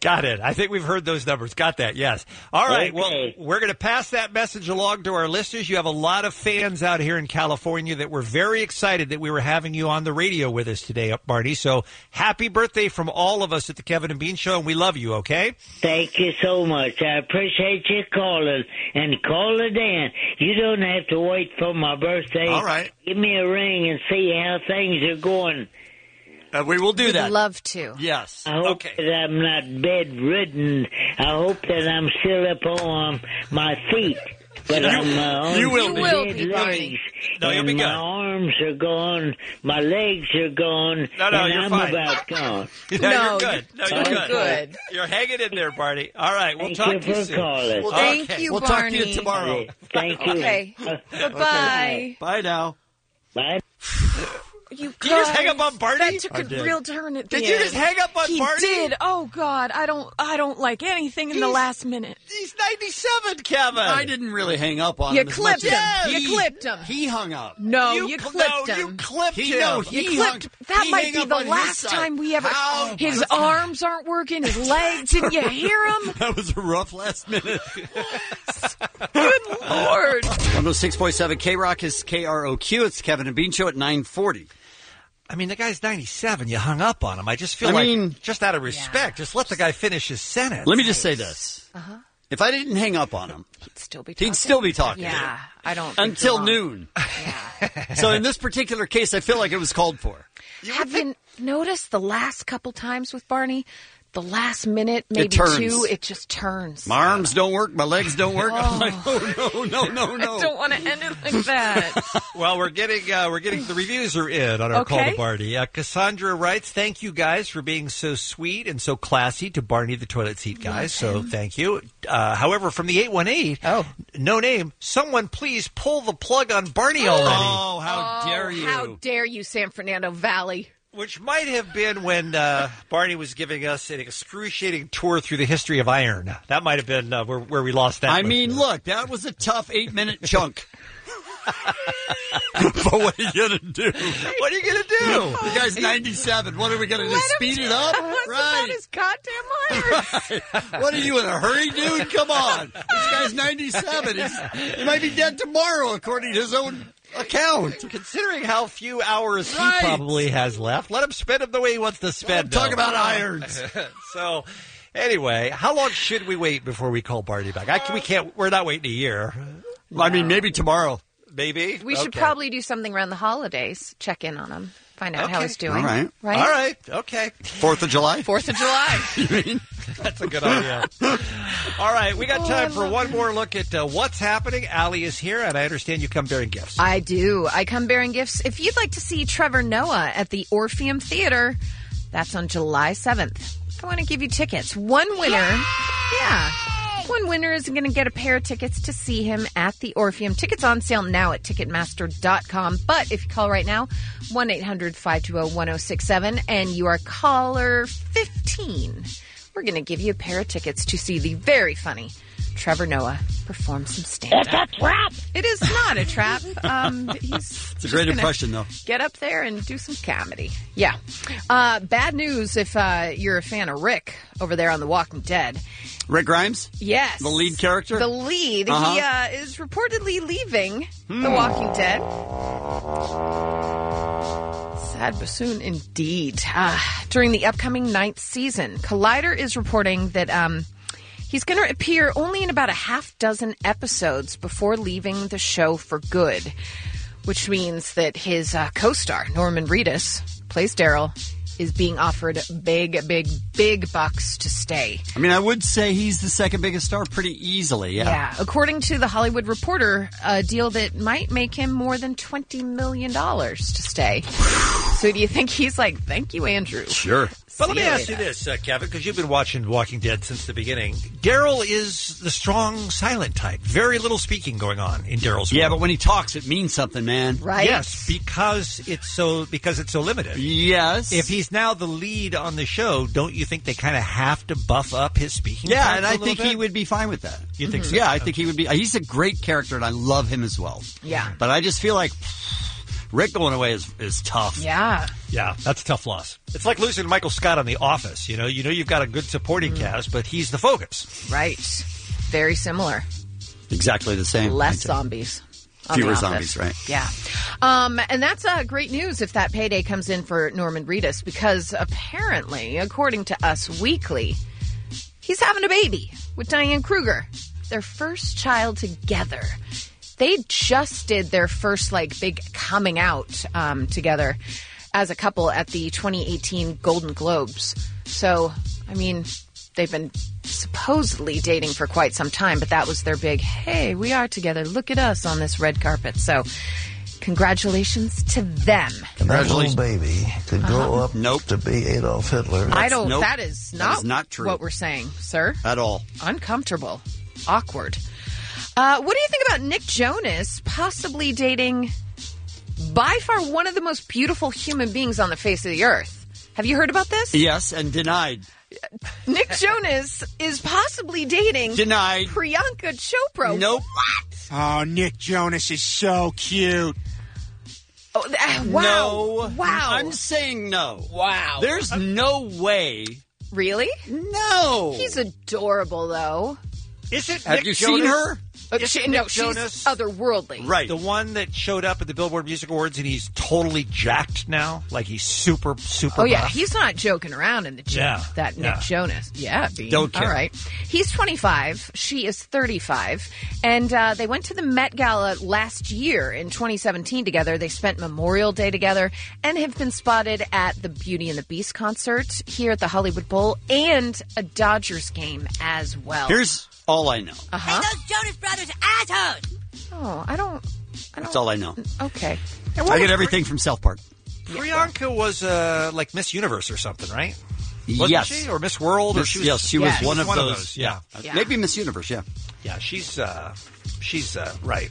Got it. I think we've heard those numbers. Got that, yes. All right, well, Okay. we're going to pass that message along to our listeners. You have a lot of fans out here in California that were very excited that we were having you on the radio with us today, Barney. So happy birthday from all of us at the Kevin and Bean Show, and we love you, okay? Thank you so much. I appreciate you calling. And call it in. You don't have to wait for my birthday. All right. Give me a ring and see how things are going. Uh, we will do We'd that. love to. Yes. I hope that I'm not bedridden. I hope that I'm still up on my feet. But You- I'm uh, on you will my be. You will dead be, legs. No, you'll and be my good. arms are gone. My legs are gone. No, no, and you're I'm fine. about gone. No, No, you're good. No, you're you're good. good. You're hanging in there, Barney. All right, we'll Thank talk you to you for soon. calling. We'll- Thank okay. you, We'll Barney. talk to you tomorrow. Thank you. Okay. Uh, Goodbye. Bye now. Bye. You Did you just hang guys, up on Barney? That took I a did. real turn at the Did end. you just hang up on He Barney? did. Oh God, I don't. I don't like anything in the He's- last minute. He's ninety-seven, Kevin. I didn't really hang up on You him. as clipped much as him. You he- clipped him. He hung up. No, You you, cl- clipped no, him. you clipped He him. no, You he clipped. hung- That he might hung be up the on his last side. time we ever. How? His arms aren't working. His legs. Didn't you hear him? That was a rough last minute. Good Lord. one oh six point seven K-Rock is K R O Q. It's Kevin and Bean Show at nine forty. I mean, the guy's ninety-seven. You hung up on him. I just feel I like, mean- just out of respect, just let the guy finish his sentence. Let me just say this. Uh-huh. If I didn't hang up on him, He'd still be. Talking. he'd still be talking. Yeah, I don't. think Until you're wrong. noon. So in this particular case, I feel like it was called for. Have you noticed the last couple times with Barney? The last minute, maybe turns. two, it just turns. My arms don't work. My legs don't work. I'm like, oh, no, no, no, no. I don't want to end it like that. Well, we're getting uh, we're getting the reviews are in on our call Okay. to Barney. Uh, Cassandra writes, "Thank you guys for being so sweet and so classy to Barney the toilet seat guys." So thank you. Uh, however, from the eight one eight, oh no name, someone please pull the plug on Barney already. Oh, how Oh, dare you. How dare you, San Fernando Valley? Which might have been when uh, Barney was giving us an excruciating tour through the history of iron. That might have been uh, where, where we lost that. I one. mean, look, that was a tough eight-minute chunk. But what are you going to do? What are you going to do? The guy's ninety-seven. What are we going to do? Speed it up? What's Right. about his goddamn iron? Right. What are you in a hurry, dude? Come on. This guy's ninety-seven. He's, he might be dead tomorrow, according to his own account. Considering how few hours Right. he probably has left, let him spend them the way he wants to spend Talk them. about irons. So, anyway, how long should we wait before we call Barney back? I, we can't. We're not waiting a year. I mean, maybe tomorrow. Maybe We should Okay. probably do something around the holidays. Check in on him. Find out how Okay. he's doing. All right. Right? All right. Okay. Fourth of July? Fourth of July. You mean? That's a good idea. All right, we got Oh, time I for love one more look at uh, what's happening. Allie is here, and I understand you come bearing gifts. I do. I come bearing gifts. If you'd like to see Trevor Noah at the Orpheum Theater, that's on July seventh. I want to give you tickets. One winner. Yeah. One winner is going to get a pair of tickets to see him at the Orpheum. Tickets on sale now at Ticketmaster dot com. But if you call right now, one eight hundred five two zero one zero six seven, and you are caller fifteen, we're going to give you a pair of tickets to see the very funny Trevor Noah perform some stand-up. It's a trap. It is not a trap. Um, he's It's a just great gonna impression, though. Get up there and do some comedy. Yeah. Uh, bad news if uh, you're a fan of Rick over there on The Walking Dead. Rick Grimes? Yes. The lead character? The lead. Uh-huh. He uh, is reportedly leaving The Walking Dead. Sad bassoon indeed. Uh, during the upcoming ninth season, Collider is reporting that um, he's going to appear only in about a half dozen episodes before leaving the show for good, which means that his uh, co-star, Norman Reedus, plays Daryl, is being offered big, big, big bucks to stay. I mean, I would say he's the second biggest star pretty easily, yeah. Yeah, according to the Hollywood Reporter, a deal that might make him more than twenty million dollars to stay. So do you think he's like, thank you, Andrew? Sure. But let See me you ask you later. this, uh, Kevin, because you've been watching Walking Dead since the beginning. Daryl is the strong, silent type. Very little speaking going on in Daryl's Yeah, world. but when he talks, it means something, man. Right? Yes, because it's so because it's so limited. Yes. If he's now the lead on the show, don't you think they kind of have to buff up his speaking? Yeah, parts and a I little think bit? he would be fine with that. You think so? Yeah, I think he would be. He's a great character, and I love him as well. Yeah. But I just feel like Rick going away is, is tough. Yeah. Yeah, that's a tough loss. It's like losing Michael Scott on The Office. You know, you know you've got a good supporting cast, but he's the focus. Right. Very similar. Exactly the same. Less zombies. on Fewer The zombies, right? Yeah. Um, and that's uh, great news if that payday comes in for Norman Reedus, because apparently, according to Us Weekly, he's having a baby with Diane Kruger. Their first child together. They just did their first, like, big coming out um, together as a couple at the twenty eighteen Golden Globes. So, I mean, they've been supposedly dating for quite some time, but that was their big, hey, we are together. Look at us on this red carpet. So, congratulations to them. That little baby could grow Uh-huh. up nope. to be Adolf Hitler. I don't, nope. that is That not, is not true. what we're saying, sir. At all. Uncomfortable. Awkward. Uh, what do you think about Nick Jonas possibly dating by far one of the most beautiful human beings on the face of the earth? Have you heard about this? Yes, and denied. Nick Jonas is possibly dating Denied. Priyanka Chopra. Nope. What? Oh, Nick Jonas is so cute. Oh, uh, wow. No. Wow. I'm saying no. Wow. There's no way. Really? No. He's adorable, though. Is it Have Nick you Jonas? seen her? Uh, Is she- it no, Nick she's Jonas? otherworldly. Right. The one that showed up at the Billboard Music Awards and he's totally jacked now? Like he's super, super Oh, yeah. buff? He's not joking around in the gym. Yeah, That yeah. Nick Jonas. Yeah, Bean. Don't care. All right. He's twenty-five. She is thirty-five. And uh, they went to the Met Gala last year in twenty seventeen together. They spent Memorial Day together and have been spotted at the Beauty and the Beast concert here at the Hollywood Bowl and a Dodgers game as well. Here's all I know. Uh-huh. Those Jonas Brothers are assholes. Oh, I don't... I don't That's all I know. Okay. I get everything from South Park. Priyanka was uh, like Miss Universe or something, right? Wasn't yes. she? Or Miss World? Miss, or she was, yes, she Yes. was one, of, those, Yeah. Yeah. Yeah. Maybe Miss Universe, yeah. Yeah, she's, uh, she's uh, right.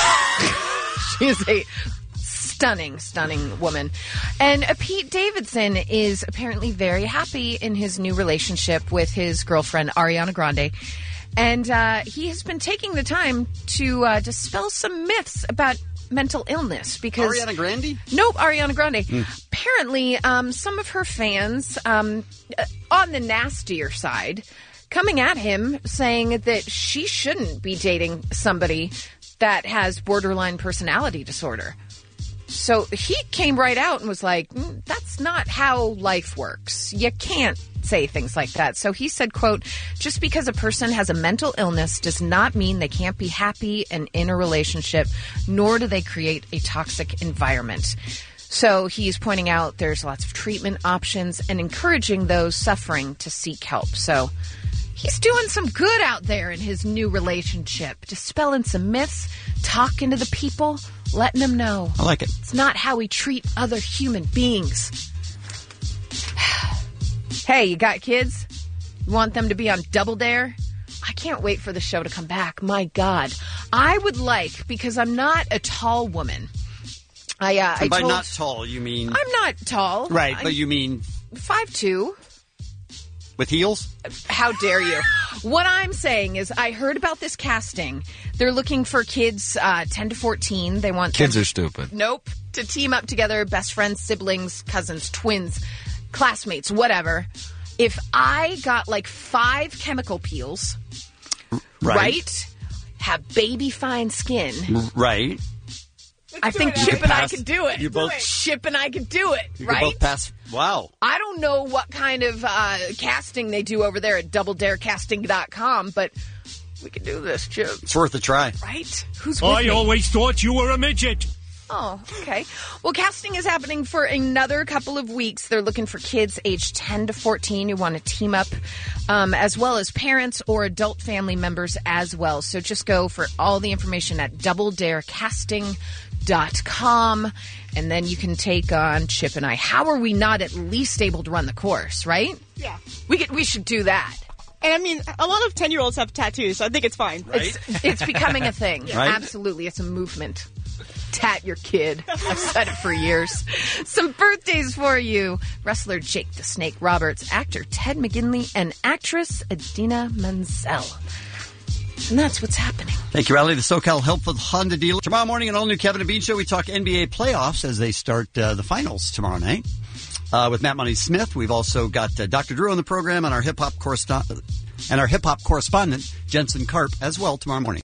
She is a stunning, stunning woman. And uh, Pete Davidson is apparently very happy in his new relationship with his girlfriend, Ariana Grande. And uh, he has been taking the time to uh, dispel some myths about mental illness because Ariana Grande? Nope, Ariana Grande. Apparently, um, some of her fans, um, uh, on the nastier side, coming at him saying that she shouldn't be dating somebody that has borderline personality disorder. So he came right out and was like, mm, that's not how life works. You can't say things like that. So he said, quote, just because a person has a mental illness does not mean they can't be happy and in a relationship, nor do they create a toxic environment. So he's pointing out there's lots of treatment options and encouraging those suffering to seek help. So he's doing some good out there in his new relationship, dispelling some myths, talking to the people, letting them know. I like it. It's not how we treat other human beings. Hey, you got kids? You want them to be on Double Dare? I can't wait for the show to come back. My God. I would like, because I'm not a tall woman. I, uh, I And by told, not tall, you mean... I'm not tall. Right, I'm but you mean five two. with heels? How dare you? What I'm saying is I heard about this casting. They're looking for kids uh, ten to fourteen. They want Kids them- are stupid. Nope. To team up together, best friends, siblings, cousins, twins, classmates, whatever. If I got like five chemical peels, Right. right, have baby fine skin, Right. I think You Chip could and I pass- could do it. you both- Chip and I could do it, You right? could both pass... Wow. I don't know what kind of uh, casting they do over there at double dare casting dot com, but we can do this, Chip. It's worth a try. Right? Who's with I me? always thought you were a midget. Oh, okay. Well, casting is happening for another couple of weeks. They're looking for kids aged ten to fourteen who want to team up, um, as well as parents or adult family members as well. So just go for all the information at double dare casting dot com, and then you can take on Chip and I. How are we not at least able to run the course, right? Yeah. We could, we should do that. And I mean, a lot of ten-year-olds have tattoos, so I think it's fine. It's, it's becoming a thing. Right? Absolutely. It's a movement. Tat your kid. I've said it for years. Some birthdays for you. Wrestler Jake the Snake Roberts, actor Ted McGinley, and actress Idina Menzel. And that's what's happening. Thank you, Allie. The SoCal Helpful Honda dealer. Tomorrow morning, an all-new Kevin and Bean Show. We talk N B A playoffs as they start uh, the finals tomorrow night. Uh, with Matt Money Smith. We've also got uh, Doctor Drew on the program and our hip-hop correspondent, and our hip-hop correspondent, Jensen Karp, as well tomorrow morning.